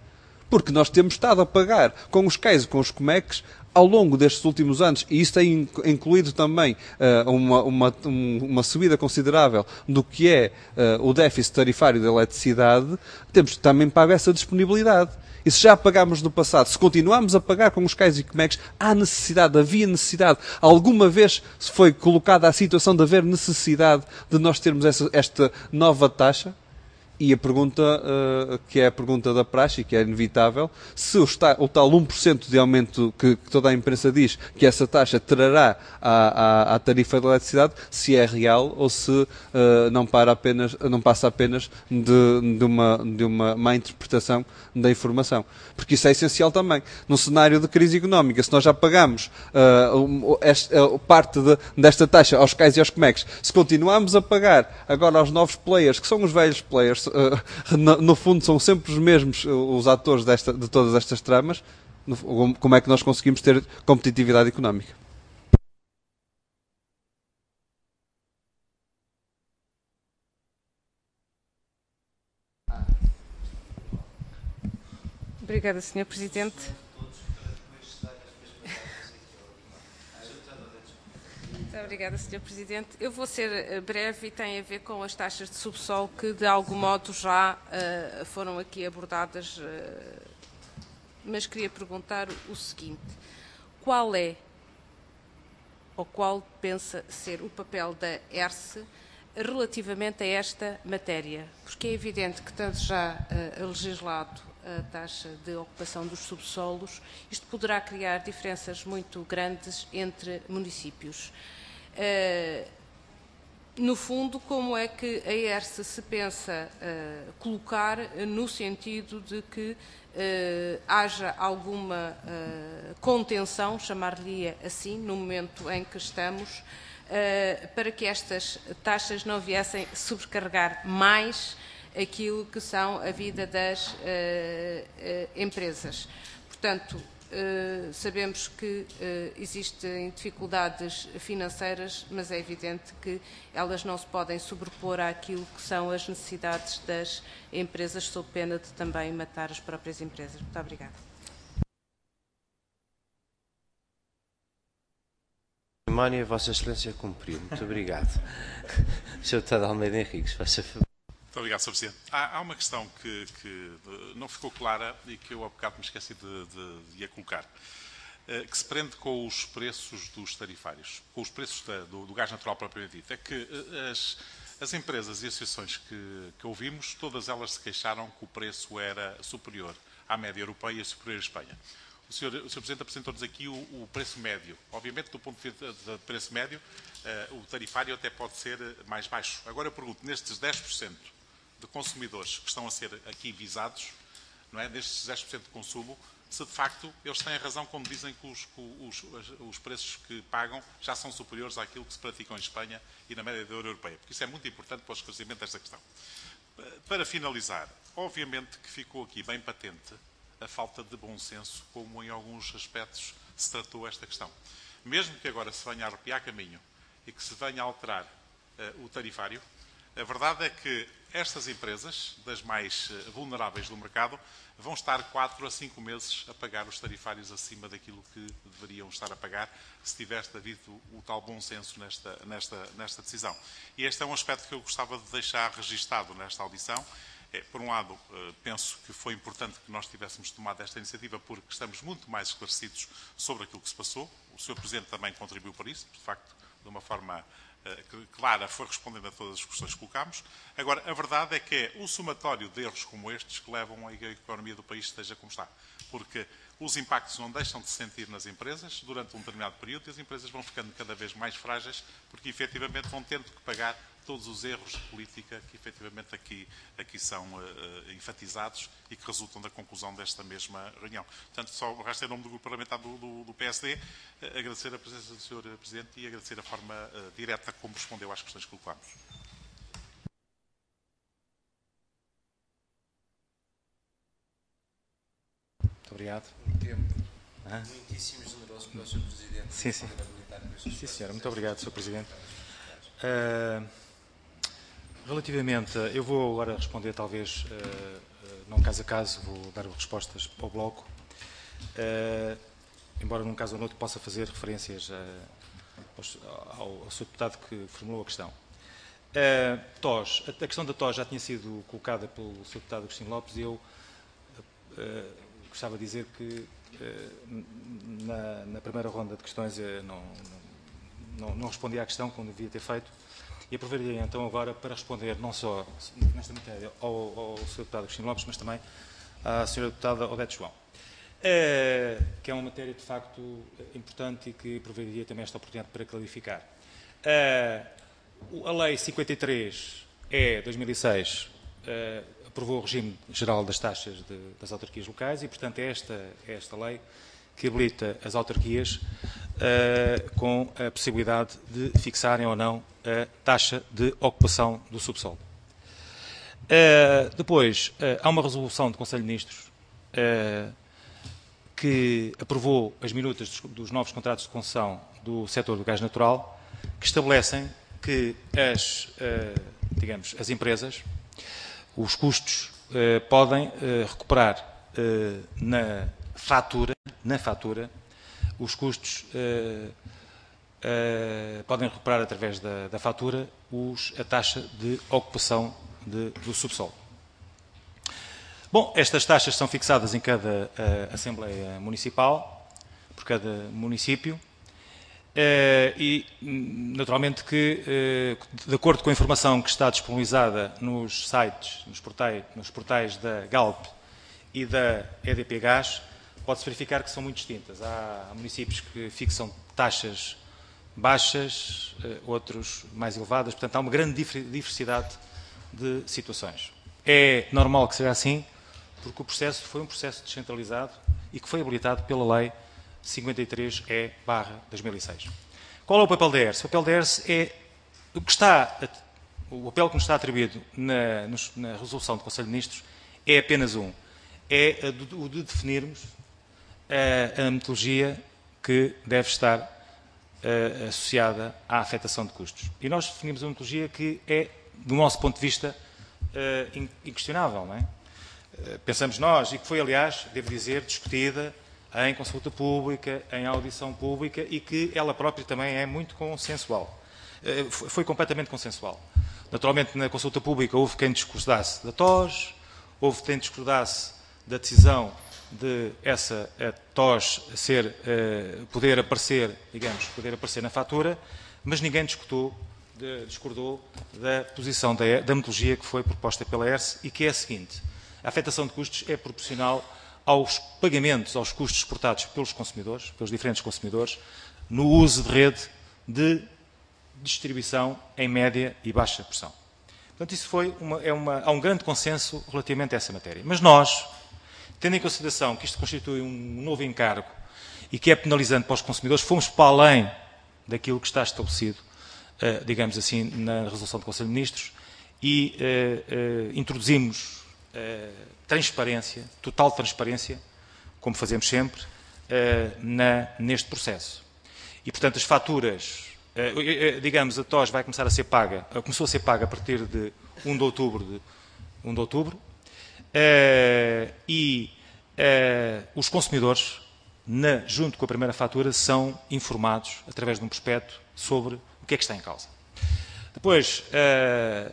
Porque nós temos estado a pagar com os C A Es e com os COMECs ao longo destes últimos anos, e isso tem incluído também uh, uma, uma, uma subida considerável do que é uh, o déficit tarifário da eletricidade, temos também pago essa disponibilidade. E se já pagámos no passado, se continuamos a pagar com os C A Es e COMECs, há necessidade, havia necessidade. Alguma vez se foi colocada a situação de haver necessidade de nós termos essa, esta nova taxa? E a pergunta, uh, que é a pergunta da praxe, que é inevitável, se o, está, o tal um por cento de aumento que, que toda a imprensa diz que essa taxa trará à, à, à tarifa da eletricidade, se é real ou se uh, não, para apenas, não passa apenas de, de, uma, de uma má interpretação da informação. Porque isso é essencial também. Num cenário de crise económica, se nós já pagamos uh, esta, uh, parte de, desta taxa aos C A Es e aos COMECs, se continuarmos a pagar agora aos novos players, que são os velhos players, Uh, no, no fundo são sempre os mesmos uh, os atores desta, de todas estas tramas, no, como é que nós conseguimos ter competitividade económica? Obrigada, senhor Presidente. Muito obrigada, senhor Presidente. Eu vou ser breve e tem a ver com as taxas de subsolo que, de algum modo, já uh, foram aqui abordadas, uh, mas queria perguntar o seguinte. Qual é, ou qual pensa ser o papel da E R S relativamente a esta matéria? Porque é evidente que, tanto já uh, legislado a taxa de ocupação dos subsolos, isto poderá criar diferenças muito grandes entre municípios. Uh, no fundo, como é que a E R S se pensa uh, colocar no sentido de que uh, haja alguma uh, contenção, chamar-lhe assim, no momento em que estamos, uh, para que estas taxas não viessem sobrecarregar mais aquilo que são a vida das uh, uh, empresas. Portanto, Uh, sabemos que uh, existem dificuldades financeiras, mas é evidente que elas não se podem sobrepor àquilo que são as necessidades das empresas, sob pena de também matar as próprias empresas. Muito obrigada. Cerimónia, Vossa Excelência cumpriu. Muito obrigado. senhor Deputado Almeida Henriques, faça favor. Muito obrigado, senhor Presidente. Há, há uma questão que, que não ficou clara e que eu há bocado me esqueci de, de, de a colocar, que se prende com os preços dos tarifários, com os preços da, do, do gás natural propriamente dito. É que as, as empresas e associações que, que ouvimos, todas elas se queixaram que o preço era superior à média europeia e superior à Espanha. O senhor, o senhor Presidente apresentou-nos aqui o, o preço médio. Obviamente, do ponto de vista do preço médio, uh, o tarifário até pode ser mais baixo. Agora eu pergunto, nestes dez por cento de consumidores que estão a ser aqui visados, não é? Destes dez por cento de consumo, se de facto eles têm razão quando dizem que os, os, os preços que pagam já são superiores àquilo que se praticam em Espanha e na média da União Europeia, porque isso é muito importante para o esclarecimento desta questão. Para finalizar, obviamente que ficou aqui bem patente a falta de bom senso, como em alguns aspectos se tratou esta questão. Mesmo que agora se venha a arrepiar caminho e que se venha a alterar uh, o tarifário, a verdade é que estas empresas, das mais vulneráveis do mercado, vão estar quatro a cinco meses a pagar os tarifários acima daquilo que deveriam estar a pagar se tivesse havido o tal bom senso nesta, nesta, nesta decisão. E este é um aspecto que eu gostava de deixar registado nesta audição. É, por um lado, penso que foi importante que nós tivéssemos tomado esta iniciativa porque estamos muito mais esclarecidos sobre aquilo que se passou. O senhor Presidente também contribuiu para isso, de facto, de uma forma clara, foi respondendo a todas as questões que colocámos. Agora, a verdade é que é o somatório de erros como estes que levam a que a economia do país esteja como está. Porque os impactos não deixam de se sentir nas empresas durante um determinado período e as empresas vão ficando cada vez mais frágeis porque, efetivamente, vão tendo que pagar todos os erros de política que, efetivamente, aqui, aqui são uh, enfatizados e que resultam da conclusão desta mesma reunião. Portanto, só resta em nome do Grupo Parlamentar do, do, do P S D uh, agradecer a presença do senhor Presidente e agradecer a forma uh, direta como respondeu às questões que colocámos. Muito obrigado. Um tempo ah? muitíssimo generoso para o senhor Presidente. Sim, sim. Sim, senhora. Muito obrigado, senhor Presidente. Uh, relativamente, eu vou agora responder talvez uh, uh, não caso a caso, vou dar respostas ao bloco, uh, embora num caso ou noutro possa fazer referências a, ao, ao senhor deputado que formulou a questão. Uh, T O S, a, a questão da T O S já tinha sido colocada pelo senhor deputado Agostinho Lopes e eu uh, gostava de dizer que uh, na, na primeira ronda de questões uh, não, não, não respondi à questão como devia ter feito. E aproveitaria então agora para responder não só nesta matéria ao, ao senhor deputado Agostinho Lopes, mas também à senhora deputada Odete João, eh, que é uma matéria de facto importante e que aproveitaria também esta oportunidade para clarificar. Eh, a Lei cinquenta e três E dois mil e seis eh, aprovou o regime geral das taxas de, das autarquias locais e, portanto, é esta, é esta lei que habilita as autarquias uh, com a possibilidade de fixarem ou não a taxa de ocupação do subsolo. Uh, depois, uh, há uma resolução do Conselho de Ministros uh, que aprovou as minutas dos, dos novos contratos de concessão do setor do gás natural, que estabelecem que as, uh, digamos, as empresas, os custos, uh, podem uh, recuperar uh, na fatura, na fatura, os custos uh, uh, podem recuperar através da, da fatura os, a taxa de ocupação de, do subsolo. Bom, estas taxas são fixadas em cada uh, Assembleia Municipal, por cada município, uh, e naturalmente que, uh, de acordo com a informação que está disponibilizada nos sites, nos portais, nos portais da Galp e da E D P Gás, pode-se verificar que são muito distintas. Há municípios que fixam taxas baixas, outros mais elevadas, portanto há uma grande diversidade de situações. É normal que seja assim, porque o processo foi um processo descentralizado e que foi habilitado pela Lei cinquenta e três E barra dois mil e seis. Qual é o papel da E R S? O papel da E R S é o que está, o papel que nos está atribuído na, na resolução do Conselho de Ministros é apenas um, é o de definirmos a metodologia que deve estar uh, associada à afetação de custos. E nós definimos uma metodologia que é, do nosso ponto de vista, uh, inquestionável, não é? Uh, pensamos nós, e que foi, aliás, devo dizer, discutida em consulta pública, em audição pública, e que ela própria também é muito consensual. Uh, foi, foi completamente consensual. Naturalmente, na consulta pública houve quem discordasse da T O S, houve quem discordasse da decisão de essa a T O S ser, uh, poder aparecer, digamos, poder aparecer na fatura, mas ninguém discutou, de, discordou da posição da, da metodologia que foi proposta pela E R S e que é a seguinte: a afetação de custos é proporcional aos pagamentos, aos custos suportados pelos consumidores, pelos diferentes consumidores, no uso de rede de distribuição em média e baixa pressão. Portanto, isso foi uma, é uma, há um grande consenso relativamente a essa matéria. Mas nós, tendo em consideração que isto constitui um novo encargo e que é penalizante para os consumidores, fomos para além daquilo que está estabelecido, uh, digamos assim, na resolução do Conselho de Ministros e uh, uh, introduzimos uh, transparência, total transparência, como fazemos sempre, uh, na, neste processo. E, portanto, as faturas, uh, uh, digamos, a T O S vai começar a ser paga, uh, começou a ser paga a partir de um de outubro, de um de outubro, Uh, e uh, os consumidores, na, junto com a primeira fatura, são informados através de um prospecto sobre o que é que está em causa. Depois, uh,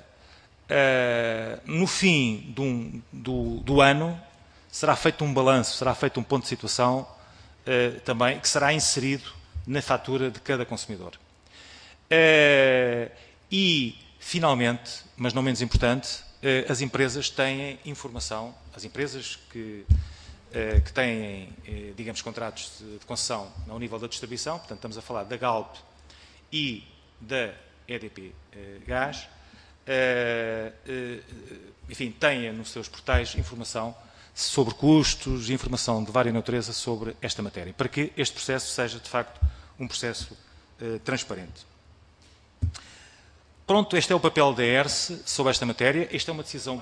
uh, no fim de um, do, do ano, será feito um balanço, será feito um ponto de situação uh, também, que será inserido na fatura de cada consumidor. Uh, e, finalmente, mas não menos importante, as empresas têm informação, as empresas que, que têm, digamos, contratos de concessão ao nível da distribuição, portanto, estamos a falar da Galp e da E D P Gás, enfim, têm nos seus portais informação sobre custos, informação de várias natureza sobre esta matéria, para que este processo seja, de facto, um processo transparente. Pronto, este é o papel da E R S sobre esta matéria. Esta é uma decisão...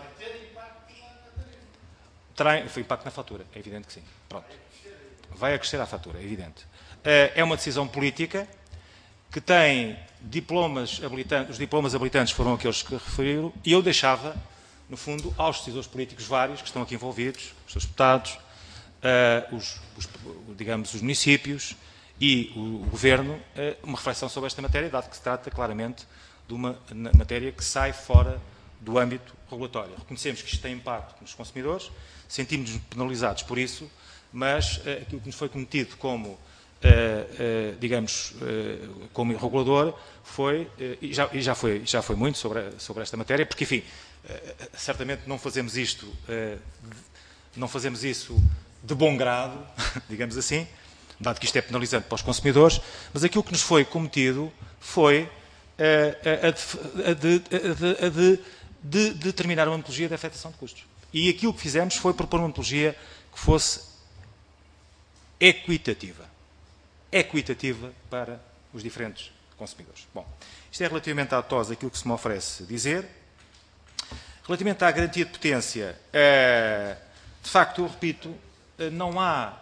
Terá impacto na fatura, é evidente que sim. Pronto. Vai acrescer à fatura, é evidente. É uma decisão política que tem diplomas habilitantes, os diplomas habilitantes foram aqueles que referiram, e eu deixava no fundo, aos decisores políticos vários que estão aqui envolvidos, os seus deputados, uh, os, os, digamos, os municípios e o, o Governo, uh, uma reflexão sobre esta matéria, dado que se trata claramente de uma matéria que sai fora do âmbito regulatório. Reconhecemos que isto tem impacto nos consumidores, sentimos-nos penalizados por isso, mas uh, aquilo que nos foi cometido como, uh, uh, digamos, uh, como regulador foi, uh, e, já, e já foi, já foi muito sobre, sobre esta matéria, porque, enfim, uh, certamente não fazemos isto, uh, não fazemos isso de bom grado, digamos assim, dado que isto é penalizante para os consumidores, mas aquilo que nos foi cometido foi uh, a, a, de, a, de, a de, de determinar uma metodologia de afetação de custos. E aquilo que fizemos foi propor uma metodologia que fosse equitativa. Equitativa para os diferentes consumidores. Bom, isto é relativamente à T O S, aquilo que se me oferece dizer. Relativamente à garantia de potência, de facto, eu repito, não há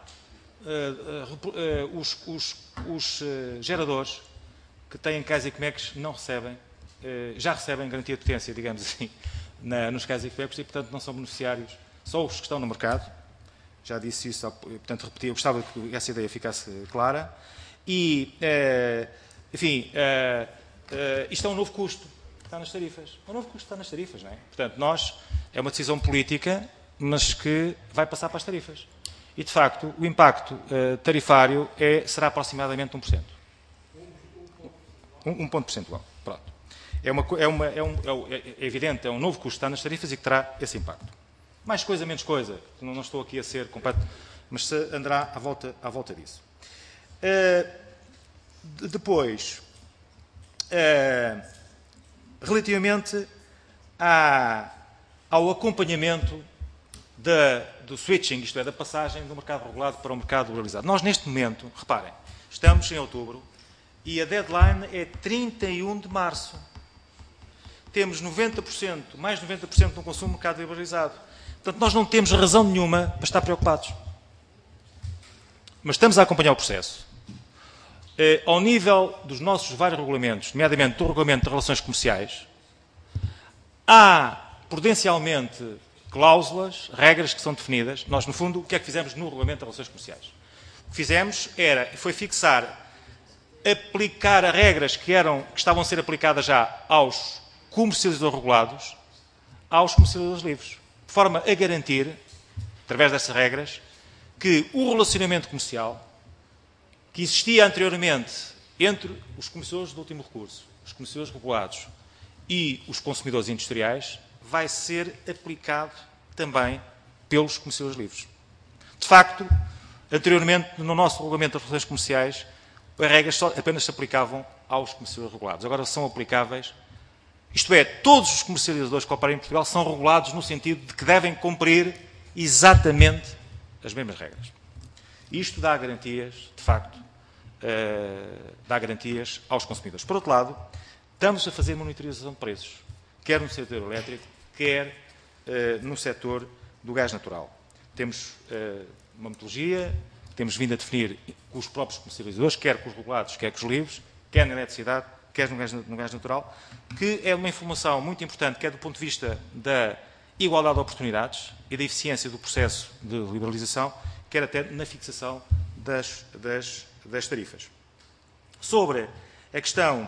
os, os, os geradores que têm cais e comecs não recebem, já recebem garantia de potência, digamos assim, na, nos cais e comecs e, portanto, não são beneficiários, só os que estão no mercado. Já disse isso, portanto, repeti, eu gostava que essa ideia ficasse clara. E, eh, enfim, eh, eh, isto é um novo custo, está nas tarifas. É um novo custo, está nas tarifas, não é? Portanto, nós, é uma decisão política, mas que vai passar para as tarifas. E, de facto, o impacto eh, tarifário é, será aproximadamente um por cento. um ponto percentual, pronto. É, uma, é, uma, é, um, é evidente, é um novo custo que está nas tarifas e que terá esse impacto. Mais coisa, menos coisa, não, não estou aqui a ser completo, mas se andará à volta, à volta disso. Uh, de, depois, uh, relativamente à, ao acompanhamento da, do switching, isto é, da passagem do mercado regulado para o mercado liberalizado. Nós, neste momento, reparem, estamos em outubro e a deadline é trinta e um de março. Temos noventa por cento, mais de noventa por cento do consumo no mercado liberalizado. Portanto, nós não temos razão nenhuma para estar preocupados. Mas estamos a acompanhar o processo. Eh, ao nível dos nossos vários regulamentos, nomeadamente do Regulamento de Relações Comerciais, há, prudencialmente, cláusulas, regras que são definidas. Nós, no fundo, o que é que fizemos no Regulamento de Relações Comerciais? O que fizemos era, foi fixar, aplicar as regras que, eram, que estavam a ser aplicadas já aos comercializadores regulados, aos comercializadores livres. De forma a garantir, através dessas regras, que o relacionamento comercial que existia anteriormente entre os comerciadores de último recurso, os comerciadores regulados e os consumidores industriais vai ser aplicado também pelos comerciadores livres. De facto, anteriormente, no nosso Regulamento das Relações Comerciais, as regras só, apenas se aplicavam aos comerciadores regulados. Agora são aplicáveis. Isto é, todos os comercializadores que operam em Portugal são regulados no sentido de que devem cumprir exatamente as mesmas regras. Isto dá garantias, de facto, uh, dá garantias aos consumidores. Por outro lado, estamos a fazer monitorização de preços, quer no setor elétrico, quer uh, no setor do gás natural. Temos uh, uma metodologia, temos vindo a definir com os próprios comercializadores, quer com os regulados, quer com os livres, quer na eletricidade, quer no gás, no gás natural, que é uma informação muito importante, quer do ponto de vista da igualdade de oportunidades e da eficiência do processo de liberalização, quer até na fixação das, das, das tarifas. Sobre a questão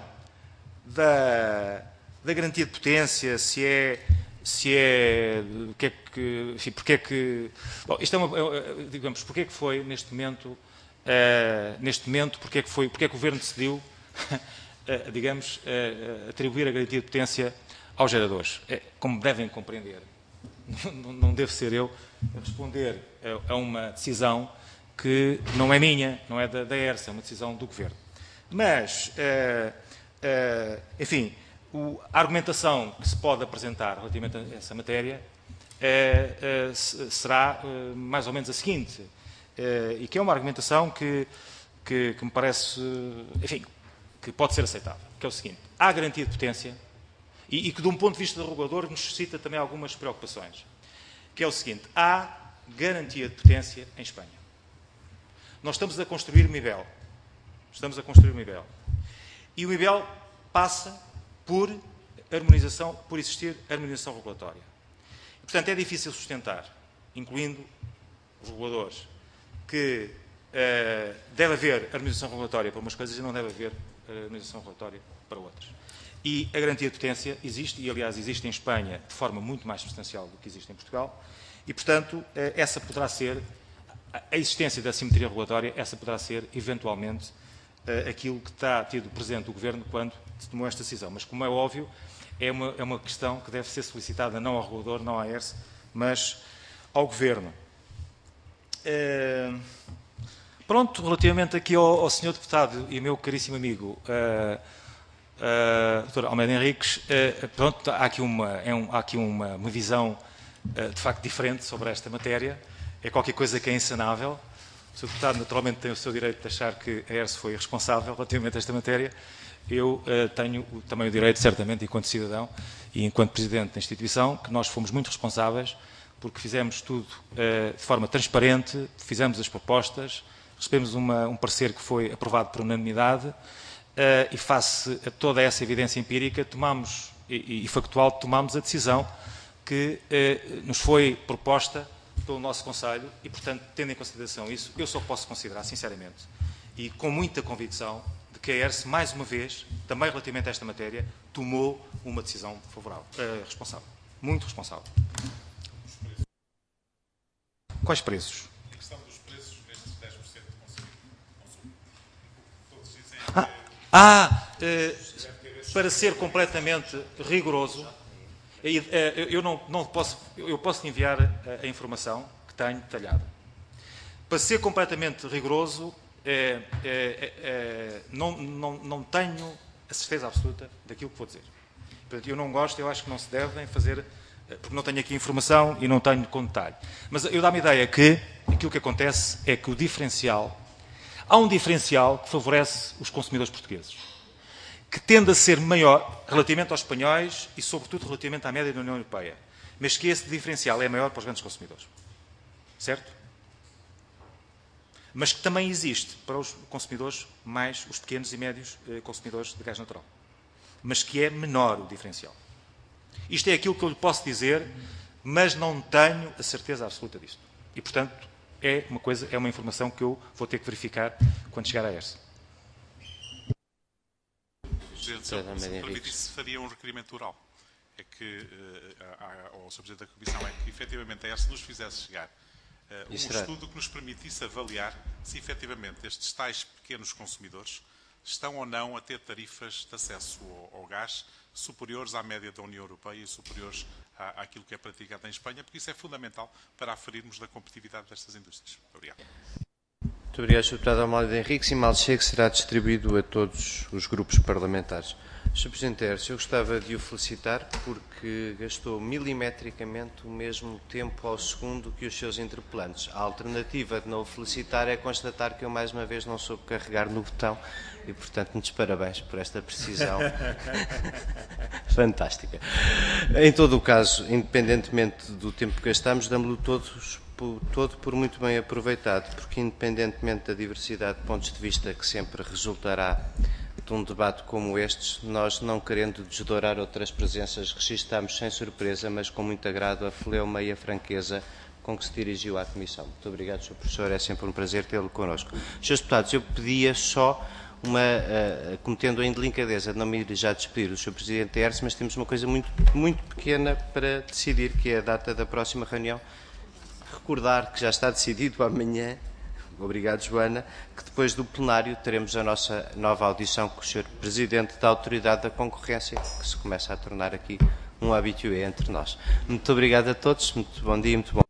da, da garantia de potência, se é, se é, o que é que, enfim, porque é que, bom, isto é uma, digamos, porque é que foi neste momento, uh, neste momento, porque é que foi, porque é que o Governo decidiu Uh, digamos, uh, atribuir a garantia de potência aos geradores. É, como devem compreender, não, não devo ser eu a responder a, a uma decisão que não é minha, não é da, da ERSA, é uma decisão do Governo. Mas, uh, uh, enfim, o, a argumentação que se pode apresentar relativamente a essa matéria uh, uh, será uh, mais ou menos a seguinte, uh, e que é uma argumentação que, que, que me parece, enfim, que pode ser aceitável, que é o seguinte: há garantia de potência e, e que, de um ponto de vista do regulador, nos suscita também algumas preocupações, que é o seguinte: há garantia de potência em Espanha. Nós estamos a construir o MIBEL. Estamos a construir o MIBEL. E o MIBEL passa por harmonização, por existir harmonização regulatória. portanto, é difícil sustentar, incluindo os reguladores, que uh, deve haver harmonização regulatória para umas coisas e não deve haver uh, harmonização regulatória para outras. E a garantia de potência existe, e aliás existe em Espanha de forma muito mais substancial do que existe em Portugal, e portanto essa poderá ser, a existência da simetria regulatória, essa poderá ser eventualmente aquilo que está tido presente o Governo quando se tomou esta decisão. Mas como é óbvio, é uma, é uma questão que deve ser solicitada não ao regulador, não à E R S, mas ao Governo. Uh, pronto, relativamente aqui ao, ao senhor Deputado e meu caríssimo amigo, uh, Uh, doutor Almeida Henriques, uh, pronto, há aqui, uma, é um, há aqui uma, uma visão uh, de facto diferente sobre esta matéria, é qualquer coisa que é insanável. O senhor Deputado naturalmente tem o seu direito de achar que a E R S foi responsável relativamente a esta matéria. Eu uh, tenho também o direito, certamente, enquanto cidadão e enquanto Presidente da instituição, que nós fomos muito responsáveis porque fizemos tudo uh, de forma transparente, fizemos as propostas, recebemos uma, um parecer que foi aprovado por unanimidade. Uh, e face a toda essa evidência empírica tomamos, e, e factual, tomamos a decisão que uh, nos foi proposta pelo nosso Conselho e, portanto, tendo em consideração isso, eu só posso considerar, sinceramente, e com muita convicção, de que a E R S, mais uma vez, também relativamente a esta matéria, tomou uma decisão favorável, uh, responsável. Muito responsável. Quais preços? A questão dos preços nestes dez por cento de consumo. Todos dizem ah. que... Ah, eh, para ser completamente rigoroso, eh, eu, não, não posso, eu posso enviar a, a informação que tenho detalhada. Para ser completamente rigoroso, eh, eh, eh, não, não, não tenho a certeza absoluta daquilo que vou dizer. Portanto, eu não gosto, eu acho que não se devem fazer, porque não tenho aqui informação e não tenho com detalhe. Mas eu dá-me a ideia que aquilo que acontece é que o diferencial... Há um diferencial que favorece os consumidores portugueses, que tende a ser maior relativamente aos espanhóis e, sobretudo, relativamente à média da União Europeia, mas que esse diferencial é maior para os grandes consumidores. Certo? Mas que também existe para os consumidores mais, os pequenos e médios eh, consumidores de gás natural. Mas que é menor o diferencial. Isto é aquilo que eu lhe posso dizer, mas não tenho a certeza absoluta disto. E, portanto, é uma coisa, é uma informação que eu vou ter que verificar quando chegar à E R S. Presidente, se me permitisse, faria um requerimento oral. É que, uh, ao senhor Presidente da Comissão, é que, efetivamente, a E R S nos fizesse chegar uh, um estudo que nos permitisse avaliar se, efetivamente, estes tais pequenos consumidores estão ou não a ter tarifas de acesso ao, ao gás superiores à média da União Europeia e superiores à, àquilo que é praticado em Espanha, porque isso é fundamental para aferirmos da competitividade destas indústrias. Muito obrigado. Muito obrigado, senhor Deputado Almeida Henriques. E mal chegue, será distribuído a todos os grupos parlamentares. senhor Presidente da E R S, eu gostava de o felicitar porque gastou milimetricamente o mesmo tempo ao segundo que os seus interpelantes. A alternativa de não o felicitar é constatar que eu, mais uma vez, não soube carregar no botão e, portanto, muitos parabéns por esta precisão fantástica. Em todo o caso, independentemente do tempo que gastamos, damos-lo todos por, todo por muito bem aproveitado, porque, independentemente da diversidade de pontos de vista que sempre resultará de um debate como este, nós, não querendo desdourar outras presenças, registamos sem surpresa, mas com muito agrado, a fleuma e a franqueza com que se dirigiu à Comissão. Muito obrigado, senhor Professor, é sempre um prazer tê-lo connosco. senhores Deputados, eu pedia só uma, uh, cometendo a indelicadeza de não me ir já despedir do senhor Presidente da E R S, mas temos uma coisa muito, muito pequena para decidir, que é a data da próxima reunião. Recordar que já está decidido amanhã, obrigado, Joana, que depois do plenário teremos a nossa nova audição com o senhor Presidente da Autoridade da Concorrência, que se começa a tornar aqui um habitué entre nós. Muito obrigado a todos, muito bom dia e muito bom